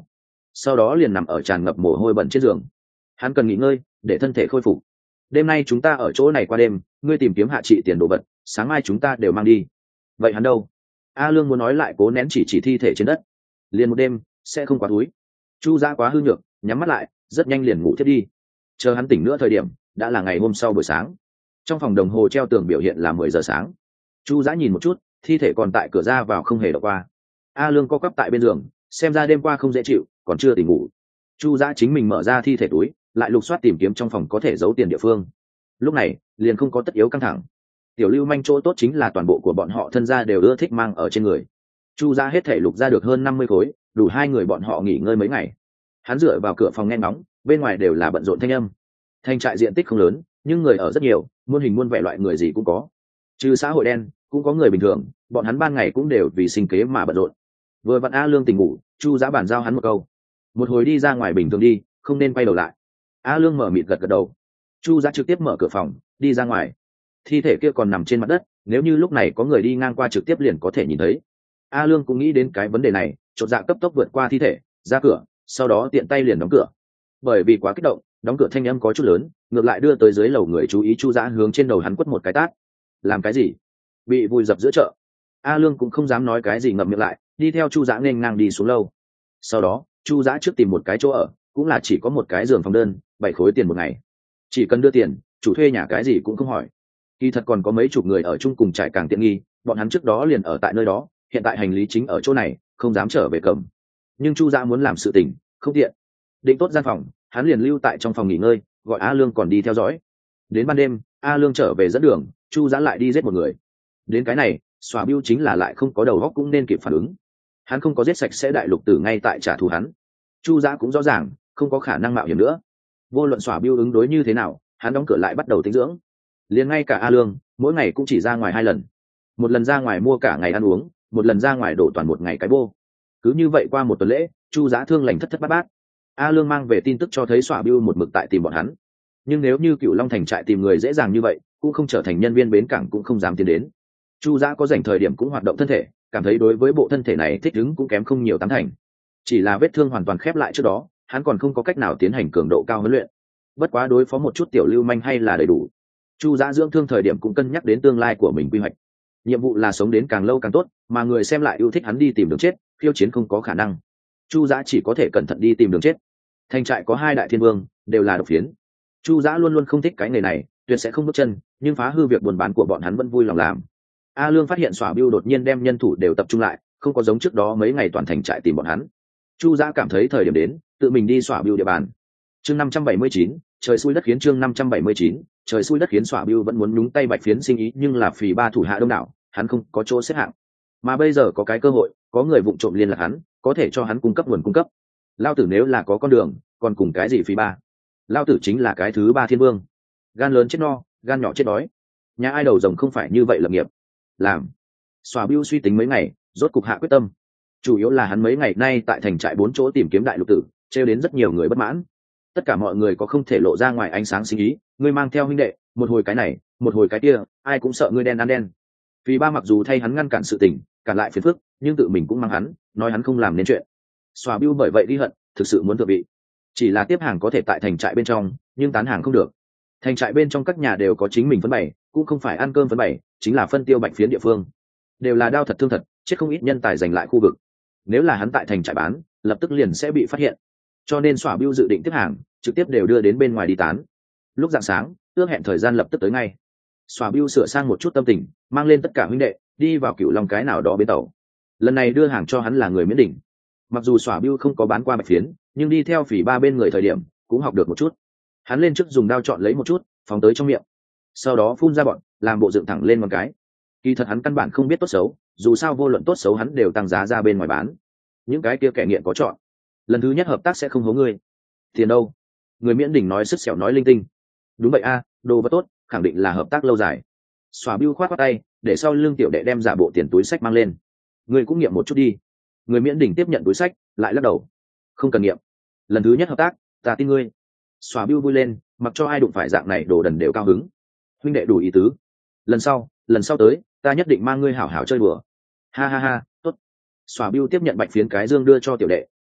sau đó liền nằm ở tràn ngập mồ hôi bẩn trên giường. Hắn cần nghỉ ngơi để thân thể khôi phục. Đêm nay chúng ta ở chỗ này qua đêm, ngươi tìm kiếm hạ trị tiền đồ vật, sáng mai chúng ta đều mang đi. Vậy hắn đâu? A Lương muốn nói lại cố nén chỉ chỉ thi thể trên đất. Liền một đêm sẽ không quá túi. Chu Dã quá hư nhược, nhắm mắt lại rất nhanh liền ngủ thiết đi. Chờ hắn tỉnh nữa thời điểm đã là ngày hôm sau buổi sáng. Trong phòng đồng hồ treo tường biểu hiện là mười giờ sáng. Chu Dã nhìn một chút, thi thể còn tại cửa ra vào không hề đọc qua. A Lương co quắp tại bên giường, xem ra đêm qua không dễ chịu, còn chưa tỉnh ngủ. Chu Dã chính mình mở ra thi thể túi, lại lục soát tìm kiếm trong phòng có thể giấu tiền địa phương. Lúc này liền không có tất yếu căng thẳng. Tiểu lưu manh chỗ tốt chính là toàn bộ của bọn họ thân gia đều ưa thích mang ở trên người. Chu Dã hết thể lục ra được hơn năm mươi khối, đủ hai người bọn họ nghỉ ngơi mấy ngày. Hắn dựa vào cửa phòng nghe ngóng, bên ngoài đều là bận rộn thanh âm. Thành trại diện tích không lớn, nhưng người ở rất nhiều, muôn hình muôn vẻ loại người gì cũng có. Trừ xã hội đen, cũng có người bình thường, bọn hắn ban ngày cũng đều vì sinh kế mà bận rộn. Vừa vặn A Lương tỉnh ngủ, Chu Dã bàn giao hắn một câu: một hồi đi ra ngoài bình thường đi, không nên quay đầu lại. A Lương mở mịt gật gật đầu. Chu Dã trực tiếp mở cửa phòng đi ra ngoài. Thi thể kia còn nằm trên mặt đất, nếu như lúc này có người đi ngang qua trực tiếp liền có thể nhìn thấy. A Lương cũng nghĩ đến cái vấn đề này, chột dạ cấp tốc vượt qua thi thể ra cửa, sau đó tiện tay liền đóng cửa. Bởi vì quá kích động, đóng cửa thanh âm có chút lớn, ngược lại đưa tới dưới lầu người chú ý. Chu Dã hướng trên đầu hắn quất một cái tát. Làm cái gì? Bị vùi dập giữa chợ. A Lương cũng không dám nói cái gì, ngậm miệng lại, đi theo Chu Dã nên ngang đi xuống lâu. Sau đó Chu Dã trước tìm một cái chỗ ở, cũng là chỉ có một cái giường phòng đơn, bảy khối tiền một ngày. Chỉ cần đưa tiền, chủ thuê nhà cái gì cũng không hỏi. Kỳ thật còn có mấy chục người ở chung cùng trại càng tiện nghi, bọn hắn trước đó liền ở tại nơi đó, hiện tại hành lý chính ở chỗ này, không dám trở về cầm. Nhưng Chu Dã muốn làm sự tình, không tiện. Định tốt gian phòng, hắn liền lưu tại trong phòng nghỉ ngơi, gọi A Lương còn đi theo dõi. Đến ban đêm, A Lương trở về dẫn đường, Chu Dã lại đi giết một người. Đến cái này, Xòa Bưu chính là lại không có đầu óc cũng nên kịp phản ứng. Hắn không có giết sạch sẽ đại lục tử ngay tại trả thù hắn. Chu Dã cũng rõ ràng, không có khả năng mạo hiểm nữa. Vô luận Xòa Bưu ứng đối như thế nào, hắn đóng cửa lại bắt đầu tĩnh dưỡng. Liền ngay cả A Lương, mỗi ngày cũng chỉ ra ngoài hai lần. Một lần ra ngoài mua cả ngày ăn uống, một lần ra ngoài đổ toàn một ngày cái bô. Cứ như vậy qua một tuần lễ, Chu Dã thương lành thất thất bát bát. A Lương mang về tin tức cho thấy Xòa Bưu một mực tại tìm bọn hắn. Nhưng nếu như Cựu Long thành trại tìm người dễ dàng như vậy, cũng không trở thành nhân viên bến cảng cũng không dám tiến đến. Chu Dã có dành thời điểm cũng hoạt động thân thể, cảm thấy đối với bộ thân thể này thích ứng cũng kém không nhiều tám thành. Chỉ là vết thương hoàn toàn khép lại trước đó, hắn còn không có cách nào tiến hành cường độ cao huấn luyện. Bất quá đối phó một chút tiểu lưu manh hay là đầy đủ. Chu Dã dưỡng thương thời điểm cũng cân nhắc đến tương lai của mình quy hoạch. Nhiệm vụ là sống đến càng lâu càng tốt, mà người xem lại yêu thích hắn đi tìm đường chết, khiêu chiến không có khả năng. Chu Dã chỉ có thể cẩn thận đi tìm đường chết. Thành trại có hai đại thiên vương, đều là độc phiến. Chu Dã luôn luôn không thích cái nghề này, tuyệt sẽ không bước chân, nhưng phá hư việc buôn bán của bọn hắn vẫn vui lòng làm. A Lương phát hiện Xòa Bưu đột nhiên đem nhân thủ đều tập trung lại, không có giống trước đó mấy ngày toàn thành trại tìm bọn hắn. Chu Dã cảm thấy thời điểm đến, tự mình đi Xòa Bưu địa bàn. Chương năm trăm bảy mươi chín, trời xui đất khiến. Chương năm trăm bảy mươi chín, trời xui đất khiến. Xòa Bưu vẫn muốn nhúng tay Bạch Phiến sinh ý, nhưng là phì ba thủ hạ đông đảo, hắn không có chỗ xếp hạng. Mà bây giờ có cái cơ hội, có người vụng trộm liên lạc hắn, có thể cho hắn cung cấp nguồn cung cấp. Lao tử nếu là có con đường, còn cùng cái gì phì ba? Lao tử chính là cái thứ ba thiên vương. Gan lớn chết no, gan nhỏ chết đói. Nhà ai đầu rồng không phải như vậy lập nghiệp. Làm. Xòa Bưu suy tính mấy ngày, rốt cục hạ quyết tâm. Chủ yếu là hắn mấy ngày nay tại thành trại bốn chỗ tìm kiếm đại lục tử, trêu đến rất nhiều người bất mãn. Tất cả mọi người có không thể lộ ra ngoài ánh sáng sinh ý, ngươi mang theo huynh đệ, một hồi cái này, một hồi cái kia, ai cũng sợ ngươi đen ăn đen. Vì ba mặc dù thay hắn ngăn cản sự tình, cản lại phiền phức, nhưng tự mình cũng mang hắn, nói hắn không làm nên chuyện. Xòa Bưu bởi vậy ghi hận, thực sự muốn thượng vị. Chỉ là tiếp hàng có thể tại thành trại bên trong, nhưng tán hàng không được. Thành trại bên trong các nhà đều có chính mình phân bày, cũng không phải ăn cơm phân bày, chính là phân tiêu Bạch Phiến địa phương. Đều là đao thật thương thật, chết không ít nhân tài giành lại khu vực. Nếu là hắn tại thành trại bán, lập tức liền sẽ bị phát hiện. Cho nên Xòa Bưu dự định tiếp hàng, trực tiếp đều đưa đến bên ngoài đi tán. Lúc rạng sáng, ước hẹn thời gian lập tức tới ngay. Xòa Bưu sửa sang một chút tâm tình, mang lên tất cả huynh đệ, đi vào Cựu Long cái nào đó bến tàu. Lần này đưa hàng cho hắn là người Miễn Đỉnh. Mặc dù Xòa Bưu không có bán qua Bạch Phiến, nhưng đi theo phỉ ba bên người thời điểm, cũng học được một chút. Hắn lên trước dùng đao chọn lấy một chút, phóng tới trong miệng. Sau đó phun ra bọn, làm bộ dựng thẳng lên một cái. Kỳ thật hắn căn bản không biết tốt xấu, dù sao vô luận tốt xấu hắn đều tăng giá ra bên ngoài bán. Những cái kia kẻ nghiện có chọn, lần thứ nhất hợp tác sẽ không hố ngươi. Tiền đâu? Người Miễn Đỉnh nói sứt sẹo nói linh tinh. Đúng vậy a, đồ vật tốt, khẳng định là hợp tác lâu dài. Xòa Bưu khoát khoát tay, để sau lưng tiểu đệ đem giả bộ tiền túi sách mang lên. Ngươi cũng nghiệm một chút đi. Người Miễn Đỉnh tiếp nhận túi sách, lại lắc đầu. Không cần nghiệm. Lần thứ nhất hợp tác, ta tin ngươi. Xòa Bưu vui lên, mặc cho ai đụng phải dạng này đồ đần đều cao hứng. Huynh đệ đủ ý tứ. Lần sau, lần sau tới, ta nhất định mang ngươi hảo hảo chơi đùa. Ha ha ha, tốt. Xòa Bưu tiếp nhận Bạch Phiến cái dương đưa cho tiểu đệ,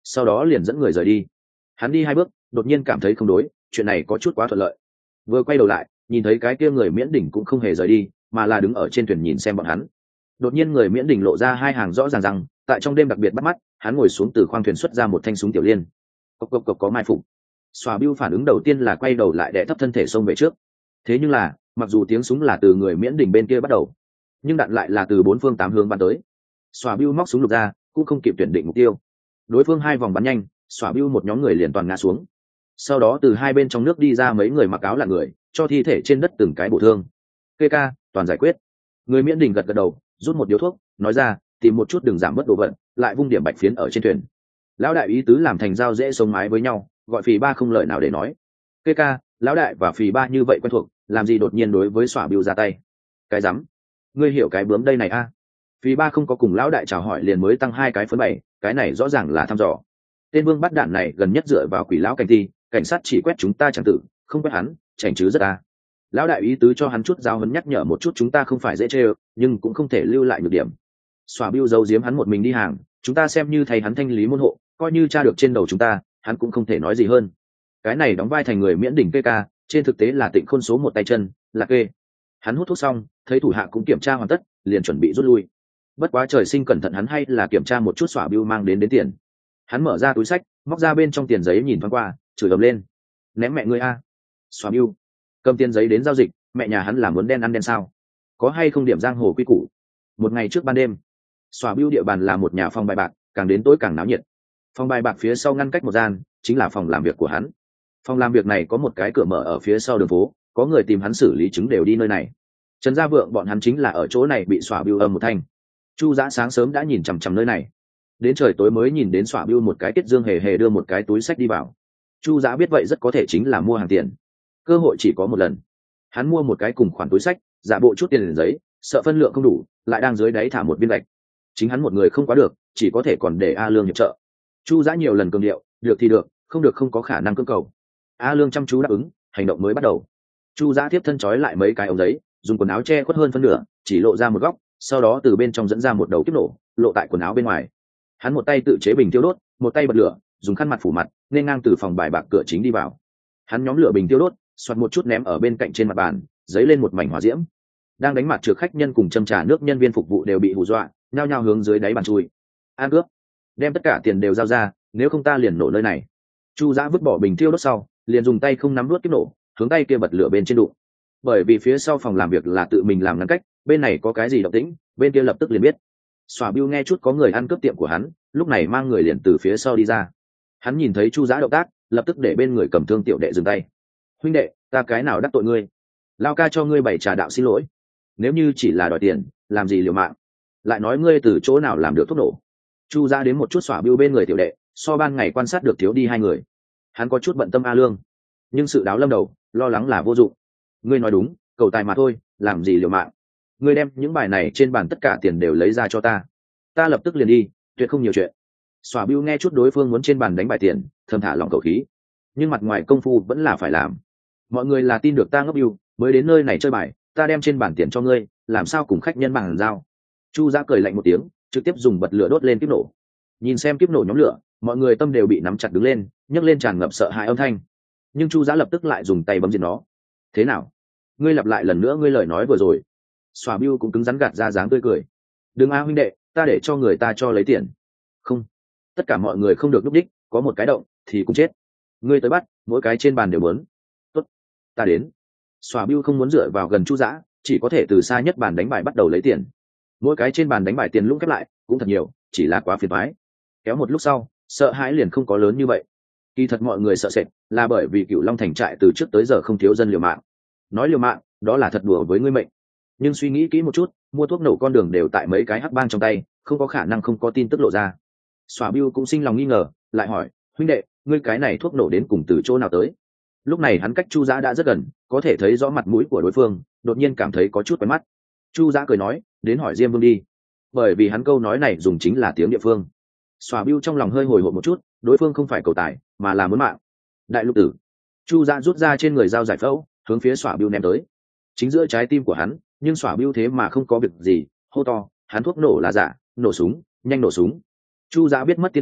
sau đó liền dẫn người rời đi. Hắn đi hai bước đột nhiên cảm thấy không đối, chuyện này có chút quá thuận lợi. Vừa quay đầu lại nhìn thấy cái kia người Miễn Đỉnh cũng không hề rời đi, mà là đứng ở trên thuyền nhìn xem bọn hắn. Đột nhiên người Miễn Đỉnh lộ ra hai hàng rõ ràng rằng tại trong đêm đặc biệt bắt mắt, hắn ngồi xuống từ khoang thuyền xuất ra một thanh súng tiểu liên. Cộc cộc cộc có mai phục. Xòa Bưu phản ứng đầu tiên là quay đầu lại đè thấp thân thể xông về trước. Thế nhưng là mặc dù tiếng súng là từ người Miễn Đỉnh bên kia bắt đầu, nhưng đạn lại là từ bốn phương tám hướng bắn tới. Xòa Bưu móc súng lục ra cũng không kịp tuyển định mục tiêu, đối phương hai vòng bắn nhanh, Xòa Bưu một nhóm người liền toàn ngã xuống. Sau đó từ hai bên trong nước đi ra mấy người mặc áo là người, cho thi thể trên đất từng cái bổ thương. Kê ca toàn giải quyết. Người Miễn Đình gật gật đầu, rút một điếu thuốc nói ra, tìm một chút đường giảm bớt đồ vận, lại vung điểm bạch phiến ở trên thuyền. Lão đại ý tứ làm thành giao dễ sống mái với nhau, gọi Phì Ba không lời nào để nói. Kê ca, lão đại và Phì Ba như vậy quen thuộc, làm gì đột nhiên đối với Xòa Bưu ra tay? Cái rắm, ngươi hiểu cái bướm đây này a? À? Phì Ba không có cùng lão đại chào hỏi liền mới tăng hai cái phấn bảy, cái này rõ ràng là thăm dò. Tên vương bắt đạn này gần nhất dựa vào quỷ lão cảnh thi, cảnh sát chỉ quét chúng ta chẳng tử, không quét hắn chảnh chứ rất ta. Lão đại ý tứ cho hắn chút giáo huấn, nhắc nhở một chút chúng ta không phải dễ chê, nhưng cũng không thể lưu lại nhược điểm. Xòa Bưu giấu giếm hắn một mình đi hàng, chúng ta xem như thầy hắn thanh lý môn hộ, coi như tra được trên đầu chúng ta, hắn cũng không thể nói gì hơn. Cái này đóng vai thành người Miễn Đỉnh Kê ca, trên thực tế là Tịnh Khôn số một tay chân, là Kê. Hắn hút thuốc xong, thấy thủ hạ cũng kiểm tra hoàn tất, liền chuẩn bị rút lui. Bất quá trời sinh cẩn thận hắn hay là kiểm tra một chút Xòa Bưu mang đến đến tiền. Hắn mở ra túi sách, móc ra bên trong tiền giấy nhìn thoáng qua, chửi ầm lên, ném mẹ ngươi a! Xòa Bưu cầm tiền giấy đến giao dịch, mẹ nhà hắn là muốn đen ăn đen sao? Có hay không điểm giang hồ quy củ? Một ngày trước ban đêm, Xòa Bưu địa bàn là một nhà phòng bài bạc, càng đến tối càng náo nhiệt. Phòng bài bạc phía sau ngăn cách một gian, chính là phòng làm việc của hắn. Phòng làm việc này có một cái cửa mở ở phía sau đường phố, có người tìm hắn xử lý chứng đều đi nơi này. Trần Gia Vượng bọn hắn chính là ở chỗ này bị Xòa Bưu âm một thanh. Chu Dã sáng sớm đã nhìn chằm chằm nơi này, đến trời tối mới nhìn đến Xòa Bưu một cái tiết dương hề hề đưa một cái túi sách đi vào. Chu Dã biết vậy rất có thể chính là mua hàng tiền, cơ hội chỉ có một lần. Hắn mua một cái cùng khoản túi sách, giả bộ chút tiền liền giấy, sợ phân lượng không đủ, lại đang dưới đáy thả một viên gạch. Chính hắn một người không quá được, chỉ có thể còn để A Lương hiệp trợ. Chu Dã nhiều lần cường điệu, được thì được, không được không có khả năng cưỡng cầu. A Lương chăm chú đáp ứng, hành động mới bắt đầu. Chu Dã tiếp thân trói lại mấy cái ống giấy, dùng quần áo che khuất hơn phân nửa, chỉ lộ ra một góc, sau đó từ bên trong dẫn ra một đầu kiếp nổ, lộ tại quần áo bên ngoài. Hắn một tay tự chế bình tiêu đốt, một tay bật lửa, dùng khăn mặt phủ mặt, nên ngang từ phòng bài bạc cửa chính đi vào. Hắn nhóm lửa bình tiêu đốt, xoạt một chút ném ở bên cạnh trên mặt bàn, giấy lên một mảnh hỏa diễm. Đang đánh mặt trượt khách nhân cùng châm trà nước nhân viên phục vụ đều bị hù dọa, nhao nhao hướng dưới đáy bàn chui. An cướp, đem tất cả tiền đều giao ra, nếu không ta liền nổ nơi này. Chu Dã vứt bỏ bình tiêu đốt sau, liền dùng tay không nắm đuốt kiếp nổ, hướng tay kia bật lửa bên trên đụng. Bởi vì phía sau phòng làm việc là tự mình làm ngăn cách, bên này có cái gì động tĩnh, bên kia lập tức liền biết. Xòa Bưu nghe chút có người ăn cướp tiệm của hắn, lúc này mang người liền từ phía sau đi ra. Hắn nhìn thấy Chu Dã động tác, lập tức để bên người cầm thương tiểu đệ dừng tay. Huynh đệ, ta cái nào đắc tội ngươi? Lao ca cho ngươi bảy trà đạo xin lỗi. Nếu như chỉ là đòi tiền, làm gì liều mạng? Lại nói ngươi từ chỗ nào làm được thuốc nổ? Chu Dã đến một chút Xòa Bưu bên người tiểu đệ, so ban ngày quan sát được thiếu đi hai người. Hắn có chút bận tâm A Lương, nhưng sự đáo lâm đầu, lo lắng là vô dụng. Ngươi nói đúng, cầu tài mà thôi, làm gì liều mạng? Ngươi đem những bài này trên bàn tất cả tiền đều lấy ra cho ta, ta lập tức liền đi, tuyệt không nhiều chuyện. Xòa Bưu nghe chút đối phương muốn trên bàn đánh bài tiền, thầm thả lỏng khẩu khí, nhưng mặt ngoài công phu vẫn là phải làm. Mọi người là tin được ta ngốc Bưu mới đến nơi này chơi bài, ta đem trên bàn tiền cho ngươi, làm sao cùng khách nhân bằng giao? Chu Dã cười lạnh một tiếng, trực tiếp dùng bật lửa đốt lên kiếp nổ. Nhìn xem kiếp nổ nhóm lửa, mọi người tâm đều bị nắm chặt đứng lên, nhấc lên tràn ngập sợ hãi âm thanh. Nhưng Chu Dã lập tức lại dùng tay bấm diệt nó. Thế nào? Ngươi lặp lại lần nữa ngươi lời nói vừa rồi. Xòa Bưu cũng cứng rắn gạt ra dáng tươi cười. Đừng a huynh đệ, ta để cho người ta cho lấy tiền. Không, tất cả mọi người không được lúc đích, có một cái động thì cũng chết. Ngươi tới bắt, mỗi cái trên bàn đều muốn. Tốt, ta đến. Xòa Bưu không muốn dựa vào gần Chu Dã, chỉ có thể từ xa nhất bàn đánh bài bắt đầu lấy tiền. Mỗi cái trên bàn đánh bài tiền lũng khép lại cũng thật nhiều, chỉ là quá phiền toái. Kéo một lúc sau, sợ hãi liền không có lớn như vậy. Kỳ thật mọi người sợ sệt là bởi vì Cửu Long thành trại từ trước tới giờ không thiếu dân liều mạng. Nói liều mạng, đó là thật đùa với ngươi mệnh. Nhưng suy nghĩ kỹ một chút, mua thuốc nổ con đường đều tại mấy cái hắc bang trong tay, không có khả năng không có tin tức lộ ra. Xòa Bưu cũng sinh lòng nghi ngờ, lại hỏi, huynh đệ, ngươi cái này thuốc nổ đến cùng từ chỗ nào tới? Lúc này hắn cách Chu Dã đã rất gần, có thể thấy rõ mặt mũi của đối phương, đột nhiên cảm thấy có chút quen mắt. Chu Dã cười nói, đến hỏi Diêm Vương đi, bởi vì hắn câu nói này dùng chính là tiếng địa phương. Xòa Bưu trong lòng hơi hồi hộp một chút, đối phương không phải cầu tài, mà là muốn mạng. Đại lục tử. Chu Dã rút ra trên người dao giải phẫu, hướng phía Xòa Bưu ném tới. Chính giữa trái tim của hắn, nhưng Xòa Bưu thế mà không có việc gì, hô to, hắn thuốc nổ là giả, nổ súng, nhanh nổ súng. Chu Dã biết mất tiên cơ,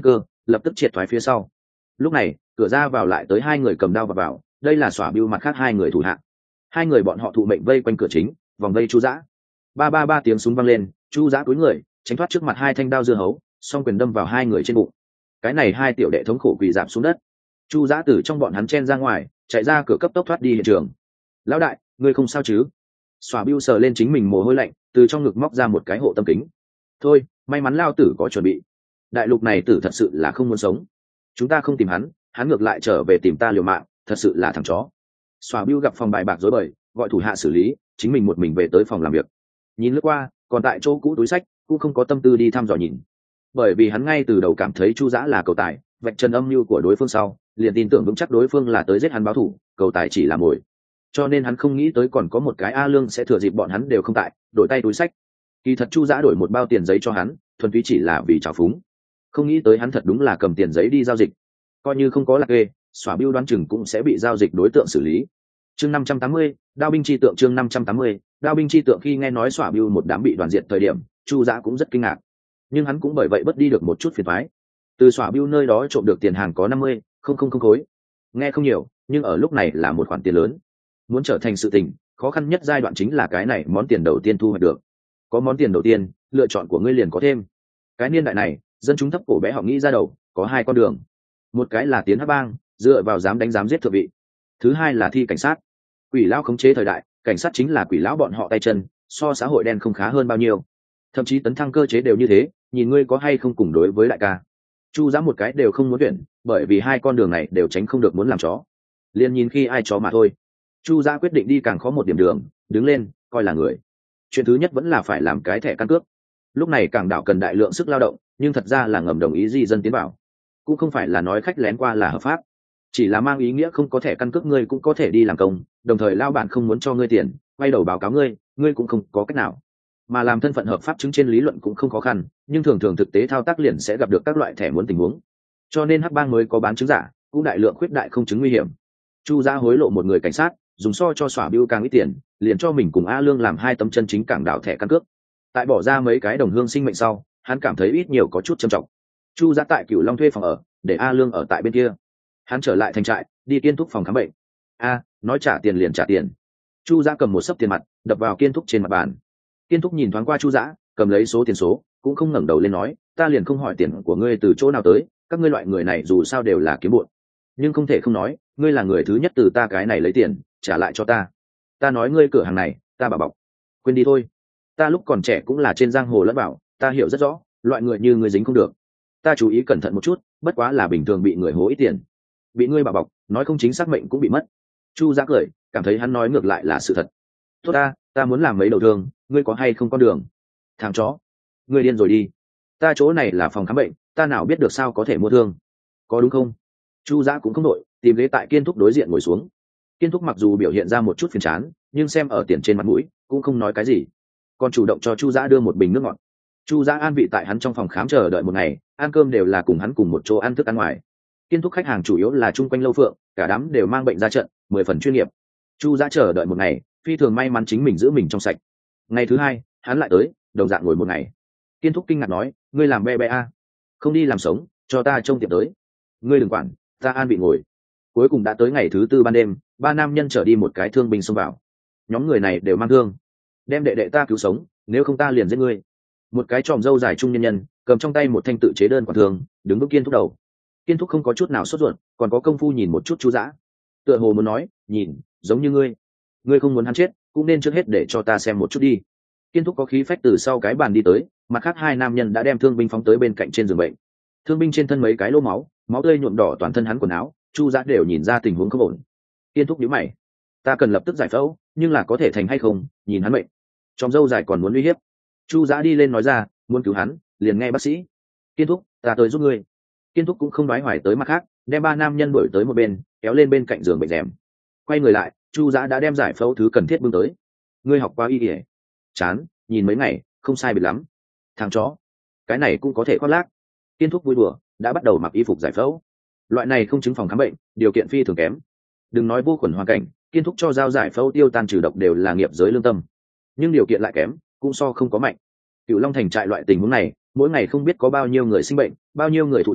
lập tức triệt thoái phía sau. Lúc này cửa ra vào lại tới hai người cầm đao vào, vào đây là xỏa bưu mặt khác hai người thủ hạ. Hai người bọn họ thụ mệnh vây quanh cửa chính, vòng vây Chu Dã. Ba ba ba tiếng súng vang lên, Chu Dã cúi người tránh thoát trước mặt hai thanh đao dưa hấu, song quyền đâm vào hai người trên bụng. Cái này hai tiểu đệ thống khổ quỳ rạp xuống đất. Chu Dã từ trong bọn hắn chen ra ngoài, chạy ra cửa cấp tốc thoát đi hiện trường. Lão đại, ngươi không sao chứ? Xòa Bưu sờ lên chính mình mồ hôi lạnh, từ trong ngực móc ra một cái hộ tâm kính. Thôi, may mắn lao tử có chuẩn bị. Đại lục này tử thật sự là không muốn sống. Chúng ta không tìm hắn, hắn ngược lại trở về tìm ta liều mạng, thật sự là thằng chó. Xòa Bưu gặp phòng bài bạc rối bời, gọi thủ hạ xử lý, chính mình một mình về tới phòng làm việc. Nhìn lướt qua, còn tại chỗ cũ túi sách, cũng không có tâm tư đi thăm dò nhìn. Bởi vì hắn ngay từ đầu cảm thấy Chu Dã là cầu tài, vạch trần âm mưu của đối phương sau, liền tin tưởng vững chắc đối phương là tới giết hắn báo thù, cầu tài chỉ là mồi. Cho nên hắn không nghĩ tới còn có một cái A Lương sẽ thừa dịp bọn hắn đều không tại, đổi tay túi sách. Kỳ thật Chu Dã đổi một bao tiền giấy cho hắn, thuần túy chỉ là vì trào phúng. Không nghĩ tới hắn thật đúng là cầm tiền giấy đi giao dịch. Coi như không có lạc ghê, Xỏa Bưu đoán chừng cũng sẽ bị giao dịch đối tượng xử lý. Chương năm trăm tám mươi, Đao binh chi tượng chương năm trăm tám mươi, Đao binh chi tượng khi nghe nói Xỏa Bưu một đám bị đoàn diệt thời điểm, Chu Dã cũng rất kinh ngạc. Nhưng hắn cũng bởi vậy bất đi được một chút phiền toái. Từ Xỏa Bưu nơi đó trộm được tiền hàng có năm mươi, không không không khối. Nghe không nhiều, nhưng ở lúc này là một khoản tiền lớn. Muốn trở thành sự tình, khó khăn nhất giai đoạn chính là cái này món tiền đầu tiên thu hoạch được. Có món tiền đầu tiên, lựa chọn của ngươi liền có thêm. Cái niên đại này, dân chúng thấp cổ bé họ nghĩ ra đầu, có hai con đường. Một cái là tiến hắc bang, dựa vào dám đánh dám giết thượng vị. Thứ hai là thi cảnh sát. Quỷ lão khống chế thời đại, cảnh sát chính là quỷ lão bọn họ tay chân, so xã hội đen không khá hơn bao nhiêu. Thậm chí tấn thăng cơ chế đều như thế, nhìn ngươi có hay không cùng đối với đại ca. Chu Dã một cái đều không muốn tuyển, bởi vì hai con đường này đều tránh không được muốn làm chó. Liên nhìn khi ai chó mà thôi. Chu Dã quyết định đi càng khó một điểm đường, đứng lên, coi là người. Chuyện thứ nhất vẫn là phải làm cái thẻ căn cước. Lúc này cảng đảo cần đại lượng sức lao động, nhưng thật ra là ngầm đồng ý di dân tiến vào, cũng không phải là nói khách lén qua là hợp pháp, chỉ là mang ý nghĩa không có thẻ căn cước ngươi cũng có thể đi làm công, đồng thời lao bản không muốn cho ngươi tiền, quay đầu báo cáo ngươi, ngươi cũng không có cách nào. Mà làm thân phận hợp pháp chứng trên lý luận cũng không khó khăn, nhưng thường thường thực tế thao tác liền sẽ gặp được các loại thẻ muốn tình huống. Cho nên hắc bang mới có bán chứng giả, cũng đại lượng khuyết đại không chứng nguy hiểm. Chu Dã hối lộ một người cảnh sát, dùng so cho Xỏa Bưu càng ít tiền, liền cho mình cùng A Lương làm hai tấm chân chính cảng đảo thẻ căn cước. Tại bỏ ra mấy cái đồng hương sinh mệnh sau, hắn cảm thấy ít nhiều có chút trầm trọng. Chu Dã tại Cửu Long thuê phòng ở, để A Lương ở tại bên kia. Hắn trở lại thành trại, đi Kiên Thúc phòng khám bệnh. A, nói trả tiền liền trả tiền. Chu Dã cầm một xấp tiền mặt, đập vào Kiên Thúc trên mặt bàn. Kiên Thúc nhìn thoáng qua Chu Dã, cầm lấy số tiền số, cũng không ngẩng đầu lên nói, ta liền không hỏi tiền của ngươi từ chỗ nào tới, các ngươi loại người này dù sao đều là kiếm bộn. Nhưng không thể không nói, ngươi là người thứ nhất từ ta cái này lấy tiền, trả lại cho ta. Ta nói ngươi cửa hàng này, ta bảo bọc. Quên đi thôi. Ta lúc còn trẻ cũng là trên giang hồ lẫn bảo, ta hiểu rất rõ, loại người như ngươi dính không được. Ta chú ý cẩn thận một chút, bất quá là bình thường bị người hố ít tiền. Bị ngươi bảo bọc, nói không chính xác mệnh cũng bị mất. Chu Dã cười, cảm thấy hắn nói ngược lại là sự thật. Tốt ta, ta muốn làm mấy đầu thương, ngươi có hay không con đường? Thằng chó, ngươi điên rồi đi. Ta chỗ này là phòng khám bệnh, ta nào biết được sao có thể mua thương. Có đúng không? Chu Dã cũng không đội, tìm ghế tại Kiên Thúc đối diện ngồi xuống. Kiên Thúc mặc dù biểu hiện ra một chút phiền chán, nhưng xem ở tiền trên mặt mũi, cũng không nói cái gì, còn chủ động cho Chu Dã đưa một bình nước ngọt. Chu Dã an vị tại hắn trong phòng khám chờ đợi một ngày, ăn cơm đều là cùng hắn cùng một chỗ ăn thức ăn ngoài. Kiên Thúc khách hàng chủ yếu là chung quanh lâu phượng, cả đám đều mang bệnh ra trận, mười phần chuyên nghiệp. Chu Dã chờ đợi một ngày, phi thường may mắn chính mình giữ mình trong sạch. Ngày thứ hai, hắn lại tới, đồng dạng ngồi một ngày. Kiên Thúc kinh ngạc nói, ngươi làm be be a, không đi làm sống, cho ta trông tiệm tới. Ngươi đừng quản, ta an vị ngồi. Cuối cùng đã tới ngày thứ tư ban đêm, ba nam nhân chở đi một cái thương binh xông vào. Nhóm người này đều mang thương, đem đệ đệ ta cứu sống, nếu không ta liền giết ngươi. Một cái tròm râu dài trung nhân nhân, cầm trong tay một thanh tự chế đơn quản thương, đứng bước Kiên Thúc đầu. Kiên Thúc không có chút nào sốt ruột, còn có công phu nhìn một chút Chu Dã, tựa hồ muốn nói, nhìn, giống như ngươi, ngươi không muốn hắn chết, cũng nên trước hết để cho ta xem một chút đi. Kiên Thúc có khí phách từ sau cái bàn đi tới, mặt khác hai nam nhân đã đem thương binh phóng tới bên cạnh trên giường bệnh. Thương binh trên thân mấy cái lỗ máu, máu tươi nhuộm đỏ toàn thân hắn quần áo, Chu Dã đều nhìn ra tình huống không ổn. Kiên Thúc nhíu mày, ta cần lập tức giải phẫu, nhưng là có thể thành hay không, nhìn hắn bệnh. Tròm râu dài còn muốn uy hiếp. Chu Dã đi lên nói ra, muốn cứu hắn, liền nghe bác sĩ. Kiên Thúc, ta tới giúp ngươi. Kiên Thúc cũng không nói hoài tới mặt khác, đem ba nam nhân đuổi tới một bên, kéo lên bên cạnh giường bệnh rèm. Quay người lại, Chu Dã đã đem giải phẫu thứ cần thiết bưng tới. Ngươi học qua y y? Chán, nhìn mấy ngày, không sai biệt lắm. Thằng chó, cái này cũng có thể khoác lác. Kiên Thúc vui đùa, đã bắt đầu mặc y phục giải phẫu. Loại này không chứng phòng khám bệnh, điều kiện phi thường kém. Đừng nói vô khuẩn hoàn cảnh, Kiên Thúc cho giao giải phẫu tiêu tan trừ độc đều là nghiệp giới lương tâm. Nhưng điều kiện lại kém, cũng so không có mạnh. Cửu Long thành trại loại tình huống này, mỗi ngày không biết có bao nhiêu người sinh bệnh, bao nhiêu người thụ thường,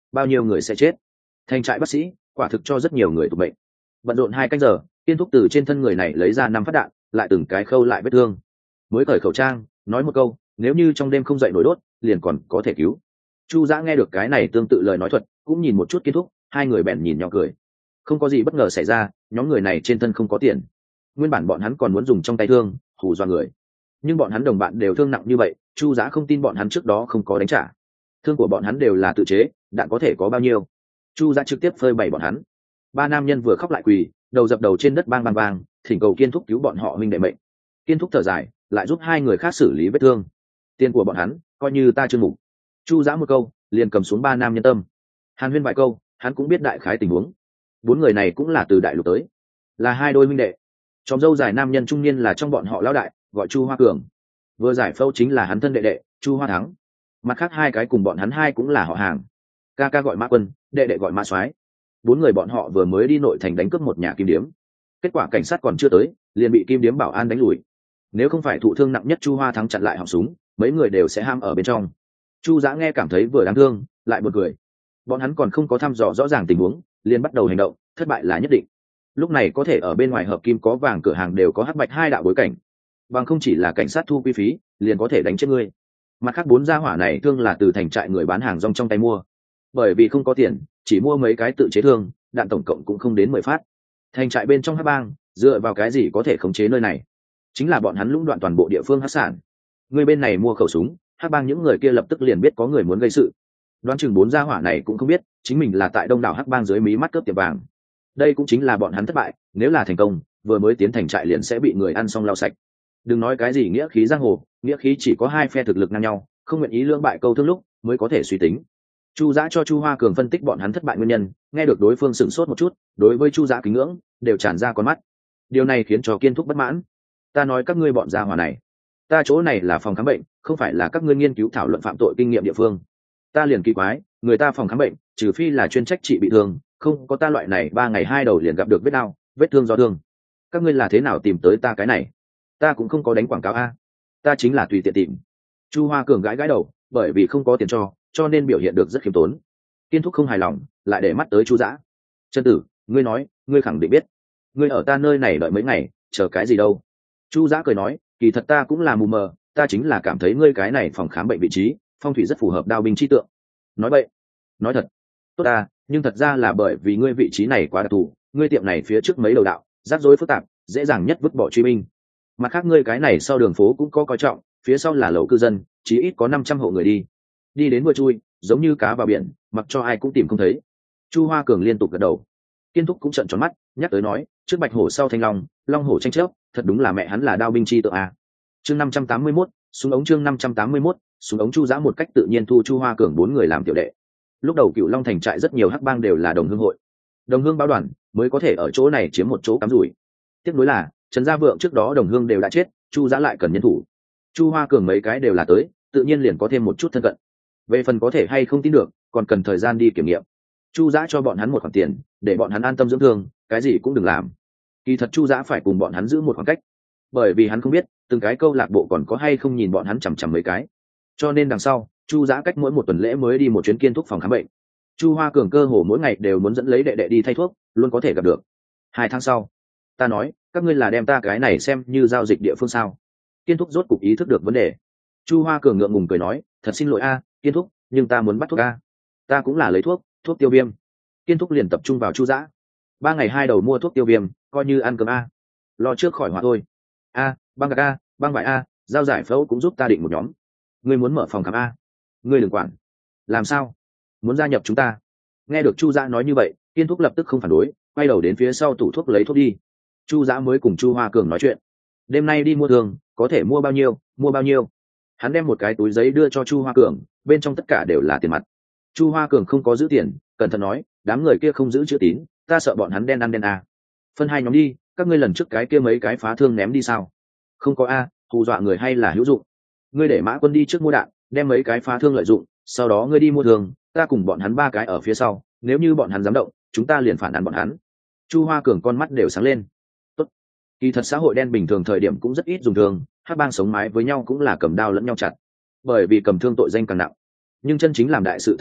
bao nhiêu người sẽ chết. Thành trại bác sĩ quả thực cho rất nhiều người tụt bệnh. Bận rộn hai canh giờ, Kiên Thúc từ trên thân người này lấy ra năm phát đạn, lại từng cái khâu lại vết thương, mới cởi khẩu trang, nói một câu, nếu như trong đêm không dậy nổi đốt liền còn có thể cứu. Chu Dã nghe được cái này tương tự lời nói thuật, cũng nhìn một chút Kiên Thúc, hai người bèn nhìn nhau cười. Không có gì bất ngờ xảy ra, nhóm người này trên thân không có tiền. Nguyên bản bọn hắn còn muốn dùng trong tay thương hù dọa người, nhưng bọn hắn đồng bạn đều thương nặng như vậy, Chu Dã không tin bọn hắn trước đó không có đánh trả. Thương của bọn hắn đều là tự chế, đạn có thể có bao nhiêu. Chu Dã trực tiếp phơi bày bọn hắn. Ba nam nhân vừa khóc lại quỳ, đầu dập đầu trên đất bang bang bang, thỉnh cầu Kiên Thúc cứu bọn họ huynh đệ mệnh. Kiên Thúc thở dài, lại giúp hai người khác xử lý vết thương. Tiền của bọn hắn coi như ta chưa mục. Chu Dã một câu liền cầm xuống ba nam nhân tâm. Hàn huyên vài câu, hắn cũng biết đại khái tình huống. Bốn người này cũng là từ đại lục tới, là hai đôi huynh đệ. Chóm dâu dài nam nhân trung niên là trong bọn họ lão đại, gọi Chu Hoa Cường. Vừa giải phẫu chính là hắn thân đệ đệ Chu Hoa Thắng. Mặt khác hai cái cùng bọn hắn hai cũng là họ hàng. Ca ca gọi Mã Quân, đệ đệ gọi Mã Soái. Bốn người bọn họ vừa mới đi nội thành đánh cướp một nhà kim điếm. Kết quả cảnh sát còn chưa tới, liền bị kim điếm bảo an đánh lùi. Nếu không phải thụ thương nặng nhất Chu Hoa Thắng chặn lại họng súng, mấy người đều sẽ ham ở bên trong. Chu Dã nghe cảm thấy vừa đáng thương, lại buồn cười. Bọn hắn còn không có thăm dò rõ ràng tình huống, liền bắt đầu hành động, thất bại là nhất định. Lúc này có thể ở bên ngoài hợp kim có vàng cửa hàng đều có hắc bạch hai đạo bối cảnh, bằng không chỉ là cảnh sát thu quy phí, liền có thể đánh chết ngươi. Mặt khác bốn gia hỏa này thương là từ thành trại người bán hàng rong trong tay mua, bởi vì không có tiền, chỉ mua mấy cái tự chế thương, đạn tổng cộng cũng không đến mười phát. Thành trại bên trong hắc bang dựa vào cái gì có thể khống chế nơi này? Chính là bọn hắn lũng đoạn toàn bộ địa phương hắc sản. Người bên này mua khẩu súng, hắc bang những người kia lập tức liền biết có người muốn gây sự. Đoán chừng bốn gia hỏa này cũng không biết chính mình là tại đông đảo hắc bang dưới mí mắt cướp tiệm vàng. Đây cũng chính là bọn hắn thất bại, nếu là thành công, vừa mới tiến thành trại liền sẽ bị người ăn xong lau sạch. Đừng nói cái gì nghĩa khí giang hồ, nghĩa khí chỉ có hai phe thực lực ngang nhau, không nguyện ý lưỡng bại câu thương lúc mới có thể suy tính. Chu Dã cho Chu Hoa Cường phân tích bọn hắn thất bại nguyên nhân, nghe được đối phương sửng sốt một chút, đối với Chu Dã kính ngưỡng đều tràn ra con mắt. Điều này khiến cho Kiên Thúc bất mãn. Ta nói các ngươi bọn gia hỏa này, ta chỗ này là phòng khám bệnh, không phải là các ngươi nghiên cứu thảo luận phạm tội kinh nghiệm địa phương. Ta liền kỳ quái, người ta phòng khám bệnh, trừ phi là chuyên trách trị bị thương, không có ta loại này ba ngày hai đầu liền gặp được vết đau, vết thương do thương. Các ngươi là thế nào tìm tới ta cái này? Ta cũng không có đánh quảng cáo a, ta chính là tùy tiện tìm. Chu Hoa Cường gãi gãi đầu, bởi vì không có tiền cho, cho nên biểu hiện được rất khiêm tốn. Kiên Thúc không hài lòng, lại để mắt tới Chu Dã. Chân tử, ngươi nói, ngươi khẳng định biết. Ngươi ở ta nơi này đợi mấy ngày, chờ cái gì đâu? Chu Dã cười nói, kỳ thật ta cũng là mù mờ, ta chính là cảm thấy ngươi cái này phòng khám bệnh vị trí, phong thủy rất phù hợp đao binh chi tượng. Nói vậy, nói thật, tốt ta, nhưng thật ra là bởi vì ngươi vị trí này quá đặc thù, ngươi tiệm này phía trước mấy đầu đạo, rắc rối phức tạp, dễ dàng nhất vứt bỏ truy binh. Mặt khác ngươi cái này sau đường phố cũng có coi trọng, phía sau là lầu cư dân, chí ít có năm trăm hộ người đi. Đi đến vừa chui, giống như cá vào biển, mặc cho ai cũng tìm không thấy. Chu Hoa Cường liên tục gật đầu. Kiên Thúc cũng trợn tròn mắt, nhắc tới nói, trước bạch hổ sau thanh long, long hổ tranh chấp, thật đúng là mẹ hắn là đao binh chi tượng à. Chương năm trăm tám mươi mốt, súng ống chương năm trăm tám mươi mốt, súng ống Chu Dã một cách tự nhiên thu Chu Hoa Cường bốn người làm tiểu đệ. Lúc đầu Cửu Long thành trại rất nhiều hắc bang đều là đồng hương hội, đồng hương báo đoàn mới có thể ở chỗ này chiếm một chỗ cắm rủi. Tiếc nuối là Trần Gia Vượng trước đó đồng hương đều đã chết, Chu Dã lại cần nhân thủ. Chu Hoa Cường mấy cái đều là tới, tự nhiên liền có thêm một chút thân cận. Về phần có thể hay không tin được, còn cần thời gian đi kiểm nghiệm. Chu Dã cho bọn hắn một khoản tiền, để bọn hắn an tâm dưỡng thương, cái gì cũng đừng làm. Kỳ thật Chu Dã phải cùng bọn hắn giữ một khoảng cách, bởi vì hắn không biết từng cái câu lạc bộ còn có hay không nhìn bọn hắn chằm chằm mấy cái. Cho nên đằng sau, Chu Dã cách mỗi một tuần lễ mới đi một chuyến Kiên Thúc phòng khám bệnh. Chu Hoa Cường cơ hồ mỗi ngày đều muốn dẫn lấy đệ đệ đi thay thuốc, luôn có thể gặp được. Hai tháng sau, ta nói, các ngươi là đem ta cái này xem như giao dịch địa phương sao? Kiên Thúc rốt cục ý thức được vấn đề. Chu Hoa Cường ngượng ngùng cười nói, thật xin lỗi a, Kiên Thúc, nhưng ta muốn bắt thuốc a. Ta cũng là lấy thuốc, thuốc tiêu viêm. Kiên Thúc liền tập trung vào Chu Dã. Ba ngày hai đầu mua thuốc tiêu viêm, coi như ăn cơm a. Lo trước khỏi họa thôi. A, băng gạc a, băng vải a, dao giải phẫu cũng giúp ta định một nhóm. Ngươi muốn mở phòng khám a? Ngươi đừng quản. Làm sao? Muốn gia nhập chúng ta? Nghe được Chu Dã nói như vậy, Kiên Thúc lập tức không phản đối, quay đầu đến phía sau tủ thuốc lấy thuốc đi. Chu Dã mới cùng Chu Hoa Cường nói chuyện. Đêm nay đi mua thường, có thể mua bao nhiêu, mua bao nhiêu. Hắn đem một cái túi giấy đưa cho Chu Hoa Cường, bên trong tất cả đều là tiền mặt. Chu Hoa Cường không có giữ tiền, cẩn thận nói, đám người kia không giữ chữ tín, ta sợ bọn hắn đen ăn đen à. Phân hai nhóm đi, các ngươi lần trước cái kia mấy cái phá thương ném đi sao? Không có a, hù dọa người hay là hữu dụng. Ngươi để Mã Quân đi trước mua đạn, đem mấy cái phá thương lợi dụng, sau đó ngươi đi mua thường, ta cùng bọn hắn ba cái ở phía sau, nếu như bọn hắn dám động, chúng ta liền phản ăn bọn hắn. Chu Hoa Cường con mắt đều sáng lên. Tốt. Kỳ thật xã hội đen bình thường thời điểm cũng rất ít dùng thương, hắc bang sống mái với nhau cũng là cầm đao lẫn nhau chặt, bởi vì cầm thương tội danh càng nặng. Nhưng chân chính làm đại sự thời điểm,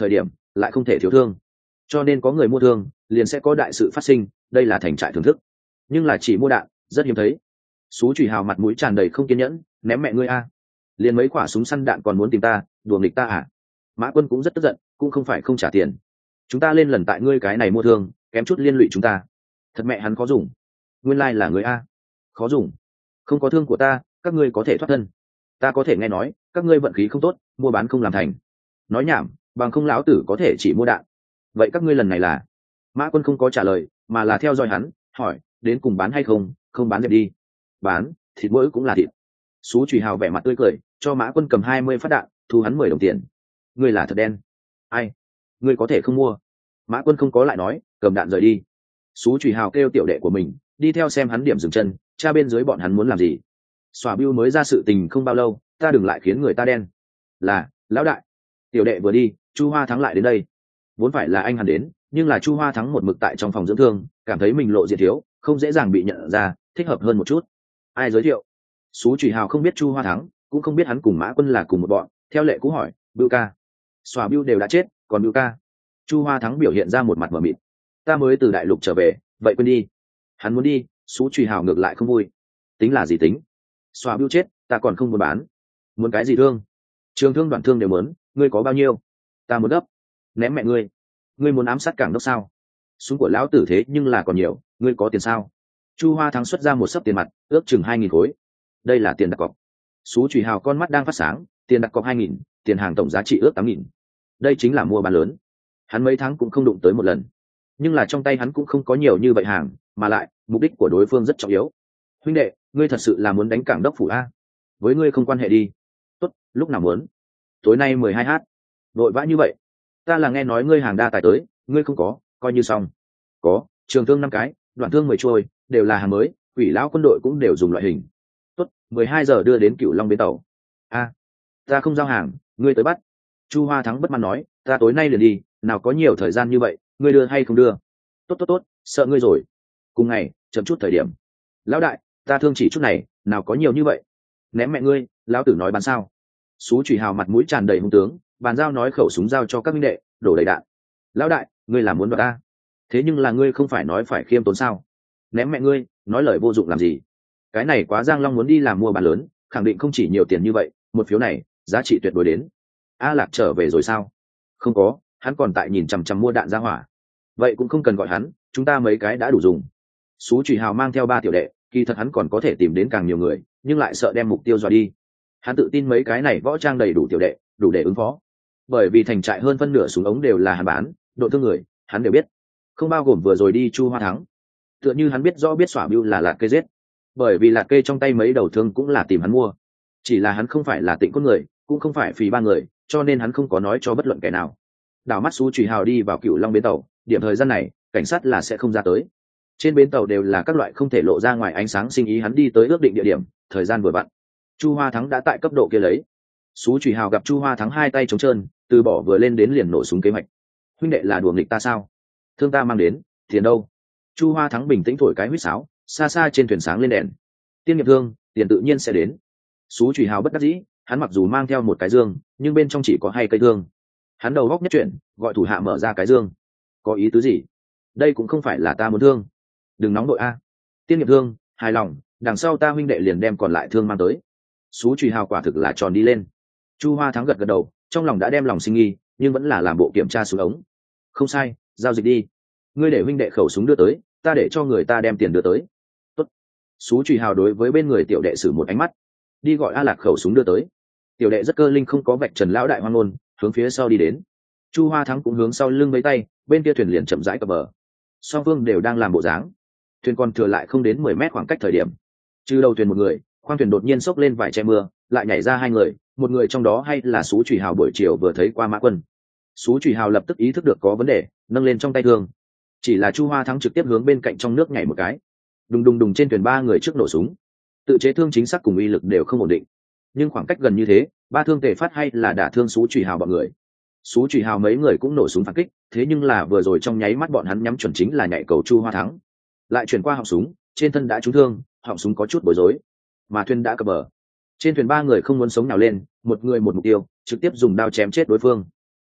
lại không thể thiếu thương, cho nên có người mua thương liền sẽ có đại sự phát sinh, đây là thành trại thưởng thức. Nhưng là chỉ mua đạn rất hiếm thấy. Sú Trùy Hào mặt mũi tràn đầy không kiên nhẫn, ném mẹ ngươi a, liền mấy quả súng săn đạn còn muốn tìm ta đùa nghịch ta à? Mã Quân cũng rất tức giận, cũng không phải không trả tiền, chúng ta lên lần tại ngươi cái này mua thương kém chút liên lụy chúng ta, thật mẹ hắn khó dùng. Nguyên lai là người a, khó dùng, không có thương của ta các ngươi có thể thoát thân, ta có thể nghe nói các ngươi vận khí không tốt mua bán không làm thành, nói nhảm, bằng không lão tử có thể chỉ mua đạn. Vậy các ngươi lần này là? Mã Quân không có trả lời mà là theo dõi hắn, hỏi đến cùng bán hay không? Không bán dẹp đi. Bán, thịt mỗi cũng là thịt. Sú Trùy Hào vẻ mặt tươi cười cho Mã Quân cầm hai mươi phát đạn, thu hắn mười đồng tiền. Ngươi là thật đen. Ai? Ngươi có thể không mua. Mã Quân không có lại nói, cầm đạn rời đi. Sú Trùy Hào kêu tiểu đệ của mình đi theo xem hắn điểm dừng chân, cha bên dưới bọn hắn muốn làm gì. Xòa Bưu mới ra sự tình không bao lâu, ta đừng lại khiến người ta đen. Là lão đại. Tiểu đệ vừa đi, Chu Hoa Thắng lại đến đây. Vốn phải là anh hắn đến, nhưng là Chu Hoa Thắng một mực tại trong phòng dưỡng thương, cảm thấy mình lộ diện thiếu, không dễ dàng bị nhận ra, thích hợp hơn một chút. Ai giới thiệu? Sú Trùy Hào không biết Chu Hoa Thắng, cũng không biết hắn cùng Mã Quân là cùng một bọn, theo lệ cũ hỏi, Bưu ca. Xòa Bưu đều đã chết, còn Bưu ca? Chu Hoa Thắng biểu hiện ra một mặt mờ mịt. Ta mới từ đại lục trở về, vậy quên đi. Hắn muốn đi, Sú Trùy Hào ngược lại không vui. Tính là gì tính? Xòa Bưu chết, ta còn không muốn bán. Muốn cái gì thương? Trường thương đoạn thương đều muốn, ngươi có bao nhiêu? Ta muốn gấp. Ném mẹ ngươi. Ngươi muốn ám sát cảng đốc sao? Súng của lão tử thế nhưng là còn nhiều, ngươi có tiền sao? Chu Hoa Thắng xuất ra một xấp tiền mặt, ước chừng hai nghìn khối. Đây là tiền đặt cọc. Sú Trùy Hào con mắt đang phát sáng, tiền đặt cọc hai nghìn, tiền hàng tổng giá trị ước tám nghìn. Đây chính là mua bán lớn. Hắn mấy tháng cũng không đụng tới một lần, nhưng là trong tay hắn cũng không có nhiều như vậy hàng, mà lại mục đích của đối phương rất trọng yếu. Huynh đệ, ngươi thật sự là muốn đánh cảng đốc phủ a? Với ngươi không quan hệ đi. Tốt, lúc nào muốn? Tối nay mười hai h. Vội vã như vậy? Ta là nghe nói ngươi hàng đa tài tới, ngươi không có, coi như xong. Có, trường thương năm cái, đoạn thương mười trôi, đều là hàng mới, quỷ lão quân đội cũng đều dùng loại hình. Tốt, mười hai giờ đưa đến Cửu Long bến tàu. A, ta không giao hàng, ngươi tới bắt. Chu Hoa Thắng bất mãn nói, ta tối nay liền đi, nào có nhiều thời gian như vậy, ngươi đưa hay không đưa? Tốt tốt tốt, sợ ngươi rồi. Cùng ngày, chậm chút thời điểm. Lão đại, ta thương chỉ chút này, nào có nhiều như vậy. Ném mẹ ngươi, lão tử nói bán sao? Sú Trùy Hào mặt mũi tràn đầy hung tướng, bàn giao nói khẩu súng giao cho các minh đệ, đổ đầy đạn. Lão đại, ngươi làm muốn đoạt ta? Thế nhưng là ngươi không phải nói phải khiêm tốn sao? Ném mẹ ngươi, nói lời vô dụng làm gì? Cái này quá Giang Long muốn đi làm mua bán lớn, khẳng định không chỉ nhiều tiền như vậy, một phiếu này giá trị tuyệt đối đến. A Lạc trở về rồi sao? Không có, hắn còn tại nhìn chằm chằm mua đạn ra hỏa. Vậy cũng không cần gọi hắn, chúng ta mấy cái đã đủ dùng. Sú Trùy Hào mang theo ba tiểu đệ, kỳ thật hắn còn có thể tìm đến càng nhiều người, nhưng lại sợ đem mục tiêu dọa đi. Hắn tự tin mấy cái này võ trang đầy đủ tiểu đệ, đủ để ứng phó. Bởi vì thành trại hơn phân nửa súng ống đều là hắn bán, độ thương người, hắn đều biết. Không bao gồm vừa rồi đi Chu Hoa Thắng. Tựa như hắn biết rõ biết Xỏa Bưu là Lạc Kê giết, bởi vì Lạc Kê trong tay mấy đầu thương cũng là tìm hắn mua. Chỉ là hắn không phải là Tịnh Cốt người, cũng không phải Phì Ba người, cho nên hắn không có nói cho bất luận kẻ nào. Đảo mắt Sú Trùy Hào đi vào Cửu Long bến tàu, điểm thời gian này, cảnh sát là sẽ không ra tới. Trên bến tàu đều là các loại không thể lộ ra ngoài ánh sáng sinh ý, hắn đi tới ước định địa điểm, thời gian vừa vặn. Chu Hoa Thắng đã tại cấp độ kia lấy. Sú Trùy Hào gặp Chu Hoa Thắng hai tay trống trơn, từ bỏ vừa lên đến liền nổ súng kế hoạch. Huynh đệ là đùa nghịch ta sao? Thương ta mang đến, tiền đâu? Chu Hoa Thắng bình tĩnh thổi cái huýt sáo, xa xa trên thuyền sáng lên đèn. Tiên nghiệp thương, tiền tự nhiên sẽ đến. Sú Trùy Hào bất đắc dĩ, hắn mặc dù mang theo một cái dương, nhưng bên trong chỉ có hai cây thương. Hắn đầu góc nhất chuyển, gọi thủ hạ mở ra cái dương. Có ý tứ gì? Đây cũng không phải là ta muốn thương. Đừng nóng đội a. Tiên nghiệp thương, hài lòng, đằng sau ta huynh đệ liền đem còn lại thương mang tới. Sú Trùy Hào quả thực là tròn đi lên. Chu Hoa Thắng gật gật đầu, trong lòng đã đem lòng sinh nghi, nhưng vẫn là làm bộ kiểm tra súng ống. Không sai, giao dịch đi. Ngươi để huynh đệ khẩu súng đưa tới, ta để cho người ta đem tiền đưa tới. Tốt. Sú Trùy Hào đối với bên người tiểu đệ sử một ánh mắt, đi gọi A Lạc khẩu súng đưa tới. Tiểu đệ rất cơ linh không có vạch trần lão đại hoang ngôn, hướng phía sau đi đến. Chu Hoa Thắng cũng hướng sau lưng với tay, bên kia thuyền liền chậm rãi cập bờ. Song phương đều đang làm bộ dáng. Thuyền còn thừa lại không đến mười mét khoảng cách thời điểm. Trừ đầu thuyền một người, khoang thuyền đột nhiên xốc lên vài che mưa, lại nhảy ra hai người, một người trong đó hay là Sú Trùy Hào buổi chiều vừa thấy qua Mã Quân. Sú Trùy Hào lập tức ý thức được có vấn đề, nâng lên trong tay thương. Chỉ là Chu Hoa Thắng trực tiếp hướng bên cạnh trong nước nhảy một cái. Đùng đùng đùng, trên thuyền ba người trước nổ súng. Tự chế thương chính xác cùng uy lực đều không ổn định, nhưng khoảng cách gần như thế, ba thương tề phát hay là đả thương Sú Trùy Hào bọn người. Sú Trùy Hào mấy người cũng nổ súng phản kích, thế nhưng là vừa rồi trong nháy mắt bọn hắn nhắm chuẩn chính là nhảy cầu Chu Hoa Thắng. Lại chuyển qua họng súng, trên thân đã trúng thương, họng súng có chút bối rối. Mà thuyền đã cập bờ. Trên thuyền ba người không muốn sống nào lên, một người một mục tiêu, trực tiếp dùng đao chém chết đối phương.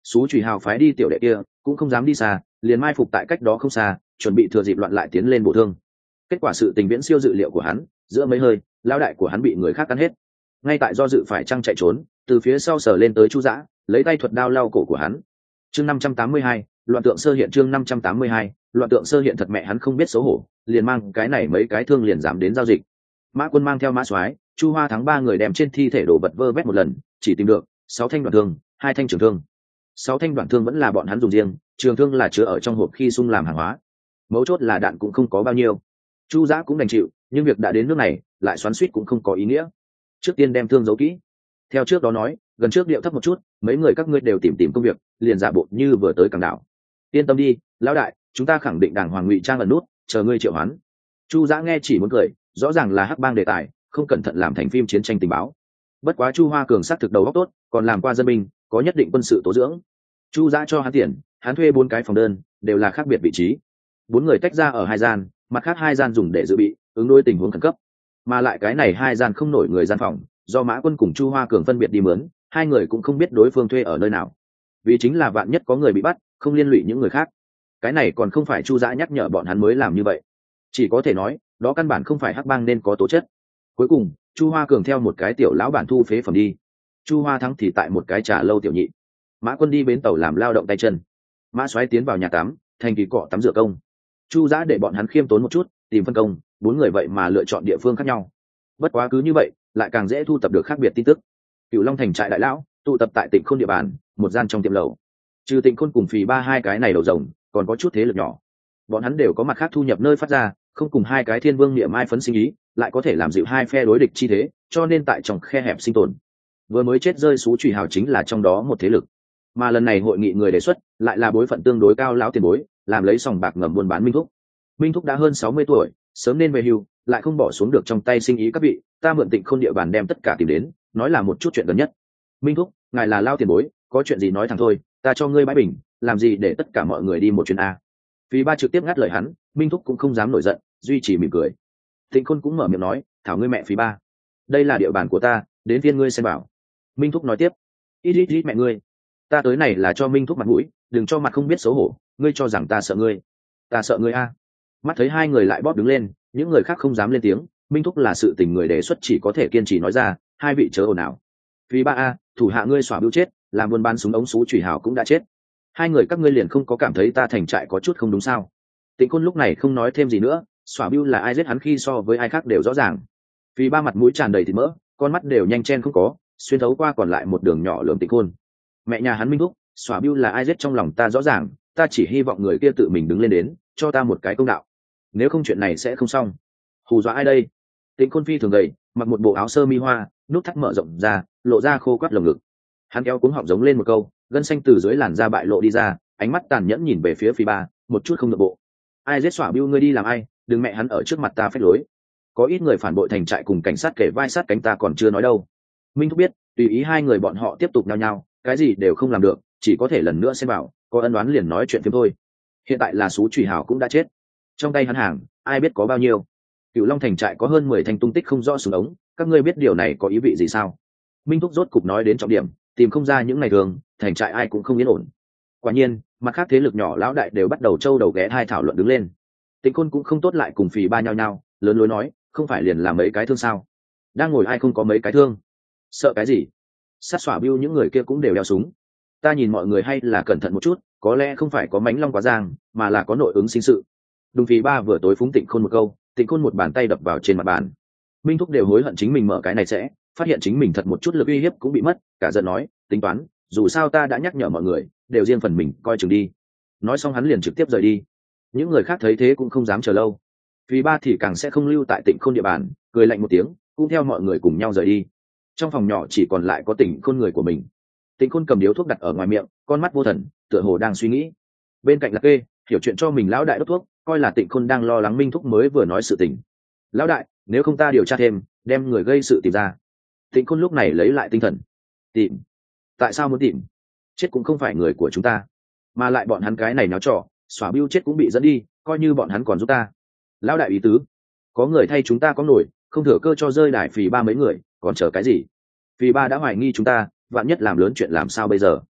Sú Trùy Hào phái đi tiểu đệ kia cũng không dám đi xa, liền mai phục tại cách đó không xa, chuẩn bị thừa dịp loạn lại tiến lên bổ thương. Kết quả sự tình viễn siêu dự liệu của hắn, giữa mấy hơi lao đại của hắn bị người khác cắn hết. Ngay tại do dự phải trăng chạy trốn, từ phía sau sờ lên tới Chu Dã, lấy tay thuật đao lau cổ của hắn. Chương năm trăm tám mươi hai, loạn tượng sơ hiện. Chương năm trăm tám mươi hai, loạn tượng sơ hiện. Thật mẹ hắn không biết xấu hổ, liền mang cái này mấy cái thương liền dám đến giao dịch. Mã Quân mang theo Mã Soái, Chu Hoa Thắng ba người đem trên thi thể đổ vật vơ vét một lần, chỉ tìm được sáu thanh đoạn thương, hai thanh trường thương. Sáu thanh đoạn thương vẫn là bọn hắn dùng riêng, trường thương là chứa ở trong hộp khi sung làm hàng hóa. Mấu chốt là đạn cũng không có bao nhiêu. Chu Dã cũng đành chịu, nhưng việc đã đến nước này, lại xoắn xuýt cũng không có ý nghĩa. Trước tiên đem thương giấu kỹ. Theo trước đó nói, gần trước điệu thấp một chút, mấy người các ngươi đều tìm tìm công việc, liền giả bộ như vừa tới Cảng Đảo. Yên tâm đi, lão đại, chúng ta khẳng định đàng hoàng ngụy trang ẩn nút, chờ ngươi triệu hoán. Chu Dã nghe chỉ muốn cười, rõ ràng là hắc bang đề tài, không cẩn thận làm thành phim chiến tranh tình báo. Bất quá Chu Hoa Cường sắc thực đầu óc tốt, còn làm qua dân binh, có nhất định quân sự tố dưỡng. Chu Dã cho hắn tiền, hắn thuê bốn cái phòng đơn, đều là khác biệt vị trí. Bốn người tách ra ở hai gian, mặt khác hai gian dùng để dự bị ứng đối tình huống khẩn cấp, mà lại cái này hai gian không nổi người gian phòng, do Mã Quân cùng Chu Hoa Cường phân biệt đi mướn, hai người cũng không biết đối phương thuê ở nơi nào, vì chính là vạn nhất có người bị bắt, không liên lụy những người khác. Cái này còn không phải Chu Dã nhắc nhở bọn hắn mới làm như vậy, chỉ có thể nói đó căn bản không phải hắc bang nên có tố chất. Cuối cùng Chu Hoa Cường theo một cái tiểu lão bản thu phế phẩm đi, Chu Hoa Thắng thì tại một cái trà lâu tiểu nhị, Mã Quân đi bến tàu làm lao động tay chân, Mã Soái tiến vào nhà tắm thành kỳ cọ tắm rửa công. Chu Dã để bọn hắn khiêm tốn một chút, tìm phân công, bốn người vậy mà lựa chọn địa phương khác nhau. Bất quá cứ như vậy lại càng dễ thu tập được khác biệt tin tức. Cửu Long thành trại đại lão tụ tập tại Tịnh Khôn địa bàn, một gian trong tiệm lầu. Trừ Tịnh Khôn cùng Phì Ba hai cái này đầu rồng, còn có chút thế lực nhỏ. Bọn hắn đều có mặt khác thu nhập nơi phát ra, không cùng hai cái thiên vương niệm mai phấn sinh ý, lại có thể làm dịu hai phe đối địch chi thế, cho nên tại trong khe hẹp sinh tồn. Vừa mới chết rơi Sú Trùy Hào chính là trong đó một thế lực. Mà lần này hội nghị người đề xuất lại là bối phận tương đối cao lão tiền bối, làm lấy sòng bạc ngầm buôn bán Minh Thúc. Minh Thúc đã hơn sáu mươi tuổi, sớm nên về hưu, lại không bỏ xuống được trong tay sinh ý các vị, ta mượn Tịnh Khôn địa bàn đem tất cả tìm đến, nói là một chút chuyện gần nhất. Minh Thúc, ngài là lao tiền bối, có chuyện gì nói thẳng thôi, ta cho ngươi bãi bình, làm gì để tất cả mọi người đi một chuyến a. Phí Ba trực tiếp ngắt lời hắn, Minh Thúc cũng không dám nổi giận, duy trì mỉm cười. Tịnh Khôn cũng mở miệng nói, thảo ngươi mẹ Phí Ba, đây là địa bàn của ta, đến phiên ngươi xem bảo. Minh Thúc nói tiếp, ít ít ít mẹ ngươi, ta tới này là cho Minh Thúc mặt mũi, đừng cho mặt không biết xấu hổ, ngươi cho rằng ta sợ ngươi, ta sợ ngươi a. Mắt thấy hai người lại bóp đứng lên, những người khác không dám lên tiếng. Minh Thúc là sự tình người đề xuất, chỉ có thể kiên trì nói ra, hai vị chớ ồn ào. Phí Ba a, thủ hạ ngươi xỏa bưu chết, làm buôn bán súng ống Sú Trùy Hào cũng đã chết, hai người các ngươi liền không có cảm thấy ta thành trại có chút không đúng sao? Tịnh Khôn lúc này không nói thêm gì nữa, xỏa bưu là ai giết hắn khi so với ai khác đều rõ ràng. Phí Ba mặt mũi tràn đầy thịt mỡ, con mắt đều nhanh chen không có, xuyên thấu qua còn lại một đường nhỏ lườm Tịnh Khôn. Mẹ nhà hắn Minh Thúc, xỏa bưu là ai giết trong lòng ta rõ ràng, ta chỉ hy vọng người kia tự mình đứng lên đến, cho ta một cái công đạo. Nếu không chuyện này sẽ không xong. Hù dọa ai đây? Tịnh Khôn phi thường gầy, mặc một bộ áo sơ mi hoa, nút thắt mở rộng ra, lộ ra khô quắt lồng ngực. Hắn kéo cuống họng giống lên một câu, gân xanh từ dưới làn da bại lộ đi ra, ánh mắt tàn nhẫn nhìn về phía Phí Ba, một chút không nội bộ. Ai giết xỏa bưu ngươi đi làm ai, đừng mẹ hắn ở trước mặt ta phách lối. Có ít người phản bội thành trại cùng cảnh sát kể vai sát cánh ta còn chưa nói đâu. Minh Thúc biết, tùy ý hai người bọn họ tiếp tục nhao nhao, cái gì đều không làm được, chỉ có thể lần nữa xem bảo, có ân oán liền nói chuyện phim thôi. Hiện tại là Sú Trùy Hào cũng đã chết, trong tay hắn hàng, ai biết có bao nhiêu. Cửu Long thành trại có hơn mười thanh tung tích không rõ súng ống, các ngươi biết điều này có ý vị gì sao? Minh Thúc rốt cục nói đến trọng điểm, tìm không ra những ngày thường, thành trại ai cũng không yên ổn. Quả nhiên, mặt khác thế lực nhỏ lão đại đều bắt đầu trâu đầu ghé hai thảo luận đứng lên. Tịnh Khôn cũng không tốt lại cùng Phì Ba nhao nhao, lớn lối nói, không phải liền là mấy cái thương sao? Đang ngồi ai không có mấy cái thương? Sợ cái gì? Sát xỏa bưu những người kia cũng đều đeo súng. Ta nhìn mọi người hay là cẩn thận một chút, có lẽ không phải có mánh long quá giang, mà là có nội ứng sinh sự. Đúng. Phì Ba vừa tối phúng Tịnh Khôn một câu, Tịnh Khôn một bàn tay đập vào trên mặt bàn. Minh Thúc đều hối hận chính mình mở cái này sẽ, phát hiện chính mình thật một chút lực uy hiếp cũng bị mất, cả giận nói, tính toán, dù sao ta đã nhắc nhở mọi người, đều riêng phần mình coi chừng đi. Nói xong hắn liền trực tiếp rời đi. Những người khác thấy thế cũng không dám chờ lâu. Phì Ba thì càng sẽ không lưu tại Tịnh Khôn địa bàn, cười lạnh một tiếng, cũng theo mọi người cùng nhau rời đi. Trong phòng nhỏ chỉ còn lại có Tịnh Khôn người của mình. Tịnh Khôn cầm điếu thuốc đặt ở ngoài miệng, con mắt vô thần, tựa hồ đang suy nghĩ. Bên cạnh là Kê, hiểu chuyện cho mình lão đại đốt thuốc, coi là Tịnh Khôn đang lo lắng Minh Thúc mới vừa nói sự tình. Lão đại, nếu không ta điều tra thêm, đem người gây sự tìm ra. Tịnh Khôn lúc này lấy lại tinh thần. Tìm? Tại sao muốn tìm? Chết cũng không phải người của chúng ta, mà lại bọn hắn cái này náo trò, xóa bưu chết cũng bị dẫn đi, coi như bọn hắn còn giúp ta. Lão đại ý tứ, có người thay chúng ta có nổi, không thừa cơ cho rơi đài Phì Ba mấy người, còn chờ cái gì? Phì Ba đã hoài nghi chúng ta, vạn nhất làm lớn chuyện làm sao bây giờ?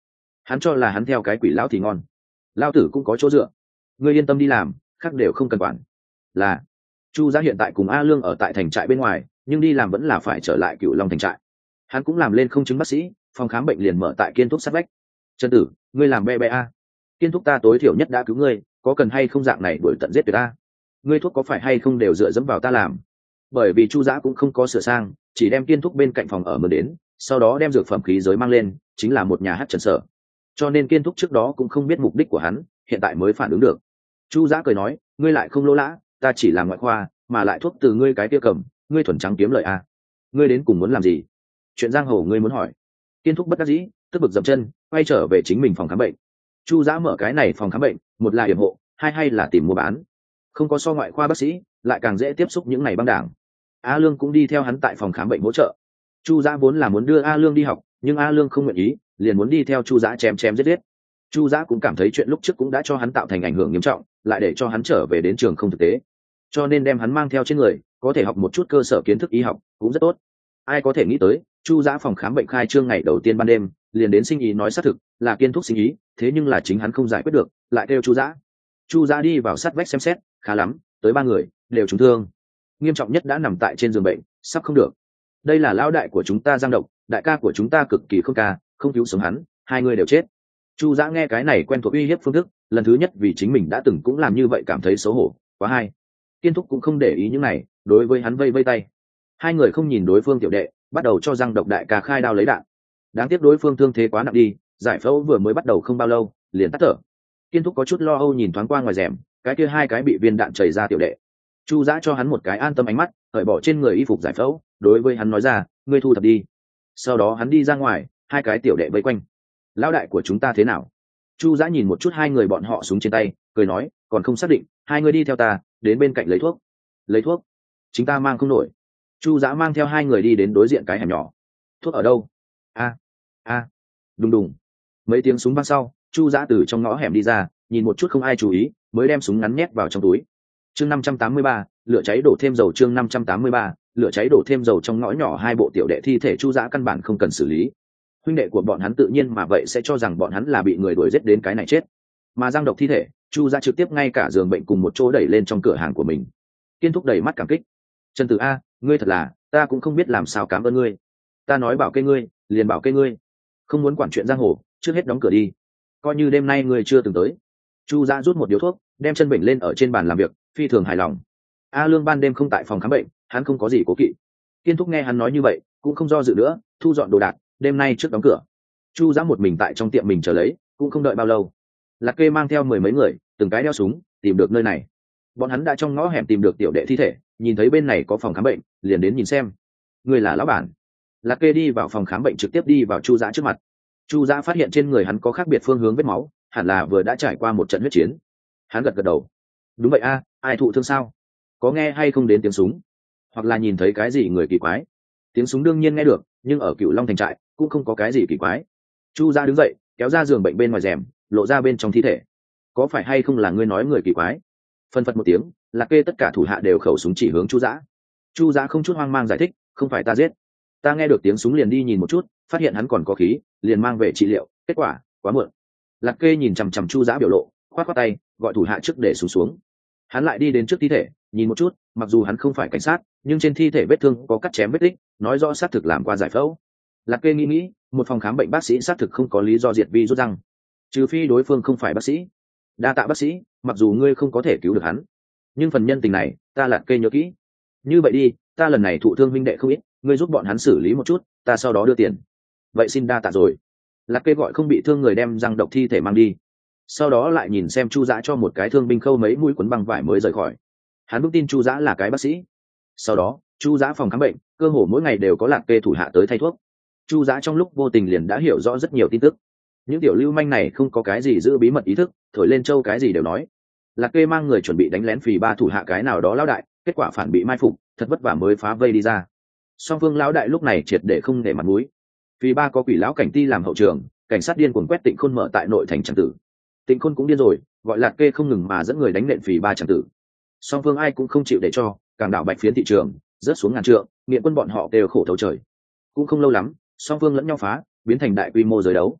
Hắn cho là hắn theo cái quỷ lão thì ngon, lao tử cũng có chỗ dựa, ngươi yên tâm đi làm, khác đều không cần quản. Là Chu Giá hiện tại cùng A Lương ở tại thành trại bên ngoài, nhưng đi làm vẫn là phải trở lại Cửu Long thành trại. Hắn cũng làm lên không chứng bác sĩ, phòng khám bệnh liền mở tại Kiên Thúc sát vách. Trần tử, ngươi làm be be a, Kiên Thúc ta tối thiểu nhất đã cứu ngươi, có cần hay không dạng này đuổi tận giết tuyệt ta? Ngươi thuốc có phải hay không đều dựa dẫm vào ta làm? Bởi vì Chu Giá cũng không có sửa sang, chỉ đem Kiên Thúc bên cạnh phòng ở mượn đến, sau đó đem dược phẩm khí giới mang lên, chính là một nhà hát trần sở. Cho nên Kiên Thúc trước đó cũng không biết mục đích của hắn, hiện tại mới phản ứng được. Chu Giá cười nói, ngươi lại không lỗ lã, ta chỉ làm ngoại khoa, mà lại thuốc từ ngươi cái kia cầm, ngươi thuần trắng kiếm lợi a. Ngươi đến cùng muốn làm gì? Chuyện giang hồ ngươi muốn hỏi. Kiên Thúc bất đắc dĩ, tức bực dậm chân, quay trở về chính mình phòng khám bệnh. Chu Giá mở cái này phòng khám bệnh, một là yểm hộ, hai hay là tìm mua bán. Không có so ngoại khoa bác sĩ, lại càng dễ tiếp xúc những ngày băng đảng. A Lương cũng đi theo hắn tại phòng khám bệnh hỗ trợ. Chu Giá vốn là muốn đưa A Lương đi học, nhưng A Lương không nguyện ý, liền muốn đi theo Chu Giá chém chém giết giết. Chu Giá cũng cảm thấy chuyện lúc trước cũng đã cho hắn tạo thành ảnh hưởng nghiêm trọng, lại để cho hắn trở về đến trường không thực tế, cho nên đem hắn mang theo trên người, có thể học một chút cơ sở kiến thức y học cũng rất tốt. Ai có thể nghĩ tới, Chu Giá phòng khám bệnh khai trương ngày đầu tiên ban đêm, liền đến sinh ý nói xác thực là Kiên Thúc sinh ý, thế nhưng là chính hắn không giải quyết được, lại kêu Chu Giá. Chu Giá đi vào sát vách xem xét, khá lắm, tới ba người đều trúng thương, nghiêm trọng nhất đã nằm tại trên giường bệnh, sắp không được. Đây là lão đại của chúng ta Giang Độc, đại ca của chúng ta cực kỳ không ca, không cứu sống hắn, hai người đều chết. Chu Giá nghe cái này quen thuộc uy hiếp phương thức, lần thứ nhất vì chính mình đã từng cũng làm như vậy cảm thấy xấu hổ, quá hay. Kiên Thúc cũng không để ý những này, đối với hắn vây vây tay. Hai người không nhìn đối phương tiểu đệ, bắt đầu cho Giang Độc đại ca khai đao lấy đạn. Đáng tiếc đối phương thương thế quá nặng đi, giải phẫu vừa mới bắt đầu không bao lâu, liền tắt thở. Kiên Thúc có chút lo âu nhìn thoáng qua ngoài rèm, cái kia hai cái bị viên đạn chảy ra tiểu đệ. Chu Giá cho hắn một cái an tâm ánh mắt, cởi bỏ trên người y phục giải phẫu, đối với hắn nói ra, ngươi thu thập đi. Sau đó hắn đi ra ngoài, hai cái tiểu đệ vây quanh. Lão đại của chúng ta thế nào? Chu Giá nhìn một chút hai người bọn họ súng trên tay, cười nói, còn không xác định, hai người đi theo ta, đến bên cạnh lấy thuốc. Lấy thuốc? Chúng ta mang không nổi. Chu Giá mang theo hai người đi đến đối diện cái hẻm nhỏ. Thuốc ở đâu? A, a, đùng đùng. Mấy tiếng súng vang sau, Chu Giá từ trong ngõ hẻm đi ra, nhìn một chút không ai chú ý, mới đem súng ngắn nhét vào trong túi. Chương năm trăm tám mươi ba, lửa cháy đổ thêm dầu. Chương năm trăm tám mươi ba, lửa cháy đổ thêm dầu. Trong ngõ nhỏ hai bộ tiểu đệ thi thể Chu Giá căn bản không cần xử lý. Huynh đệ của bọn hắn tự nhiên mà vậy sẽ cho rằng bọn hắn là bị người đuổi giết đến cái này chết. Mà Giang Độc thi thể, Chu Giá trực tiếp ngay cả giường bệnh cùng một chỗ đẩy lên trong cửa hàng của mình. Kiên Thúc đầy mắt cảm kích. Trần Tử a, ngươi thật là, ta cũng không biết làm sao cảm ơn ngươi. Ta nói bảo kê ngươi, liền bảo kê ngươi. Không muốn quản chuyện giang hồ, trước hết đóng cửa đi. Coi như đêm nay ngươi chưa từng tới. Chu Giá rút một điếu thuốc, đem chân bệnh lên ở trên bàn làm việc, phi thường hài lòng. A Lương ban đêm không tại phòng khám bệnh, hắn không có gì cố kỵ. Kiên Thúc nghe hắn nói như vậy, cũng không do dự nữa, thu dọn đồ đạc, đêm nay trước đóng cửa. Chu Giá một mình tại trong tiệm mình chờ lấy, cũng không đợi bao lâu. Lạc Kê mang theo mười mấy người, từng cái đeo súng, tìm được nơi này. Bọn hắn đã trong ngõ hẻm tìm được tiểu đệ thi thể, nhìn thấy bên này có phòng khám bệnh, liền đến nhìn xem. Người là lão bản. Lạc Kê đi vào phòng khám bệnh trực tiếp đi vào Chu Giá trước mặt. Chu Giá phát hiện trên người hắn có khác biệt phương hướng vết máu, hẳn là vừa đã trải qua một trận huyết chiến. Hắn gật gật đầu. Đúng vậy a, ai thụ thương sao? Có nghe hay không đến tiếng súng? Hoặc là nhìn thấy cái gì người kỳ quái? Tiếng súng đương nhiên nghe được, nhưng ở Cửu Long thành trại cũng không có cái gì kỳ quái. Chu Giá đứng dậy, kéo ra giường bệnh bên ngoài rèm, lộ ra bên trong thi thể. Có phải hay không là ngươi nói người kỳ quái? Phân phật một tiếng, Lạc Kê tất cả thủ hạ đều khẩu súng chỉ hướng Chu Giá. Chu Giá không chút hoang mang giải thích, không phải ta giết, ta nghe được tiếng súng liền đi nhìn một chút, phát hiện hắn còn có khí, liền mang về trị liệu, kết quả quá muộn. Lạc Kê nhìn chằm chằm Chu Giá biểu lộ, khoát khoát tay, gọi thủ hạ trước để xuống xuống. Hắn lại đi đến trước thi thể, nhìn một chút, mặc dù hắn không phải cảnh sát, nhưng trên thi thể vết thương có cắt chém vết tích, nói rõ xác thực làm qua giải phẫu. Lạc Kê nghĩ nghĩ, một phòng khám bệnh bác sĩ xác thực không có lý do diệt vi rút răng, trừ phi đối phương không phải bác sĩ. Đa tạ bác sĩ, mặc dù ngươi không có thể cứu được hắn, nhưng phần nhân tình này ta Lạc Kê nhớ kỹ. Như vậy đi, ta lần này thụ thương huynh đệ không ít, ngươi giúp bọn hắn xử lý một chút, ta sau đó đưa tiền. Vậy xin đa tạ rồi. Lạc Kê gọi không bị thương người đem Giang Độc thi thể mang đi, sau đó lại nhìn xem Chu Giá cho một cái thương binh khâu mấy mũi quấn băng vải mới rời khỏi. Hắn vững tin Chu Giá là cái bác sĩ. Sau đó Chu Giá phòng khám bệnh cơ hồ mỗi ngày đều có Lạc Kê thủ hạ tới thay thuốc. Chu Giá trong lúc vô tình liền đã hiểu rõ rất nhiều tin tức. Những tiểu lưu manh này không có cái gì giữ bí mật ý thức, thổi lên châu cái gì đều nói. Lạc Kê mang người chuẩn bị đánh lén phì ba thủ hạ cái nào đó lão đại, kết quả phản bị mai phục, thật vất vả mới phá vây đi ra. Song phương lão đại lúc này triệt để không để mặt mũi. Phì ba có quỷ lão cảnh ti làm hậu trường, cảnh sát điên cuồng quét Tịnh Khôn mở tại nội thành tràng tử. Tịnh Khôn cũng điên rồi, gọi Lạc Kê không ngừng mà dẫn người đánh nện phì ba tràng tử. Song phương ai cũng không chịu để cho, càng đảo bạch phiến thị trường, rớt xuống ngàn trượng, nghiện quân bọn họ đều khổ thấu trời. Cũng không lâu lắm, song phương lẫn nhau phá, biến thành đại quy mô giới đấu.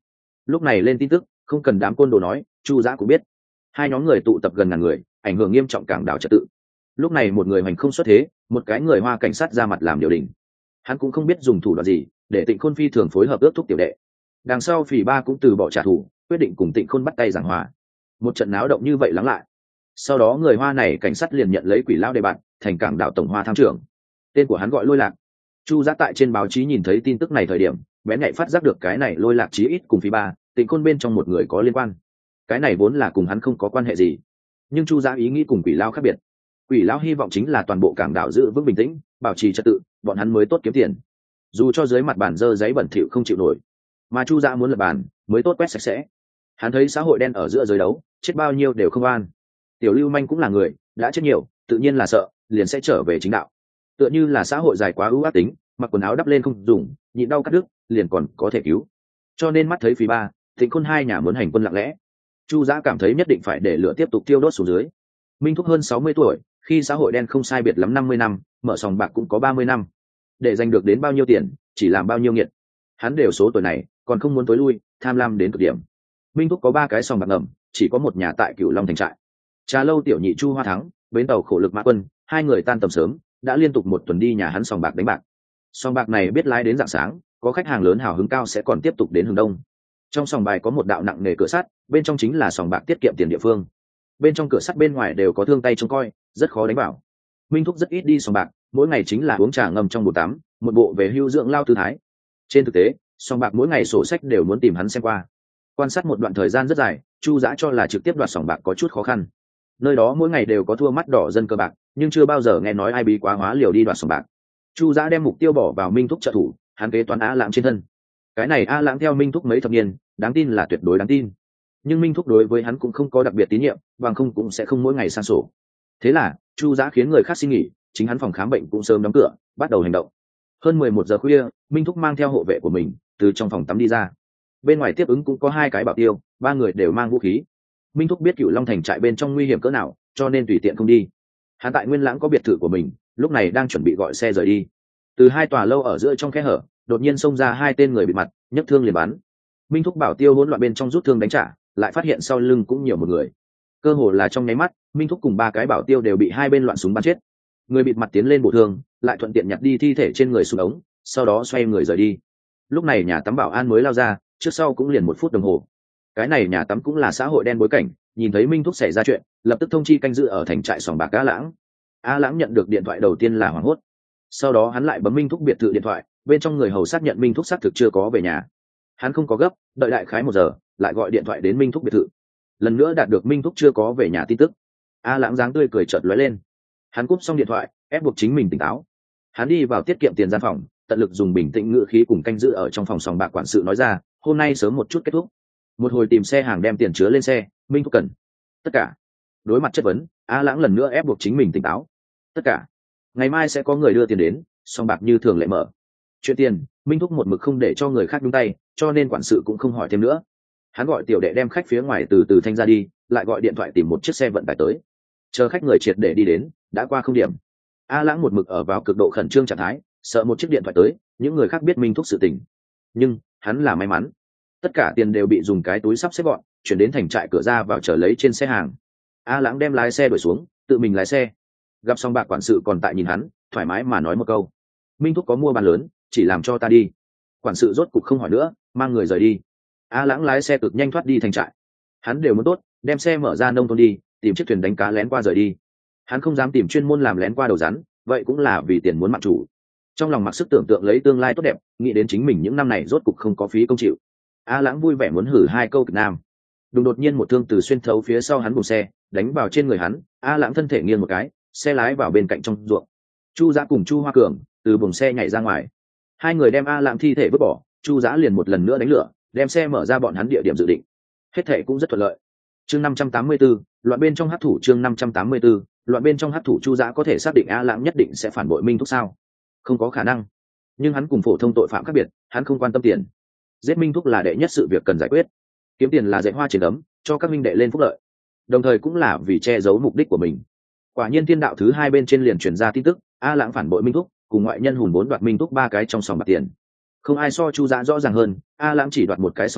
lúc này lên tin tức không cần đám côn đồ nói, Chu Giã cũng biết. Hai nhóm người tụ tập gần ngàn người, ảnh hưởng nghiêm trọng cảng đảo trật tự. Lúc này một người hoành không xuất thế, một cái người Hoa cảnh sát ra mặt làm điều đình. Hắn cũng không biết dùng thủ đoạn gì để Tịnh Khôn phi thường phối hợp ước thúc tiểu đệ. Đằng sau Phỉ Ba cũng từ bỏ trả thù, quyết định cùng Tịnh Khôn bắt tay giảng hòa. Một trận náo động như vậy lắng lại. Sau đó người Hoa này cảnh sát liền nhận lấy Quỷ Lão đề bạn, thành cảng đảo tổng hoa tham trưởng. Tên của hắn gọi Lôi Lạc. Chu Giã tại trên báo chí nhìn thấy tin tức này thời điểm, bén nhạy phát giác được cái này Lôi Lạc chí ít cùng Phỉ Ba, Tịnh Khôn bên trong một người có liên quan. Cái này vốn là cùng hắn không có quan hệ gì, nhưng Chu Giã ý nghĩ cùng Quỷ Lão khác biệt. Quỷ Lão hy vọng chính là toàn bộ cảng đảo giữ vững bình tĩnh, bảo trì trật tự, bọn hắn mới tốt kiếm tiền. Dù cho dưới mặt bàn dơ giấy bẩn thỉu không chịu nổi, mà Chu Giã muốn lập bàn mới tốt quét sạch sẽ. Hắn thấy xã hội đen ở giữa giới đấu, chết bao nhiêu đều không an. Tiểu lưu manh cũng là người, đã chết nhiều, tự nhiên là sợ, liền sẽ trở về chính đạo. Tựa như là xã hội dài quá ưu ác tính, mặc quần áo đắp lên không dùng, nhịn đau cắt đứt, liền còn có thể cứu. Cho nên mắt thấy Phỉ Ba, Tịnh Khôn hai nhà muốn hành quân lặng lẽ. Chu Giã cảm thấy nhất định phải để lửa tiếp tục tiêu đốt xuống dưới. Minh Thúc hơn sáu mươi tuổi, khi xã hội đen không sai biệt lắm năm mươi năm, mở sòng bạc cũng có ba mươi năm. Để giành được đến bao nhiêu tiền, chỉ làm bao nhiêu nghiệt. Hắn đều số tuổi này, còn không muốn tối lui, tham lam đến cực điểm. Minh Thúc có ba cái sòng bạc ngầm, chỉ có một nhà tại Cửu Long thành trại. Trà lâu tiểu nhị Chu Hoa Thắng, bến tàu khổ lực Mã Quân, hai người tan tầm sớm, đã liên tục một tuần đi nhà hắn sòng bạc đánh bạc. Sòng bạc này biết lái đến rạng sáng, có khách hàng lớn hào hứng cao sẽ còn tiếp tục đến hướng đông. Trong sòng bài có một đạo nặng nề cửa sắt, bên trong chính là sòng bạc tiết kiệm tiền địa phương. Bên trong cửa sắt bên ngoài đều có thương tay trông coi, rất khó đánh vào. Minh Thúc rất ít đi sòng bạc, mỗi ngày chính là uống trà ngâm trong bồn tắm, một bộ về hưu dưỡng lao tư thái. Trên thực tế, sòng bạc mỗi ngày sổ sách đều muốn tìm hắn xem qua. Quan sát một đoạn thời gian rất dài, Chu Giã cho là trực tiếp đoạt sòng bạc có chút khó khăn. Nơi đó mỗi ngày đều có thua mắt đỏ dân cờ bạc, nhưng chưa bao giờ nghe nói ai bí quá hóa liều đi đoạt sòng bạc. Chu Giã đem mục tiêu bỏ vào Minh Thúc trợ thủ, hắn kế toán A Lãng trên thân. Cái này A Lãng theo Minh Thúc mấy thập niên, đáng tin là tuyệt đối đáng tin. Nhưng Minh Thúc đối với hắn cũng không có đặc biệt tín nhiệm, bằng không cũng sẽ không mỗi ngày san sổ. Thế là Chu Giã khiến người khác xin nghỉ, chính hắn phòng khám bệnh cũng sớm đóng cửa, bắt đầu hành động. Hơn mười một giờ khuya, Minh Thúc mang theo hộ vệ của mình từ trong phòng tắm đi ra. Bên ngoài tiếp ứng cũng có hai cái bảo tiêu, ba người đều mang vũ khí. Minh Thúc biết Cửu Long thành trại bên trong nguy hiểm cỡ nào, cho nên tùy tiện không đi. Hắn tại Nguyên Lãng có biệt thự của mình, lúc này đang chuẩn bị gọi xe rời đi. Từ hai tòa lâu ở giữa trong khe hở, đột nhiên xông ra hai tên người bịt mặt, nhấc thương liền bắn. Minh Thúc bảo tiêu hỗn loạn bên trong rút thương đánh trả, lại phát hiện sau lưng cũng nhiều một người. Cơ hồ là trong nháy mắt, Minh Thúc cùng ba cái bảo tiêu đều bị hai bên loạn súng bắn chết. Người bịt mặt tiến lên bổ thương, lại thuận tiện nhặt đi thi thể trên người xuống ống, sau đó xoay người rời đi. Lúc này nhà tắm bảo an mới lao ra, trước sau cũng liền một phút đồng hồ. Cái này nhà tắm cũng là xã hội đen bối cảnh, nhìn thấy Minh Thúc xảy ra chuyện, lập tức thông chi canh giữ ở thành trại sòng bạc A Lãng. A Lãng nhận được điện thoại đầu tiên là hoảng hốt, sau đó hắn lại bấm Minh Thúc biệt thự điện thoại, bên trong người hầu xác nhận Minh Thúc xác thực chưa có về nhà. Hắn không có gấp, đợi đại khái một giờ, lại gọi điện thoại đến Minh Thúc biệt thự. Lần nữa đạt được Minh Thúc chưa có về nhà tin tức. A Lãng dáng tươi cười chợt lóe lên. Hắn cúp xong điện thoại, ép buộc chính mình tỉnh táo. Hắn đi vào tiết kiệm tiền gian phòng, tận lực dùng bình tĩnh ngữ khí cùng canh giữ ở trong phòng sòng bạc quản sự nói ra, hôm nay sớm một chút kết thúc. Một hồi tìm xe hàng đem tiền chứa lên xe, Minh Thúc cần tất cả. Đối mặt chất vấn, A Lãng lần nữa ép buộc chính mình tỉnh táo. Tất cả. Ngày mai sẽ có người đưa tiền đến, sòng bạc như thường lệ mở. Chuyện tiền, Minh Thúc một mực không để cho người khác nhúng tay, cho nên quản sự cũng không hỏi thêm nữa. Hắn gọi tiểu đệ đem khách phía ngoài từ từ thanh ra đi, lại gọi điện thoại tìm một chiếc xe vận tải tới. Chờ khách người triệt để đi đến, đã qua không điểm. A Lãng một mực ở vào cực độ khẩn trương trạng thái, sợ một chiếc điện thoại tới, những người khác biết Minh Thúc sự tình. Nhưng hắn là may mắn, tất cả tiền đều bị dùng cái túi sắp xếp gọn, chuyển đến thành trại cửa ra vào chờ lấy trên xe hàng. A Lãng đem lái xe đuổi xuống, tự mình lái xe. Gặp xong bạc quản sự còn tại nhìn hắn, thoải mái mà nói một câu: Minh Thúc có mua bán lớn, chỉ làm cho ta đi. Quản sự rốt cục không hỏi nữa, mang người rời đi. A Lãng lái xe cực nhanh thoát đi thành trại. Hắn đều muốn tốt, đem xe mở ra nông thôn đi, tìm chiếc thuyền đánh cá lén qua rời đi. Hắn không dám tìm chuyên môn làm lén qua đầu rắn, vậy cũng là vì tiền muốn mạng chủ. Trong lòng mặc sức tưởng tượng lấy tương lai tốt đẹp, nghĩ đến chính mình những năm này rốt cục không có phí công chịu. A Lãng vui vẻ muốn hử hai câu Việt Nam. Đùng đột nhiên một thương từ xuyên thấu phía sau hắn buồng xe, đánh vào trên người hắn. A Lãng thân thể nghiêng một cái, xe lái vào bên cạnh trong ruộng. Chu Giã cùng Chu Hoa Cường từ buồng xe nhảy ra ngoài. Hai người đem A Lãng thi thể vứt bỏ, Chu Giã liền một lần nữa đánh lửa, đem xe mở ra bọn hắn địa điểm dự định. Hết thể cũng rất thuận lợi. Chương năm trăm tám mươi tư, loạn bên trong hắc thủ chương năm trăm tám mươi tư, loạn bên trong hắc thủ. Chu Giã có thể xác định A Lãng nhất định sẽ phản bội Minh Thúc sao? Không có khả năng. Nhưng hắn cùng phổ thông tội phạm khác biệt, hắn không quan tâm tiền. Giết Minh Thúc là đệ nhất sự việc cần giải quyết. Kiếm tiền là dạy hoa trên ấm, cho các minh đệ lên phúc lợi. Đồng thời cũng là vì che giấu mục đích của mình. Quả nhiên thiên đạo thứ hai bên trên liền truyền ra tin tức, A Lãng phản bội Minh Thúc, cùng ngoại nhân hùn vốn đoạt Minh Thúc ba cái trong sòng bạc tiền. Không ai so Chu Giã rõ ràng hơn, A Lãng chỉ đoạt một cái sòng bạc,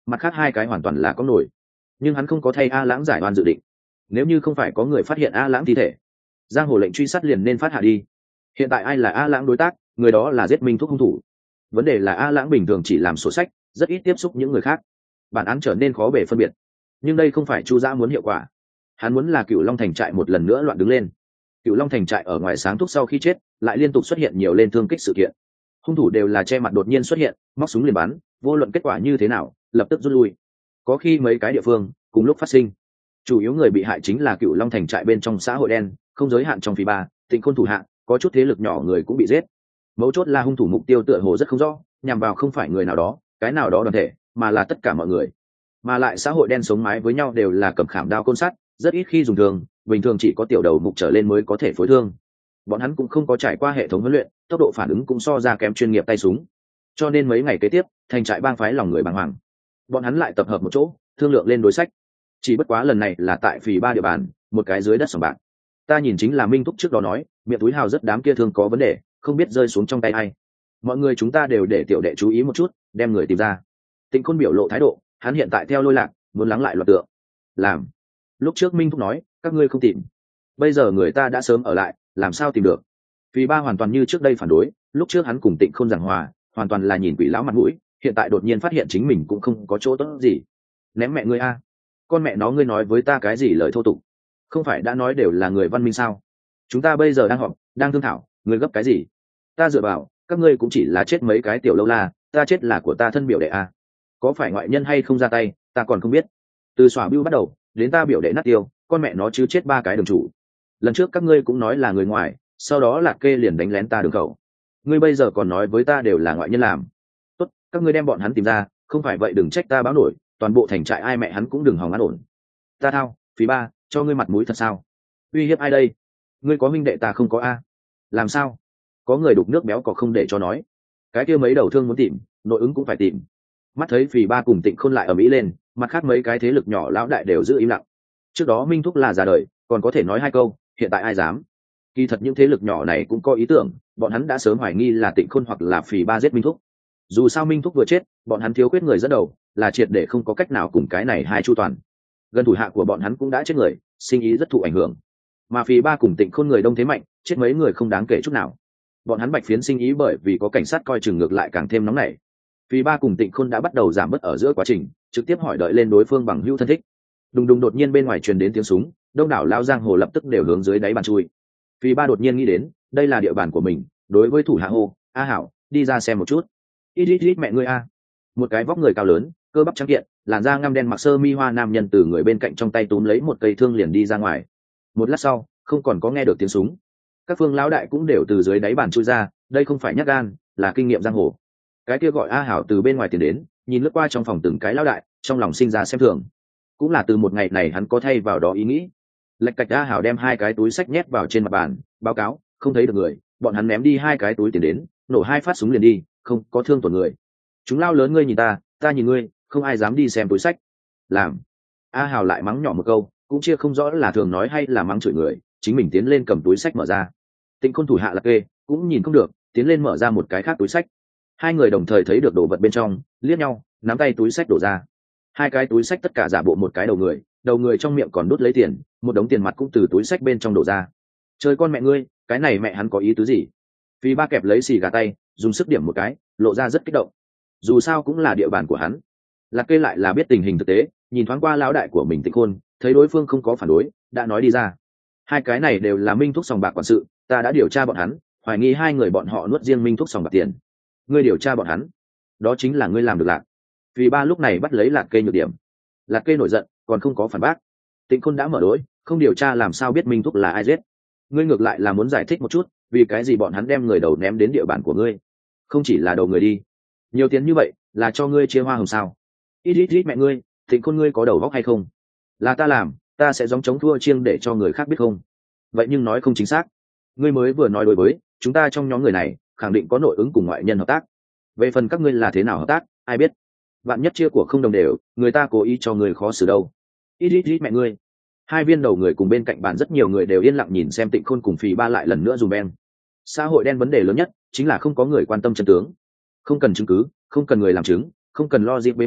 mặt khác hai cái hoàn toàn là có nổi, nhưng hắn không có thay A Lãng giải oan dự định. Nếu như không phải có người phát hiện A Lãng thi thể, giang hồ lệnh truy sát liền nên phát hạ đi. Hiện tại ai là A Lãng đối tác, người đó là giết Minh Thúc hung thủ. Vấn đề là A Lãng bình thường chỉ làm sổ sách, rất ít tiếp xúc những người khác, bản án trở nên khó bề phân biệt. Nhưng đây không phải Chu Dã muốn hiệu quả, hắn muốn là Cựu Long Thành trại một lần nữa loạn đứng lên. Cựu Long Thành trại ở ngoài sáng thúc sau khi chết, lại liên tục xuất hiện nhiều lên thương kích sự kiện. Hung thủ đều là che mặt đột nhiên xuất hiện, móc súng liền bắn, vô luận kết quả như thế nào, lập tức rút lui. Có khi mấy cái địa phương cùng lúc phát sinh. Chủ yếu người bị hại chính là Cựu Long Thành trại bên trong xã hội đen, không giới hạn trong phí ba, Tịnh Khôn thủ hạ, có chút thế lực nhỏ người cũng bị giết. Mấu chốt là hung thủ mục tiêu tựa hồ rất không rõ, nhằm vào không phải người nào đó, cái nào đó đoàn thể, mà là tất cả mọi người. Mà lại xã hội đen sống mái với nhau đều là cầm khảm đao côn sắt, rất ít khi dùng thường, bình thường chỉ có tiểu đầu mục trở lên mới có thể phối thương. Bọn hắn cũng không có trải qua hệ thống huấn luyện, tốc độ phản ứng cũng so ra kém chuyên nghiệp tay súng, cho nên mấy ngày kế tiếp thành trại bang phái lòng người bàng hoàng. Bọn hắn lại tập hợp một chỗ thương lượng lên đối sách. Chỉ bất quá lần này là tại phì ba địa bàn, một cái dưới đất sòng bạc. Ta nhìn chính là Minh Thúc trước đó nói miệng túi hào rất đám kia thương có vấn đề, không biết rơi xuống trong tay ai. Mọi người chúng ta đều để tiểu đệ chú ý một chút, đem người tìm ra. Tịnh Khôn biểu lộ thái độ, hắn hiện tại theo lôi lạc, muốn lắng lại loạt tượng. Làm. Lúc trước Minh Thúc nói các ngươi không tìm, bây giờ người ta đã sớm ở lại, làm sao tìm được? Phì ba hoàn toàn như trước đây phản đối, lúc trước hắn cùng Tịnh Khôn giảng hòa, hoàn toàn là nhìn quỷ lão mặt mũi, hiện tại đột nhiên phát hiện chính mình cũng không có chỗ tốt gì. Ném mẹ ngươi a, con mẹ nó ngươi nói với ta cái gì lời thô tục? Không phải đã nói đều là người văn minh sao? Chúng ta bây giờ đang họp, đang thương thảo, ngươi gấp cái gì? Ta dựa vào, các ngươi cũng chỉ là chết mấy cái tiểu lâu la, ta chết là của ta thân biểu đệ a. Có phải ngoại nhân hay không ra tay, ta còn không biết. Từ xóa bưu bắt đầu, đến ta biểu đệ nát tiêu, con mẹ nó chứ chết ba cái đường chủ. Lần trước các ngươi cũng nói là người ngoài, sau đó Lạc Kê liền đánh lén ta đường khẩu. Ngươi bây giờ còn nói với ta đều là ngoại nhân làm. Tốt, các ngươi đem bọn hắn tìm ra, không phải vậy đừng trách ta báo nổi, toàn bộ thành trại ai mẹ hắn cũng đừng hòng an ổn. Ta thao, phí ba, cho ngươi mặt mũi thật sao? Uy hiếp ai đây? Ngươi có huynh đệ ta không có a? Làm sao? Có người đục nước béo có không để cho nói. Cái kia mấy đầu thương muốn tìm, nội ứng cũng phải tìm. Mắt thấy phì ba cùng Tịnh Khôn lại ở mỹ lên, mặt khác mấy cái thế lực nhỏ lão đại đều giữ im lặng. Trước đó Minh Thúc là già đời, còn có thể nói hai câu, hiện tại ai dám? Kỳ thật những thế lực nhỏ này cũng có ý tưởng, bọn hắn đã sớm hoài nghi là Tịnh Khôn hoặc là phì ba giết Minh Thúc. Dù sao Minh Thúc vừa chết, bọn hắn thiếu khuyết người dẫn đầu, là triệt để không có cách nào cùng cái này hai chu toàn. Gần thủ hạ của bọn hắn cũng đã chết người, sinh ý rất thụ ảnh hưởng. Mà phì ba cùng Tịnh Khôn người đông thế mạnh, chết mấy người không đáng kể chút nào. Bọn hắn bạch phiến sinh ý bởi vì có cảnh sát coi chừng ngược lại càng thêm nóng nảy. Phì ba cùng Tịnh Khôn đã bắt đầu giảm bớt ở giữa quá trình, trực tiếp hỏi đợi lên đối phương bằng hữu thân thích. Đùng đùng đột nhiên bên ngoài truyền đến tiếng súng, đông đảo lao giang hồ lập tức đều hướng dưới đáy bàn chui. Phì ba đột nhiên nghĩ đến, đây là địa bàn của mình, đối với thủ hạ hô, a hảo, đi ra xem một chút. Ít ít ít mẹ ngươi a. Một cái vóc người cao lớn, cơ bắp trắng kiện, làn da ngăm đen mặc sơ mi hoa nam nhân từ người bên cạnh trong tay túm lấy một cây thương liền đi ra ngoài. Một lát sau, không còn có nghe được tiếng súng. Các phương lão đại cũng đều từ dưới đáy bàn chui ra, đây không phải nhát gan, là kinh nghiệm giang hồ. Cái kia gọi a hảo từ bên ngoài tiến đến, nhìn lướt qua trong phòng từng cái lão đại, trong lòng sinh ra xem thường. Cũng là từ một ngày này hắn có thay vào đó ý nghĩ. Lạch cạch a hảo đem hai cái túi sách nhét vào trên mặt bàn, báo cáo không thấy được người, bọn hắn ném đi hai cái túi tiền đến, nổ hai phát súng liền đi, không có thương tổn người. Chúng lao lớn ngươi nhìn ta, ta nhìn ngươi, không ai dám đi xem túi sách. Làm. A hảo lại mắng nhỏ một câu, cũng chia không rõ là thường nói hay là mắng chửi người, chính mình tiến lên cầm túi sách mở ra. Tịnh Khôn thủ hạ Lạc Kê cũng nhìn không được, tiến lên mở ra một cái khác túi sách. Hai người đồng thời thấy được đồ vật bên trong, liếc nhau, nắm tay túi sách đổ ra. Hai cái túi sách tất cả giả bộ một cái đầu người, đầu người trong miệng còn đút lấy tiền, một đống tiền mặt cũng từ túi sách bên trong đổ ra. Trời con mẹ ngươi, cái này mẹ hắn có ý tứ gì? Phi ba kẹp lấy xì gà tay, dùng sức điểm một cái, lộ ra rất kích động. Dù sao cũng là địa bàn của hắn. Lạc Kê lại là biết tình hình thực tế, nhìn thoáng qua lão đại của mình Tịnh Khôn, thấy đối phương không có phản đối, đã nói đi ra. Hai cái này đều là Minh Thúc sòng bạc quản sự, ta đã điều tra bọn hắn, hoài nghi hai người bọn họ nuốt riêng Minh Thúc sòng bạc tiền. Ngươi điều tra bọn hắn, đó chính là ngươi làm được Lạc. Vì ba lúc này bắt lấy Lạc Kê nhược điểm. Lạc Kê nổi giận, còn không có phản bác. Tịnh Khôn đã mở đối, không điều tra làm sao biết Minh Thúc là ai giết. Ngươi ngược lại là muốn giải thích một chút, vì cái gì bọn hắn đem người đầu ném đến địa bàn của ngươi? Không chỉ là đầu người đi, nhiều tiền như vậy, là cho ngươi chia hoa hồng sao? Ít ít ít mẹ ngươi, Tịnh Khôn ngươi có đầu óc hay không? Là ta làm, ta sẽ giống chống thua chiêng để cho người khác biết không? Vậy nhưng nói không chính xác. Ngươi mới vừa nói đối với, chúng ta trong nhóm người này, khẳng định có nội ứng cùng ngoại nhân hợp tác. Về phần các ngươi là thế nào hợp tác, ai biết? Bạn nhất chia của không đồng đều, người ta cố ý cho người khó xử đâu. Ít ít ít mẹ ngươi. Hai viên đầu người cùng bên cạnh bàn rất nhiều người đều yên lặng nhìn xem Tịnh Khôn cùng Phì ba lại lần nữa dùm ben. Xã hội đen vấn đề lớn nhất chính là không có người quan tâm chân tướng. Không cần chứng cứ, không cần người làm chứng, không cần lo dịp bế hoàn,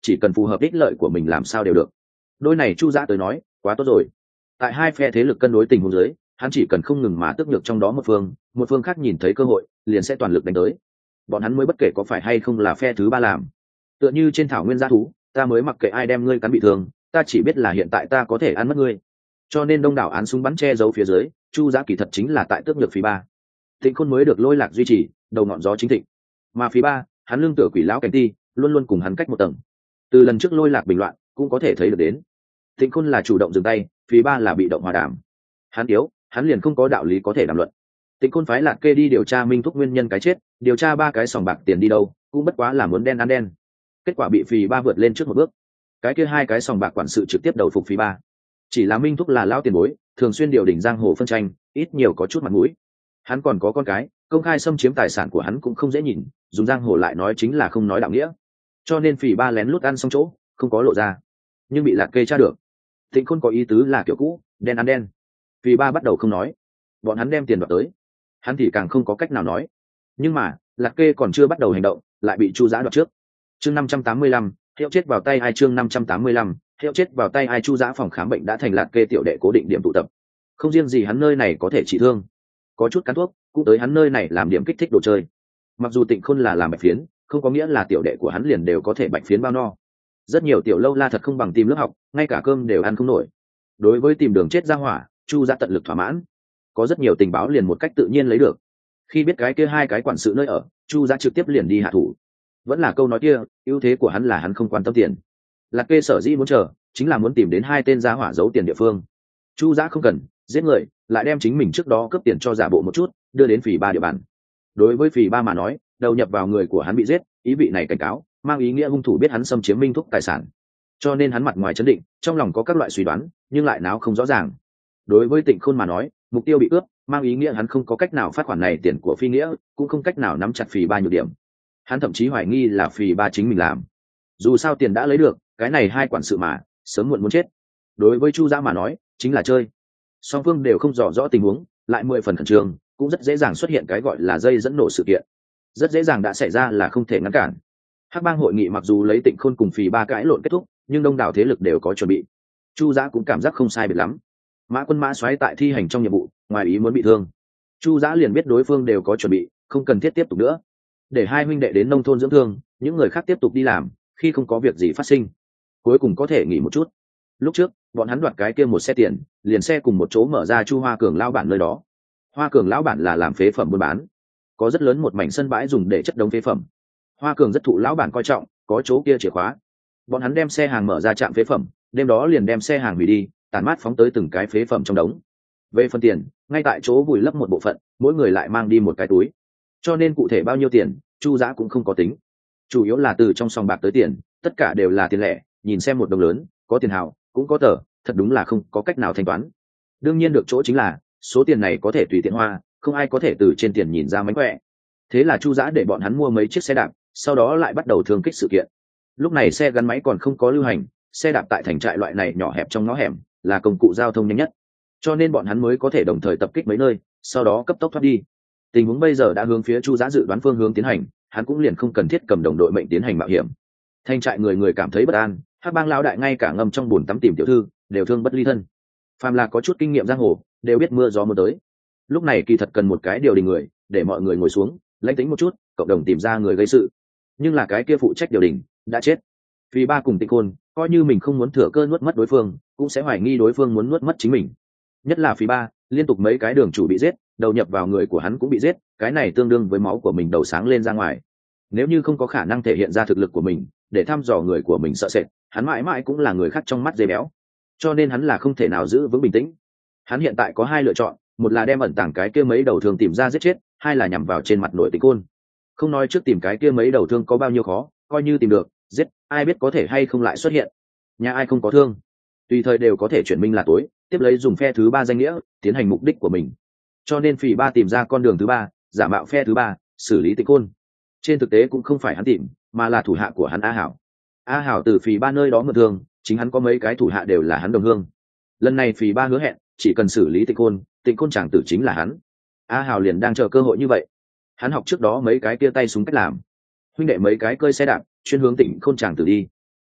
chỉ cần phù hợp ích lợi của mình làm sao đều được. Đôi này Chu Giã tới nói quá tốt rồi. Tại hai phe thế lực cân đối tình huống dưới, hắn chỉ cần không ngừng mà tước nhược trong đó một phương, một phương khác nhìn thấy cơ hội liền sẽ toàn lực đánh tới. Bọn hắn mới bất kể có phải hay không là phe thứ ba làm. Tựa như trên thảo nguyên gia thú, ta mới mặc kệ ai đem ngươi cắn bị thương, ta chỉ biết là hiện tại ta có thể ăn mất ngươi. Cho nên đông đảo án súng bắn che giấu phía dưới, Chu Giã kỳ thật chính là tại tước nhược phí ba. Tịnh Khôn mới được Lôi Lạc duy trì, đầu ngọn gió chính thịnh. Mà phí ba, hắn lương tựa quỷ lão cảnh ti, luôn luôn cùng hắn cách một tầng. Từ lần trước Lôi Lạc bình loạn, cũng có thể thấy được đến. Tịnh Khôn là chủ động dừng tay, phí ba là bị động hòa đàm. Hắn yếu, hắn liền không có đạo lý có thể đàm luận. Tịnh Khôn phái Lạc Kê đi điều tra Minh Thúc nguyên nhân cái chết, điều tra ba cái sòng bạc tiền đi đâu, cũng bất quá là muốn đen ăn đen. Kết quả bị phí ba vượt lên trước một bước. Cái kia hai cái sòng bạc quản sự trực tiếp đầu phục phí ba. Chỉ là Minh Thúc là lão tiền bối, thường xuyên điều đỉnh giang hồ phân tranh, ít nhiều có chút mặt mũi. Hắn còn có con cái, công khai xâm chiếm tài sản của hắn cũng không dễ nhìn, dùng giang hồ lại nói chính là không nói đạo nghĩa. Cho nên phỉ ba lén lút ăn xong chỗ, không có lộ ra, nhưng bị Lạc Kê tra được. Tịnh Khôn có ý tứ là kiểu cũ, đen ăn đen. Phỉ ba bắt đầu không nói, bọn hắn đem tiền đoạt tới, hắn thì càng không có cách nào nói. Nhưng mà Lạc Kê còn chưa bắt đầu hành động, lại bị Chu Giã đoạt trước. Chương năm trăm tám mươi lăm, hiệu chết vào tay ai chương năm trăm tám mươi lăm, hiệu chết vào tay ai Chu Giã phòng khám bệnh đã thành Lạc Kê tiểu đệ cố định điểm tụ tập. Không riêng gì hắn nơi này có thể trị thương, có chút cắn thuốc cũng tới hắn nơi này làm điểm kích thích đồ chơi. Mặc dù Tịnh Khôn là làm bạch phiến, không có nghĩa là tiểu đệ của hắn liền đều có thể bạch phiến bao no. Rất nhiều tiểu lâu la thật không bằng tìm lớp học, ngay cả cơm đều ăn không nổi. Đối với tìm đường chết ra hỏa, Chu Giã tận lực thỏa mãn. Có rất nhiều tình báo liền một cách tự nhiên lấy được. Khi biết cái kia hai cái quản sự nơi ở, Chu Giã trực tiếp liền đi hạ thủ. Vẫn là câu nói kia, ưu thế của hắn là hắn không quan tâm tiền. Lạc Kê sở dĩ muốn chờ, chính là muốn tìm đến hai tên giá hỏa giấu tiền địa phương. Chu Giã không cần giết người, lại đem chính mình trước đó cướp tiền cho giả bộ một chút, đưa đến phỉ ba địa bàn. Đối với phỉ ba mà nói, đầu nhập vào người của hắn bị giết, ý vị này cảnh cáo, mang ý nghĩa hung thủ biết hắn xâm chiếm Minh Thúc tài sản. Cho nên hắn mặt ngoài chấn định, trong lòng có các loại suy đoán, nhưng lại náo không rõ ràng. Đối với Tịnh Khôn mà nói, mục tiêu bị cướp, mang ý nghĩa hắn không có cách nào phát khoản này tiền của phi nghĩa, cũng không cách nào nắm chặt phỉ ba nhược điểm. Hắn thậm chí hoài nghi là phỉ ba chính mình làm. Dù sao tiền đã lấy được, cái này hai quản sự mà, sớm muộn muốn chết. Đối với Chu Giã mà nói, chính là chơi. Song phương đều không rõ rõ tình huống, lại mười phần khẩn trương, cũng rất dễ dàng xuất hiện cái gọi là dây dẫn nổ sự kiện. Rất dễ dàng đã xảy ra là không thể ngăn cản. Hắc bang hội nghị mặc dù lấy Tịnh Khôn cùng phì ba cãi lộn kết thúc, nhưng đông đảo thế lực đều có chuẩn bị. Chu Giã cũng cảm giác không sai biệt lắm. Mã Quân Mã Soái tại thi hành trong nhiệm vụ, ngoài ý muốn bị thương. Chu Giã liền biết đối phương đều có chuẩn bị, không cần thiết tiếp tục nữa. Để hai huynh đệ đến nông thôn dưỡng thương, những người khác tiếp tục đi làm, khi không có việc gì phát sinh, cuối cùng có thể nghỉ một chút. Lúc trước bọn hắn đoạt cái kia một xe tiền, liền xe cùng một chỗ mở ra Chu Hoa Cường lão bản nơi đó. Hoa Cường lão bản là làm phế phẩm buôn bán, có rất lớn một mảnh sân bãi dùng để chất đống phế phẩm. Hoa Cường rất thụ lão bản coi trọng, có chỗ kia chìa khóa. Bọn hắn đem xe hàng mở ra trạm phế phẩm, đêm đó liền đem xe hàng hủy đi, tàn mát phóng tới từng cái phế phẩm trong đống. Về phần tiền, ngay tại chỗ vùi lấp một bộ phận, mỗi người lại mang đi một cái túi. Cho nên cụ thể bao nhiêu tiền, Chu Giã cũng không có tính. Chủ yếu là từ trong sòng bạc tới tiền, tất cả đều là tiền lẻ, nhìn xem một đồng lớn, có tiền hào, cũng có tờ, thật đúng là không có cách nào thanh toán. Đương nhiên được chỗ chính là số tiền này có thể tùy tiện hoa, không ai có thể từ trên tiền nhìn ra mánh khỏe. Thế là Chu Giã để bọn hắn mua mấy chiếc xe đạp, sau đó lại bắt đầu thương kích sự kiện. Lúc này xe gắn máy còn không có lưu hành, xe đạp tại thành trại loại này nhỏ hẹp trong ngõ hẻm là công cụ giao thông nhanh nhất, cho nên bọn hắn mới có thể đồng thời tập kích mấy nơi, sau đó cấp tốc thoát đi. Tình huống bây giờ đã hướng phía Chu Giã dự đoán phương hướng tiến hành, hắn cũng liền không cần thiết cầm đồng đội mệnh tiến hành mạo hiểm. Thành trại người người cảm thấy bất an, Hắc bang lão đại ngay cả ngâm trong bùn tắm tìm tiểu thư đều thương bất ly thân. Phàm là có chút kinh nghiệm giang hồ đều biết mưa gió muốn tới. Lúc này kỳ thật cần một cái điều đình người, để mọi người ngồi xuống lãnh tính một chút, cộng đồng tìm ra người gây sự. Nhưng là cái kia phụ trách điều đình đã chết. Vì ba cùng Tịnh Khôn coi như mình không muốn thừa cơ nuốt mất đối phương, cũng sẽ hoài nghi đối phương muốn nuốt mất chính mình. Nhất là Phí ba liên tục mấy cái đường chủ bị giết, đầu nhập vào người của hắn cũng bị giết, cái này tương đương với máu của mình đầu sáng lên ra ngoài. Nếu như không có khả năng thể hiện ra thực lực của mình để thăm dò người của mình sợ sệt, hắn mãi mãi cũng là người khác trong mắt dê béo, cho nên hắn là không thể nào giữ vững bình tĩnh. Hắn hiện tại có hai lựa chọn, một là đem ẩn tàng cái kia mấy đầu thương tìm ra giết chết, hai là nhằm vào trên mặt nội Tịnh Khôn. Không nói trước tìm cái kia mấy đầu thương có bao nhiêu khó, coi như tìm được giết, ai biết có thể hay không lại xuất hiện. Nhà ai không có thương, tùy thời đều có thể chuyển minh là tối, tiếp lấy dùng phe thứ ba danh nghĩa tiến hành mục đích của mình. Cho nên Phỉ ba tìm ra con đường thứ ba, giả mạo phe thứ ba xử lý Tịnh Khôn. Trên thực tế cũng không phải hắn tìm, mà là thủ hạ của hắn A Hảo. A Hảo từ Phỉ ba nơi đó mượn thương, chính hắn có mấy cái thủ hạ đều là hắn đồng hương. Lần này Phỉ ba hứa hẹn chỉ cần xử lý Tịnh Khôn, Tịnh Khôn chàng tử chính là hắn. A Hảo liền đang chờ cơ hội như vậy. Hắn học trước đó mấy cái kia tay súng cách làm, huynh đệ mấy cái cơi xe đạp chuyên hướng Tịnh Khôn chàng tử đi.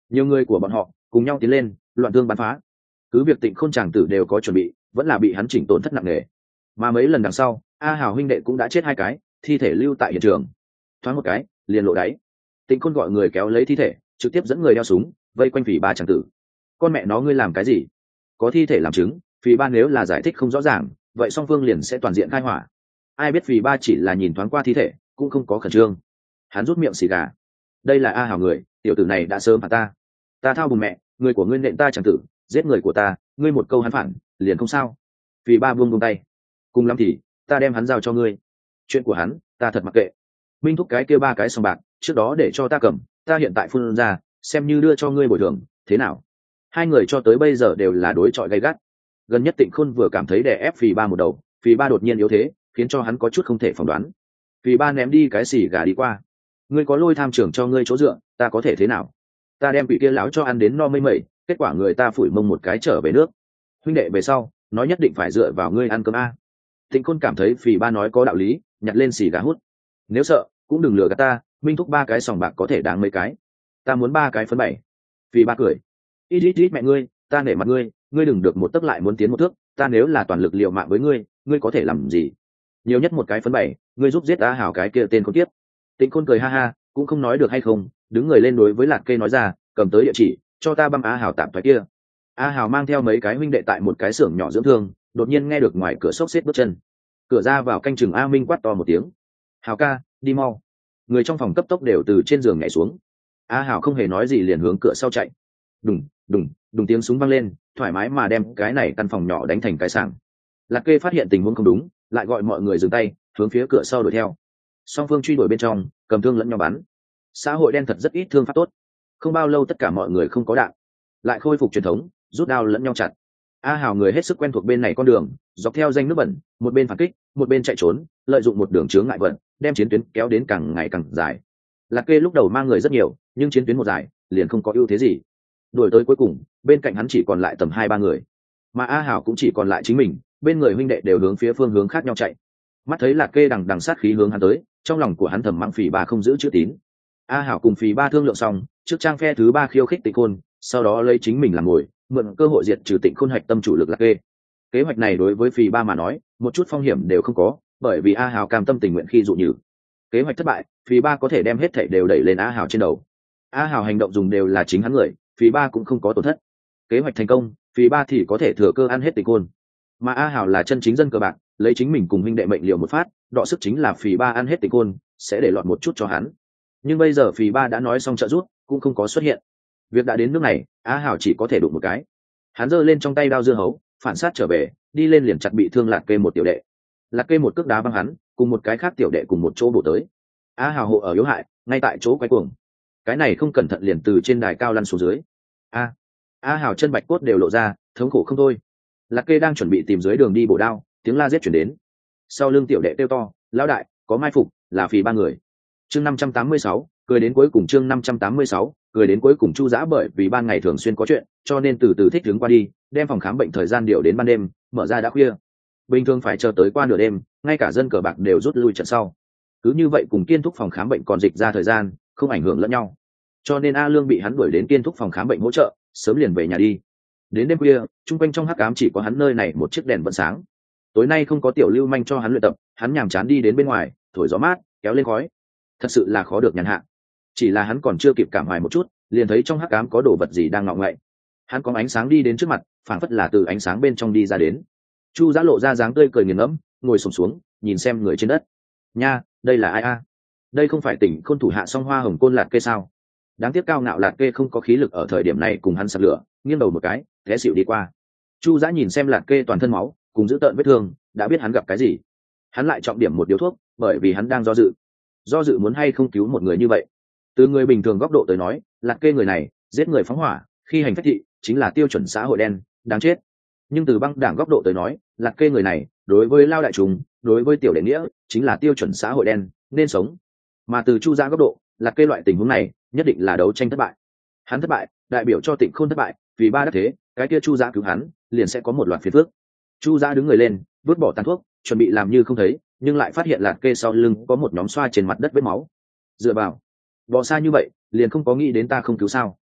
Nhiều người của bọn họ cùng nhau tiến lên, loạn thương bắn phá. Cứ việc Tịnh Khôn chàng tử đều có chuẩn bị, vẫn là bị hắn chỉnh tổn thất nặng nề. Mà mấy lần đằng sau, A Hào huynh đệ cũng đã chết hai cái, thi thể lưu tại hiện trường. Thoáng một cái, liền lộ đáy. Tịnh Khôn gọi người kéo lấy thi thể, trực tiếp dẫn người đeo súng, vây quanh Phỉ Ba chàng tử. Con mẹ nó, ngươi làm cái gì? Có thi thể làm chứng, Phỉ Ba nếu là giải thích không rõ ràng, vậy song phương liền sẽ toàn diện khai hỏa. Ai biết Phỉ Ba chỉ là nhìn thoáng qua thi thể, cũng không có khẩn trương. Hắn rút miệng xì gà. Đây là A Hào người, tiểu tử này đã sớm phản ta. Ta thao bùn mẹ, người của ngươi nện ta chẳng tử, giết người của ta, ngươi một câu hắn phản, liền không sao. Phỉ Ba buông buông tay. Cùng lắm thì, ta đem hắn giao cho ngươi. Chuyện của hắn, ta thật mặc kệ. Minh thúc cái kia ba cái sòng bạc, trước đó để cho ta cầm, ta hiện tại phun ra, xem như đưa cho ngươi bồi thường, thế nào? Hai người cho tới bây giờ đều là đối chọi gay gắt. Gần nhất Tịnh Khôn vừa cảm thấy đè ép Phỉ Ba một đầu, Phỉ Ba đột nhiên yếu thế, khiến cho hắn có chút không thể phỏng đoán. Phỉ Ba ném đi cái xì gà đi qua. Ngươi có lôi tham trưởng cho ngươi chỗ dựa, ta có thể thế nào? Ta đem vị kia lão cho ăn đến no mây mẩy, kết quả người ta phủi mông một cái trở về nước. Huynh đệ về sau, nói nhất định phải dựa vào ngươi ăn cơm a. Tịnh Khôn cảm thấy Phỉ Ba nói có đạo lý, nhặt lên xì gà hút. Nếu sợ, cũng đừng lừa gạt ta, Minh thúc ba cái sòng bạc có thể đáng mấy cái. Ta muốn ba cái phân bảy. Phỉ Ba cười. Ít ít ít mẹ ngươi, ta nể mặt ngươi, ngươi đừng được một tấc lại muốn tiến một thước, ta nếu là toàn lực liều mạng với ngươi, ngươi có thể làm gì? Nhiều nhất một cái phân bảy, ngươi giúp giết A Hào cái kia tên con tiếp. Tịnh Khôn cười ha ha, cũng không nói được hay không, đứng người lên đối với Lạc Kê nói ra, cầm tới địa chỉ, cho ta băm A Hào tạm thoái kia. A Hào mang theo mấy cái huynh đệ tại một cái xưởng nhỏ dưỡng thương, đột nhiên nghe được ngoài cửa xốc xếp bước chân. Cửa ra vào canh chừng A Minh quát to một tiếng. Hào ca, đi mau. Người trong phòng cấp tốc đều từ trên giường nhảy xuống. A Hào không hề nói gì liền hướng cửa sau chạy. Đùng, đùng, đùng tiếng súng vang lên, thoải mái mà đem cái này căn phòng nhỏ đánh thành cái sảng. Lạc Kê phát hiện tình huống không đúng, lại gọi mọi người dừng tay, hướng phía cửa sau đuổi theo. Song phương truy đuổi bên trong, cầm thương lẫn nhau bắn. Xã hội đen thật rất ít thương pháp tốt. Không bao lâu tất cả mọi người không có đạn, lại khôi phục truyền thống, rút đao lẫn nhau chặt. A Hào người hết sức quen thuộc bên này con đường, dọc theo danh nước bẩn, một bên phản kích, một bên chạy trốn, lợi dụng một đường chướng ngại vật, đem chiến tuyến kéo đến càng ngày càng dài. Lạc Kê lúc đầu mang người rất nhiều, nhưng chiến tuyến một dài, liền không có ưu thế gì. Đuổi tới cuối cùng, bên cạnh hắn chỉ còn lại tầm hai ba người, mà A Hào cũng chỉ còn lại chính mình, bên người huynh đệ đều hướng phía phương hướng khác nhau chạy. Mắt thấy Lạc Kê đằng đằng sát khí hướng hắn tới, trong lòng của hắn thầm mắng Phỉ Ba không giữ chữ tín. A Hào cùng Phỉ Ba thương lượng xong, trước trang phe thứ ba khiêu khích Tịnh Khôn, sau đó lấy chính mình làm ngồi, mượn cơ hội diệt trừ Tịnh Khôn hạch tâm chủ lực Lạc Kê. Kế hoạch này đối với Phỉ Ba mà nói, một chút phong hiểm đều không có, bởi vì A Hào cam tâm tình nguyện khi dụ nhử. Kế hoạch thất bại, Phỉ Ba có thể đem hết thảy đều đẩy lên A Hào trên đầu. A Hào hành động dùng đều là chính hắn người, Phỉ Ba cũng không có tổn thất. Kế hoạch thành công, Phỉ Ba thì có thể thừa cơ ăn hết Tịnh Khôn. Mà A Hào là chân chính dân cờ bạc, lấy chính mình cùng huynh đệ mệnh liều một phát, đọ sức chính là Phỉ Ba ăn hết Tịnh Khôn, sẽ để lọt một chút cho hắn. Nhưng bây giờ Phỉ Ba đã nói xong trợ rút, cũng không có xuất hiện. Việc đã đến nước này, A Hào chỉ có thể đụng một cái. Hắn giơ lên trong tay đao dưa hấu, phản sát trở về, đi lên liền chặt bị thương Lạc Kê một tiểu đệ. Lạc Kê một cước đá văng hắn, cùng một cái khác tiểu đệ cùng một chỗ bổ tới. A Hào hộ ở yếu hại, ngay tại chỗ quay cuồng. Cái này không cẩn thận liền từ trên đài cao lăn xuống dưới. A, A Hào chân bạch cốt đều lộ ra, thống khổ không thôi. Lạc Kê đang chuẩn bị tìm dưới đường đi bổ đao, tiếng la giết chuyển đến. Sau lưng tiểu đệ kêu to, lão đại, có mai phục, là Phỉ Ba người. Chương năm trăm tám mươi sáu, cười đến cuối cùng chương năm trăm tám mươi sáu, cười đến cuối cùng Chu Dã bởi vì ban ngày thường xuyên có chuyện, cho nên từ từ thích đứng qua đi, đem phòng khám bệnh thời gian điều đến ban đêm, mở ra đã khuya. Bình thường phải chờ tới qua nửa đêm, ngay cả dân cờ bạc đều rút lui trận sau. Cứ như vậy cùng Kiên Thúc phòng khám bệnh còn dịch ra thời gian, không ảnh hưởng lẫn nhau. Cho nên A Lương bị hắn đuổi đến Kiên Thúc phòng khám bệnh hỗ trợ, sớm liền về nhà đi. Đến đêm khuya, trung quanh trong hắc ám chỉ có hắn nơi này một chiếc đèn vẫn sáng. Tối nay không có tiểu lưu manh cho hắn luyện tập, hắn nhàm chán đi đến bên ngoài, thổi gió mát, kéo lên khói. Thật sự là khó được nhàn hạ. Chỉ là hắn còn chưa kịp cảm hoài một chút, liền thấy trong hắc ám có đồ vật gì đang ngọ ngậy. Hắn có ánh sáng đi đến trước mặt, phảng phất là từ ánh sáng bên trong đi ra đến. Chu Dã lộ ra dáng tươi cười nghiền ngẫm, ngồi xổm xuống, nhìn xem người trên đất. Nha, đây là ai a? Đây không phải Tỉnh Khôn thủ hạ Song Hoa Hồng Côn Lạc Kê sao? Đáng tiếc cao ngạo Lạc Kê không có khí lực ở thời điểm này cùng hắn sặc lửa, nghiêng đầu một cái, té xỉu đi qua. Chu Dã nhìn xem Lạc Kê toàn thân máu, cùng giữ tợn vết thương, đã biết hắn gặp cái gì. Hắn lại trọng điểm một điếu thuốc, bởi vì hắn đang do dự. Do dự muốn hay không cứu một người như vậy. Từ người bình thường góc độ tới nói, Lạc Kê người này, giết người phóng hỏa, khi hành phách thị, chính là tiêu chuẩn xã hội đen, đáng chết. Nhưng từ băng đảng góc độ tới nói, Lạc Kê người này, đối với lao đại chúng, đối với tiểu đệ nghĩa, chính là tiêu chuẩn xã hội đen, nên sống. Mà từ Chu Dã góc độ, Lạc Kê loại tình huống này, nhất định là đấu tranh thất bại. Hắn thất bại, đại biểu cho Tịnh Khôn thất bại, vì ba đắc thế, cái kia Chu Dã cứu hắn, liền sẽ có một loạt phiền phức. Chu Dã đứng người lên, vứt bỏ tàn thuốc, chuẩn bị làm như không thấy, nhưng lại phát hiện Lạc Kê sau lưng có một nhóm xoa trên mặt đất vết máu. Dựa vào, bỏ xa như vậy, liền không có nghĩ đến ta không cứu sao?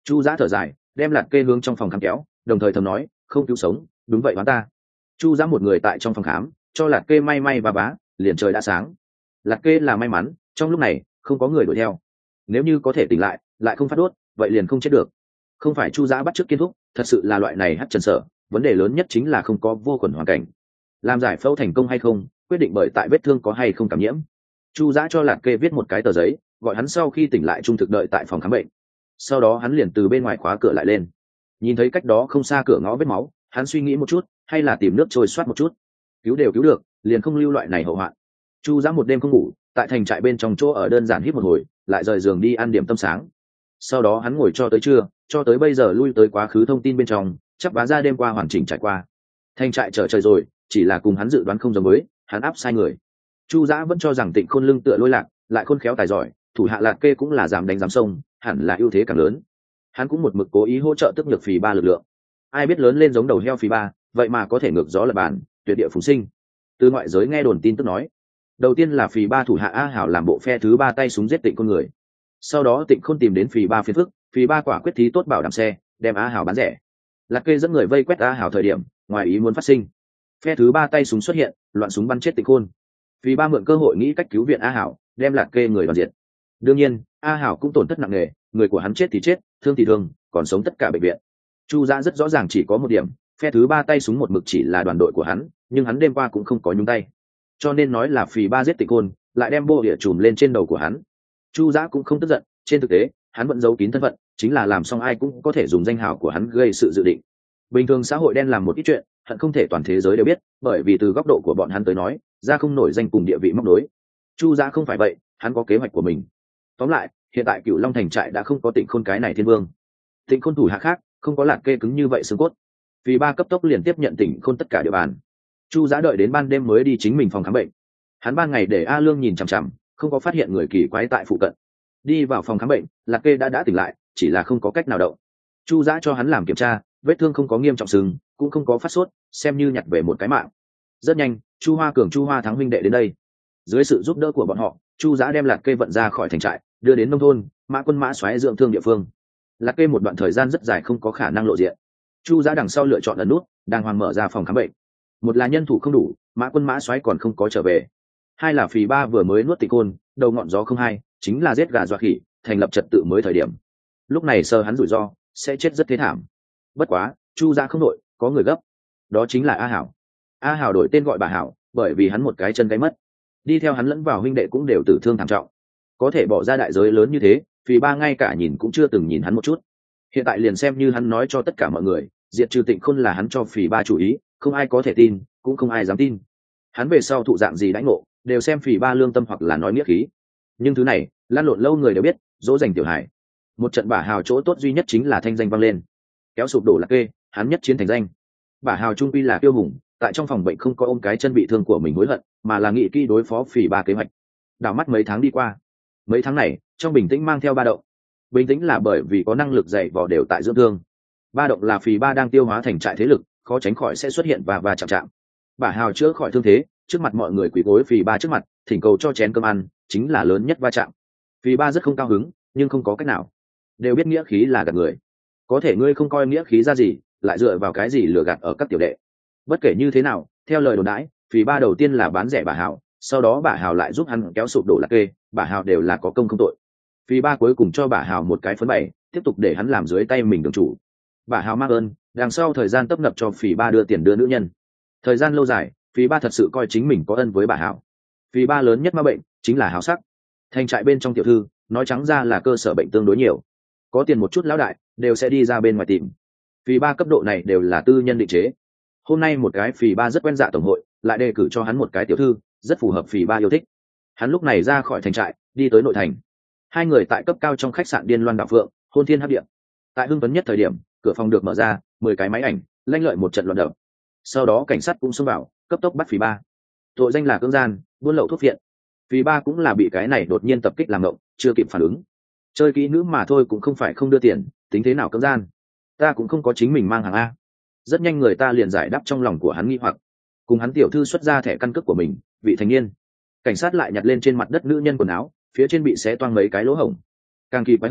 Chu Giã thở dài, đem Lạt Kê hướng trong phòng khám kéo, đồng thời thầm nói, không cứu sống, đúng vậy hóa ta. Chu Giã một người tại trong phòng khám, cho Lạt Kê may may và bá, liền trời đã sáng. Lạt Kê là may mắn, trong lúc này không có người đuổi theo. Nếu như có thể tỉnh lại, lại không phát đốt, vậy liền không chết được. Không phải Chu Giã bắt chước kiến thúc, thật sự là loại này hất trần sở, vấn đề lớn nhất chính là không có vô khuẩn hoàn cảnh. Làm giải phẫu thành công hay không, quyết định bởi tại vết thương có hay không cảm nhiễm. Chu Giã cho Lạt Kê viết một cái tờ giấy, gọi hắn sau khi tỉnh lại trung thực đợi tại phòng khám bệnh. Sau đó hắn liền từ bên ngoài khóa cửa lại lên. Nhìn thấy cách đó không xa cửa ngõ vết máu, hắn suy nghĩ một chút, hay là tìm nước trôi soát một chút. Cứu đều cứu được, liền không lưu loại này hậu hoạn. Chu Giã một đêm không ngủ, tại thành trại bên trong chỗ ở đơn giản hít một hồi, lại rời giường đi ăn điểm tâm sáng. Sau đó hắn ngồi cho tới trưa, cho tới bây giờ lui tới quá khứ thông tin bên trong, chắc bá ra đêm qua hoàn chỉnh trải qua. Thành trại trở trời rồi, chỉ là cùng hắn dự đoán không giống với, hắn áp sai người. Chu Giã vẫn cho rằng Tịnh Khôn lưng tựa lôi lạc, lại khôn khéo tài giỏi, thủ hạ Lạt Kê cũng là dám đánh dám sông, hẳn là ưu thế càng lớn. Hắn cũng một mực cố ý hỗ trợ tức nhược phì ba lực lượng. Ai biết lớn lên giống đầu heo phì ba, vậy mà có thể ngược gió lập bàn, tuyệt địa phùng sinh. Từ ngoại giới nghe đồn tin tức nói, đầu tiên là phì ba thủ hạ A Hảo làm bộ phe thứ ba tay súng giết Tịnh Khôn người. Sau đó Tịnh Khôn tìm đến phì ba phiền phức, phì ba quả quyết thí tốt bảo đảm xe, đem A Hảo bán rẻ. Lạt Kê dẫn người vây quét A Hảo thời điểm, ngoài ý muốn phát sinh. Phe thứ ba tay súng xuất hiện, loạn súng bắn chết Tịnh Khôn. Phì ba mượn cơ hội nghĩ cách cứu viện A Hảo, đem Lạt Kê người đoàn diệt. Đương nhiên, A Hảo cũng tổn thất nặng nề, người của hắn chết thì chết, thương thì thương, còn sống tất cả bệnh viện. Chu Giã rất rõ ràng chỉ có một điểm, phe thứ ba tay súng một mực chỉ là đoàn đội của hắn, nhưng hắn đêm qua cũng không có nhúng tay. Cho nên nói là phì ba giết Tịnh Khôn, lại đem bô địa trùm lên trên đầu của hắn. Chu Giã cũng không tức giận, trên thực tế, hắn vẫn giấu kín thân phận, chính là làm xong ai cũng có thể dùng danh hào của hắn gây sự dự định. Bình thường xã hội đen làm một ít chuyện, hận không thể toàn thế giới đều biết, bởi vì từ góc độ của bọn hắn tới nói, ra không nổi danh cùng địa vị móc nối. Chu Giã không phải vậy, hắn có kế hoạch của mình. Tóm lại, hiện tại Cửu Long thành trại đã không có Tịnh Khôn cái này thiên vương. Tịnh Khôn thủ hạ khác, không có Lạt Kê cứng như vậy xương cốt. Vì ba cấp tốc liền tiếp nhận Tịnh Khôn tất cả địa bàn. Chu Giã đợi đến ban đêm mới đi chính mình phòng khám bệnh. Hắn ban ngày để A Lương nhìn chằm chằm, không có phát hiện người kỳ quái tại phụ cận. Đi vào phòng khám bệnh, Lạt Kê đã đã tỉnh lại, chỉ là không có cách nào động. Chu Giã cho hắn làm kiểm tra, vết thương không có nghiêm trọng sưng, cũng không có phát sốt, xem như nhặt về một cái mạng. Rất nhanh, Chu Hoa Cường, Chu Hoa Thắng huynh đệ đến đây. Dưới sự giúp đỡ của bọn họ, Chu Giã đem Lạt Kê vận ra khỏi thành trại, đưa đến nông thôn, Mã Quân Mã Soái dưỡng thương địa phương. Lạt Kê một đoạn thời gian rất dài không có khả năng lộ diện. Chu Giã đằng sau lựa chọn ẩn nút, đang hoàng mở ra phòng khám bệnh. Một là nhân thủ không đủ, Mã Quân Mã Soái còn không có trở về. Hai là phì ba vừa mới nuốt Tịnh Khôn, đầu ngọn gió không hay, chính là giết gà dọa khỉ, thành lập trật tự mới thời điểm. Lúc này sơ hắn rủi ro, sẽ chết rất thế thảm. Bất quá, Chu Giã không đội, có người gấp. Đó chính là A Hảo. A Hảo đổi tên gọi bà Hảo, bởi vì hắn một cái chân cái mất. Đi theo hắn lẫn vào huynh đệ cũng đều tử thương thảm trọng. Có thể bỏ ra đại giới lớn như thế, vì ba ngay cả nhìn cũng chưa từng nhìn hắn một chút. Hiện tại liền xem như hắn nói cho tất cả mọi người, diệt trừ Tịnh Khôn là hắn cho phì ba chủ ý, không ai có thể tin, cũng không ai dám tin. Hắn về sau thụ dạng gì đãi ngộ, đều xem phì ba lương tâm hoặc là nói nghĩa khí. Nhưng thứ này, lan lộn lâu người đều biết, dỗ dành tiểu hải. Một trận bả hào chỗ tốt duy nhất chính là thanh danh vang lên, kéo sụp đổ Lạt Kê, hắn nhất chiến thành danh. Bả hào trung quy là tiêu hùng, tại trong phòng bệnh không có ôm cái chân bị thương của mình hối hận, mà là nghĩ kỹ đối phó phì ba kế hoạch. Đảo mắt mấy tháng đi qua, mấy tháng này trong bình tĩnh mang theo ba động. Bình tĩnh là bởi vì có năng lực dạy vò đều tại dưỡng thương. Ba động là phì ba đang tiêu hóa thành trại thế lực, khó tránh khỏi sẽ xuất hiện và và chạm chạm. Bả hào chữa khỏi thương thế, trước mặt mọi người quỳ gối phì ba trước mặt, thỉnh cầu cho chén cơm ăn, chính là lớn nhất va chạm. Phì ba rất không cao hứng, nhưng không có cách nào. Đều biết nghĩa khí là gạt người, có thể ngươi không coi nghĩa khí ra gì, lại dựa vào cái gì lừa gạt ở các tiểu đệ. Bất kể như thế nào, theo lời đồn đãi, phì ba đầu tiên là bán rẻ Bả hào, sau đó Bả hào lại giúp hắn kéo sụp đổ Lạt Kê, Bả hào đều là có công không tội. Phì ba cuối cùng cho Bả hào một cái phấn bày, tiếp tục để hắn làm dưới tay mình đường chủ. Bả hào mang ơn, đằng sau thời gian tấp nập cho phì ba đưa tiền đưa nữ nhân. Thời gian lâu dài, phì ba thật sự coi chính mình có ân với Bả hào. Phì ba lớn nhất ma bệnh chính là háo sắc. Thành trại bên trong tiểu thư, nói trắng ra là cơ sở bệnh tương đối nhiều. Có tiền một chút lão đại, đều sẽ đi ra bên ngoài tìm. Phì ba cấp độ này đều là tư nhân định chế. Hôm nay một cái phì ba rất quen dạ tổng hội, lại đề cử cho hắn một cái tiểu thư, rất phù hợp phì ba yêu thích. Hắn lúc này ra khỏi thành trại, đi tới nội thành. Hai người tại cấp cao trong khách sạn Điên Loan Đạo Phượng, hôn thiên hấp địa. Tại hưng phấn nhất thời điểm, cửa phòng được mở ra, mười cái máy ảnh, lanh lợi một trận loạn đập. Sau đó cảnh sát cũng xông vào, cấp tốc bắt phì ba. Tội danh là cưỡng gian, buôn lậu thuốc viện. Phì ba cũng là bị cái này đột nhiên tập kích làm ngộng, chưa kịp phản ứng. Chơi kỹ nữ mà thôi cũng không phải không đưa tiền, tính thế nào cưỡng gian. Ta cũng không có chính mình mang hàng a. Rất nhanh người ta liền giải đáp trong lòng của hắn nghi hoặc. Cùng hắn tiểu thư xuất ra thẻ căn cước của mình, vị thành niên. Cảnh sát lại nhặt lên trên mặt đất nữ nhân quần áo, phía trên bị xé toang mấy cái lỗ hổng. Càng kỳ quái hơn,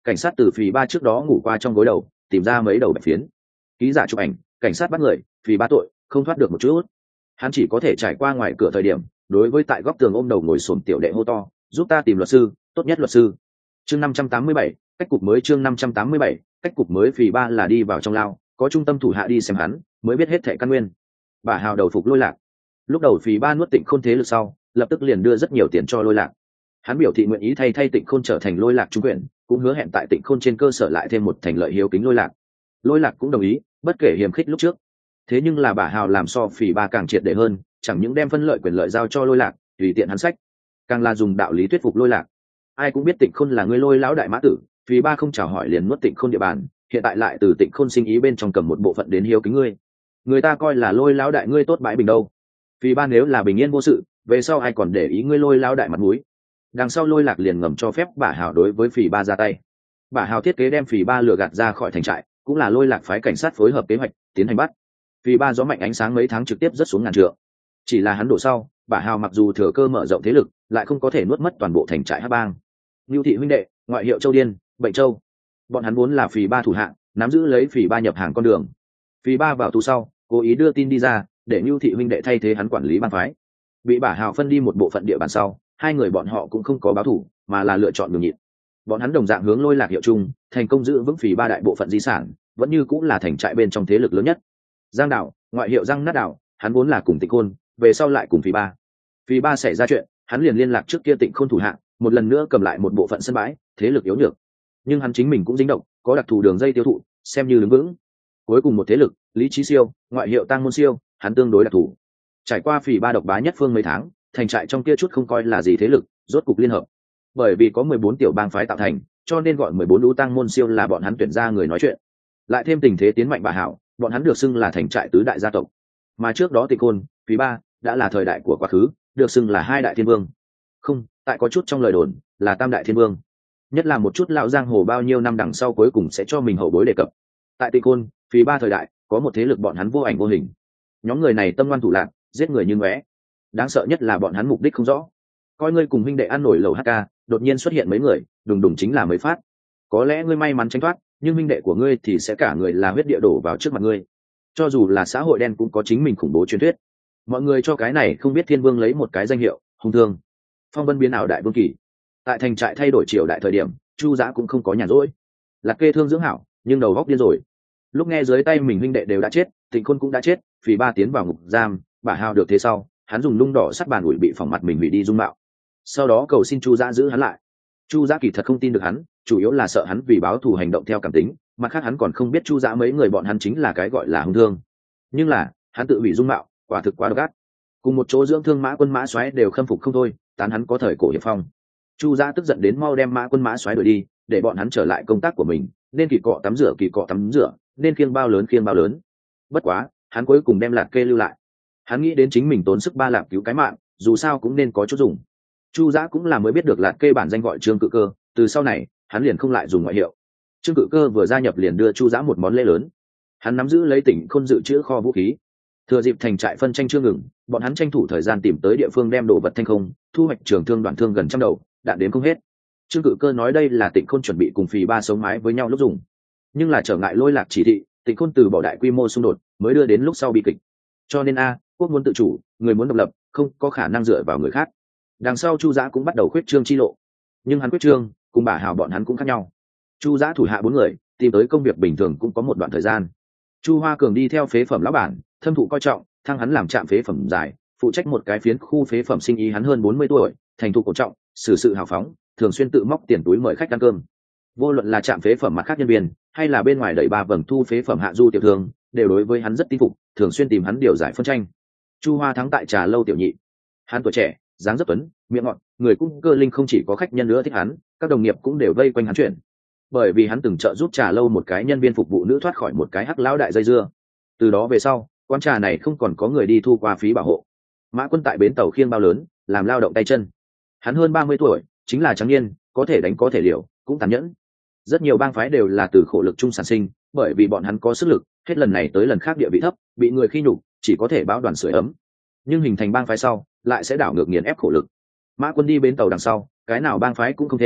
cảnh sát từ phì ba trước đó ngủ qua trong gối đầu tìm ra mấy đầu bạch phiến. Ký giả chụp ảnh, cảnh sát bắt người, phì ba tội không thoát được một chút. Hắn chỉ có thể trải qua ngoài cửa thời điểm, đối với tại góc tường ôm đầu ngồi xổm tiểu đệ hô to, giúp ta tìm luật sư, tốt nhất luật sư. Chương năm trăm tám mươi bảy, cách cục mới. Chương năm trăm tám mươi bảy, cách cục mới. Phì ba là đi vào trong lao, có trung tâm thủ hạ đi xem hắn, mới biết hết thảy căn nguyên. Bà Hào đầu phục Lôi Lạc. Lúc đầu phì ba nuốt Tịnh Khôn thế lực sau, lập tức liền đưa rất nhiều tiền cho Lôi Lạc. Hắn biểu thị nguyện ý thay thay Tịnh Khôn trở thành Lôi Lạc trung quyền, cũng hứa hẹn tại Tịnh Khôn trên cơ sở lại thêm một thành lợi hiếu kính Lôi Lạc. Lôi Lạc cũng đồng ý, bất kể hiềm khích lúc trước. Thế nhưng là Bà Hào làm so phì ba càng triệt để hơn, chẳng những đem phân lợi quyền lợi giao cho Lôi Lạc, tùy tiện hắn sách, càng là dùng đạo lý thuyết phục Lôi Lạc. Ai cũng biết Tịnh Khôn là người Lôi lão đại mã tử, phì ba không chào hỏi liền nuốt Tịnh Khôn địa bàn, hiện tại lại từ Tịnh Khôn sinh ý bên trong cầm một bộ phận đến hiếu kính ngươi. Người ta coi là Lôi lão đại ngươi tốt bãi bình đâu. Phì ba nếu là bình yên vô sự, về sau ai còn để ý ngươi Lôi lão đại mặt mũi. Đằng sau Lôi Lạc liền ngầm cho phép Bà Hào đối với phì ba ra tay. Bà Hào thiết kế đem phì ba lừa gạt ra khỏi thành trại, cũng là Lôi Lạc phái cảnh sát phối hợp kế hoạch tiến hành bắt. Phì ba gió mạnh ánh sáng mấy tháng trực tiếp rất xuống ngàn trượng. Chỉ là hắn đổ sau, Bà Hào mặc dù thừa cơ mở rộng thế lực, lại không có thể nuốt mất toàn bộ thành trại Hắc Bang. Nưu thị huynh đệ, ngoại hiệu Châu Điên, Bệnh Châu. Bọn hắn vốn là phì ba thủ hạng, nắm giữ lấy phì ba nhập hàng con đường. Phì ba vào tù sau, cố ý đưa tin đi ra, để Nưu thị huynh đệ thay thế hắn quản lý bang phái. Bị Bà Hào phân đi một bộ phận địa bàn sau, hai người bọn họ cũng không có báo thù, mà là lựa chọn nhường nhịn. Bọn hắn đồng dạng hướng Lôi Lạc hiệu chung, thành công giữ vững phì ba đại bộ phận di sản, vẫn như cũng là thành trại bên trong thế lực lớn nhất. Giang Đạo, ngoại hiệu Giang Nát Đạo, hắn vốn là cùng Tịnh Khôn, về sau lại cùng phì ba. Phì ba xảy ra chuyện, hắn liền liên lạc trước kia Tịnh Khôn thủ hạng, một lần nữa cầm lại một bộ phận sân bãi, thế lực yếu nhược. Nhưng hắn chính mình cũng dính động, có đặc thù đường dây tiêu thụ, xem như đứng vững. Cuối cùng một thế lực, Lý Chí Siêu, ngoại hiệu Tăng Môn Siêu, hắn tương đối đặc thù. Trải qua phì ba độc bá nhất phương mấy tháng, thành trại trong kia chút không coi là gì thế lực, rốt cục liên hợp. Bởi vì có mười bốn tiểu bang phái tạo thành, cho nên gọi mười bốn lũ Tăng Môn Siêu là bọn hắn tuyển ra người nói chuyện. Lại thêm tình thế tiến mạnh Bà Hảo, bọn hắn được xưng là thành trại tứ đại gia tộc. Mà trước đó Tịnh Khôn, phì ba đã là thời đại của quá khứ, được xưng là hai đại thiên vương. Không, tại có chút trong lời đồn là tam đại thiên vương. Nhất là một chút lão giang hồ bao nhiêu năm đằng sau cuối cùng sẽ cho mình hậu bối đề cập. Tại Tịnh Khôn, phì ba thời đại, có một thế lực bọn hắn vô ảnh vô hình. Nhóm người này tâm ngoan thủ lạc, giết người như ngóe. Đáng sợ nhất là bọn hắn mục đích không rõ. Coi ngươi cùng huynh đệ ăn nổi lẩu hát ca, đột nhiên xuất hiện mấy người, đùng đùng chính là mấy phát. Có lẽ ngươi may mắn tránh thoát, nhưng huynh đệ của ngươi thì sẽ cả người là huyết địa đổ vào trước mặt ngươi. Cho dù là xã hội đen cũng có chính mình khủng bố truyền thuyết. Mọi người cho cái này không biết thiên vương lấy một cái danh hiệu, hung thương. Phong vân biến ảo đại vương kỳ. Tại thành trại thay đổi triều đại thời điểm, Chu Dã cũng không có nhàn rỗi. Lạc Kê thương dưỡng hảo, nhưng đầu góc điên rồi. Lúc nghe dưới tay mình huynh đệ đều đã chết, Tịnh Khôn cũng đã chết, phì ba tiến vào ngục giam, Bà Hào được thế sau, hắn dùng lung đỏ sắt bàn ủi bị phỏng mặt mình hủy đi dung mạo. Sau đó cầu xin Chu Dã giữ hắn lại. Chu Dã kỳ thật không tin được hắn, chủ yếu là sợ hắn vì báo thù hành động theo cảm tính, mặt khác hắn còn không biết Chu Dã mấy người bọn hắn chính là cái gọi là hung thương. Nhưng là, hắn tự hủy dung mạo, quả thực quá độc ác. Cùng một chỗ dưỡng thương Mã Quân Mã Soái đều khâm phục không thôi, tán hắn có thời cổ hiệp phong. Chu Dã tức giận đến mau đem Mã Quân Mã Soái đuổi đi, để bọn hắn trở lại công tác của mình, nên kỳ cọ tắm rửa kỳ cọ tắm rửa, nên khiêng bao lớn khiêng bao lớn. Bất quá, hắn cuối cùng đem Lạc Kê lưu lại. Hắn nghĩ đến chính mình tốn sức ba lạng cứu cái mạng, dù sao cũng nên có chút dùng. Chu Dã cũng là mới biết được Lạc Kê bản danh gọi Trương Cự Cơ, từ sau này, hắn liền không lại dùng ngoại hiệu. Trương Cự Cơ vừa gia nhập liền đưa Chu Dã một món lễ lớn. Hắn nắm giữ lấy Tịnh Khôn dự trữ kho vũ khí. Thừa dịp thành trại phân tranh chưa ngừng, bọn hắn tranh thủ thời gian tìm tới địa phương đem đồ vật thanh không, thu hoạch trường thương đoạn thương gần trăm đầu, đạn đến không hết. Trương Cự Cơ nói đây là Tịnh Khôn chuẩn bị cùng phì ba sống mái với nhau lúc dùng, nhưng là trở ngại Lôi Lạc chỉ thị, Tịnh Khôn từ bỏ đại quy mô xung đột, mới đưa đến lúc sau bi kịch. Cho nên a, quốc muốn tự chủ, người muốn độc lập, không có khả năng dựa vào người khác. Đằng sau Chu Dã cũng bắt đầu khuyết trương chi lộ, nhưng hắn khuyết trương cùng Bà Hào bọn hắn cũng khác nhau. Chu Dã thủ hạ bốn người, tìm tới công việc bình thường cũng có một đoạn thời gian. Chu Hoa Cường đi theo phế phẩm lão bản, thâm thụ coi trọng, thăng hắn làm trạm phế phẩm dài, phụ trách một cái phiến khu phế phẩm sinh ý. Hắn hơn bốn mươi tuổi, thành thục cổ trọng, xử sự hào phóng, thường xuyên tự móc tiền túi mời khách ăn cơm. Vô luận là trạm phế phẩm mặt khác nhân viên, hay là bên ngoài đẩy ba vầng thu phế phẩm hạ du tiểu thương, đều đối với hắn rất tín phục, thường xuyên tìm hắn điều giải phân tranh. Chu Hoa thắng tại trà lâu tiểu nhị. Hắn tuổi trẻ, dáng dấp tuấn, miệng ngọt, người cung cơ linh, không chỉ có khách nhân nữa thích hắn, các đồng nghiệp cũng đều vây quanh hắn chuyện. Bởi vì hắn từng trợ giúp trà lâu một cái nhân viên phục vụ nữ thoát khỏi một cái hắc lão đại dây dưa. Từ đó về sau, quán trà này không còn có người đi thu qua phí bảo hộ. Mã Quân tại bến tàu khiêng bao lớn, làm lao động tay chân. Hắn hơn ba mươi tuổi, chính là trắng niên, có thể đánh có thể liều, cũng tàn nhẫn. Rất nhiều bang phái đều là từ khổ lực chung sản sinh, bởi vì bọn hắn có sức lực, hết lần này tới lần khác địa vị thấp, bị người khi nhục, chỉ có thể báo đoàn sưởi ấm. Nhưng hình thành bang phái sau, lại sẽ đảo ngược nghiền ép khổ lực. Mã Quân đi bến tàu đằng sau, cái nào bang phái cũng không thêm,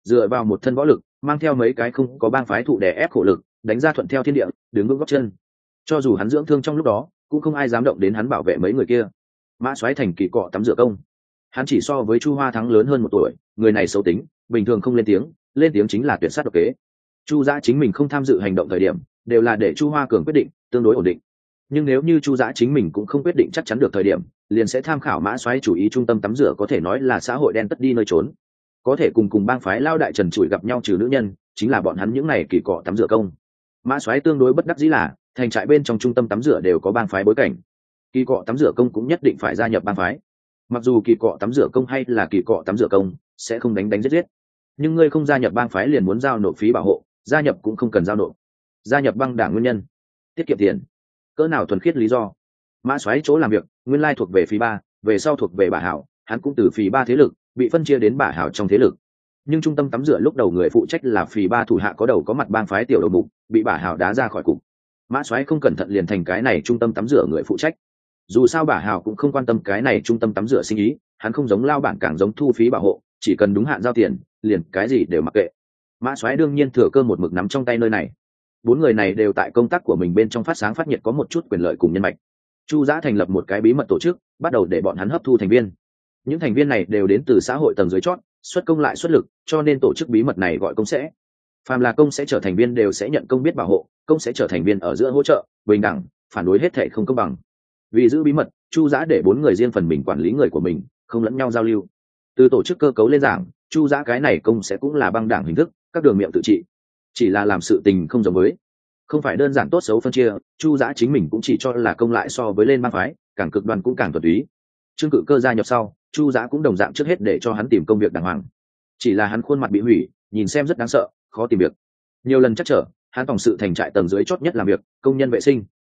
dựa vào một thân võ lực, mang theo mấy cái không có bang phái thụ đè ép khổ lực, đánh ra thuận theo thiên địa, đứng vững gót chân. Cho dù hắn dưỡng thương trong lúc đó, cũng không ai dám động đến hắn bảo vệ mấy người kia. Mã Soái thành kỳ cọ tắm rửa công, hắn chỉ so với Chu Hoa Thắng lớn hơn một tuổi, người này xấu tính, bình thường không lên tiếng, lên tiếng chính là tuyệt sát độc kế. Chu Dã chính mình không tham dự hành động thời điểm, đều là để Chu Hoa Cường quyết định, tương đối ổn định. Nhưng nếu như Chu Dã chính mình cũng không quyết định chắc chắn được thời điểm, liền sẽ tham khảo Mã Soái chủ ý trung tâm tắm rửa, có thể nói là xã hội đen tất đi nơi trốn. Có thể cùng cùng bang phái lao đại trần trụi gặp nhau trừ nữ nhân, chính là bọn hắn những này kỳ cọ tắm rửa công. Mã Soái tương đối bất đắc dĩ là, thành trại bên trong trung tâm tắm rửa đều có bang phái bối cảnh, kỳ cọ tắm rửa công cũng nhất định phải gia nhập bang phái. Mặc dù kỳ cọ tắm rửa công hay là kỳ cọ tắm rửa công sẽ không đánh đánh giết giết, nhưng ngươi không gia nhập bang phái liền muốn giao nộp phí bảo hộ, gia nhập cũng không cần giao nộp. Gia nhập băng đảng nguyên nhân tiết kiệm tiền, cỡ nào thuần khiết lý do. Mã Soái chỗ làm việc nguyên lai thuộc về phí ba, về sau thuộc về Bả Hảo, hắn cũng từ phí ba thế lực bị phân chia đến Bả Hảo trong thế lực. Nhưng trung tâm tắm rửa lúc đầu người phụ trách là phí ba thủ hạ có đầu có mặt bang phái tiểu đầu mục, bị Bả Hảo đá ra khỏi cục. Mã Soái không cẩn thận liền thành cái này trung tâm tắm rửa người phụ trách. Dù sao Bả Hảo cũng không quan tâm cái này trung tâm tắm rửa sinh ý, hắn không giống lao bản càng giống thu phí bảo hộ, chỉ cần đúng hạn giao tiền, liền cái gì đều mặc kệ. Mã Soái đương nhiên thừa cơ một mực nắm trong tay nơi này. Bốn người này đều tại công tác của mình bên trong phát sáng phát nhiệt, có một chút quyền lợi cùng nhân mạch. Chu Dã thành lập một cái bí mật tổ chức, bắt đầu để bọn hắn hấp thu thành viên. Những thành viên này đều đến từ xã hội tầng dưới chót, xuất công lại xuất lực, cho nên tổ chức bí mật này gọi công sẽ. Phàm là công sẽ trở thành viên đều sẽ nhận công biết bảo hộ, công sẽ trở thành viên ở giữa hỗ trợ, bình đẳng, phản đối hết thảy không công bằng. Vì giữ bí mật, Chu Dã để bốn người riêng phần mình quản lý người của mình, không lẫn nhau giao lưu. Từ tổ chức cơ cấu lên giảng, Chu Dã cái này công sẽ cũng là băng đảng hình thức, các đường miệng tự trị, chỉ là làm sự tình không giống với, không phải đơn giản tốt xấu phân chia. Chu Dã chính mình cũng chỉ cho là công lại so với lên bang phái, càng cực đoan cũng càng thuần túy. Trương Cự Cơ gia nhập sau, Chu Dã cũng đồng dạng trước hết để cho hắn tìm công việc đàng hoàng, chỉ là hắn khuôn mặt bị hủy, nhìn xem rất đáng sợ, khó tìm việc. Nhiều lần chắc trở, hắn phòng sự thành trại tầng dưới chót nhất làm việc, công nhân vệ sinh.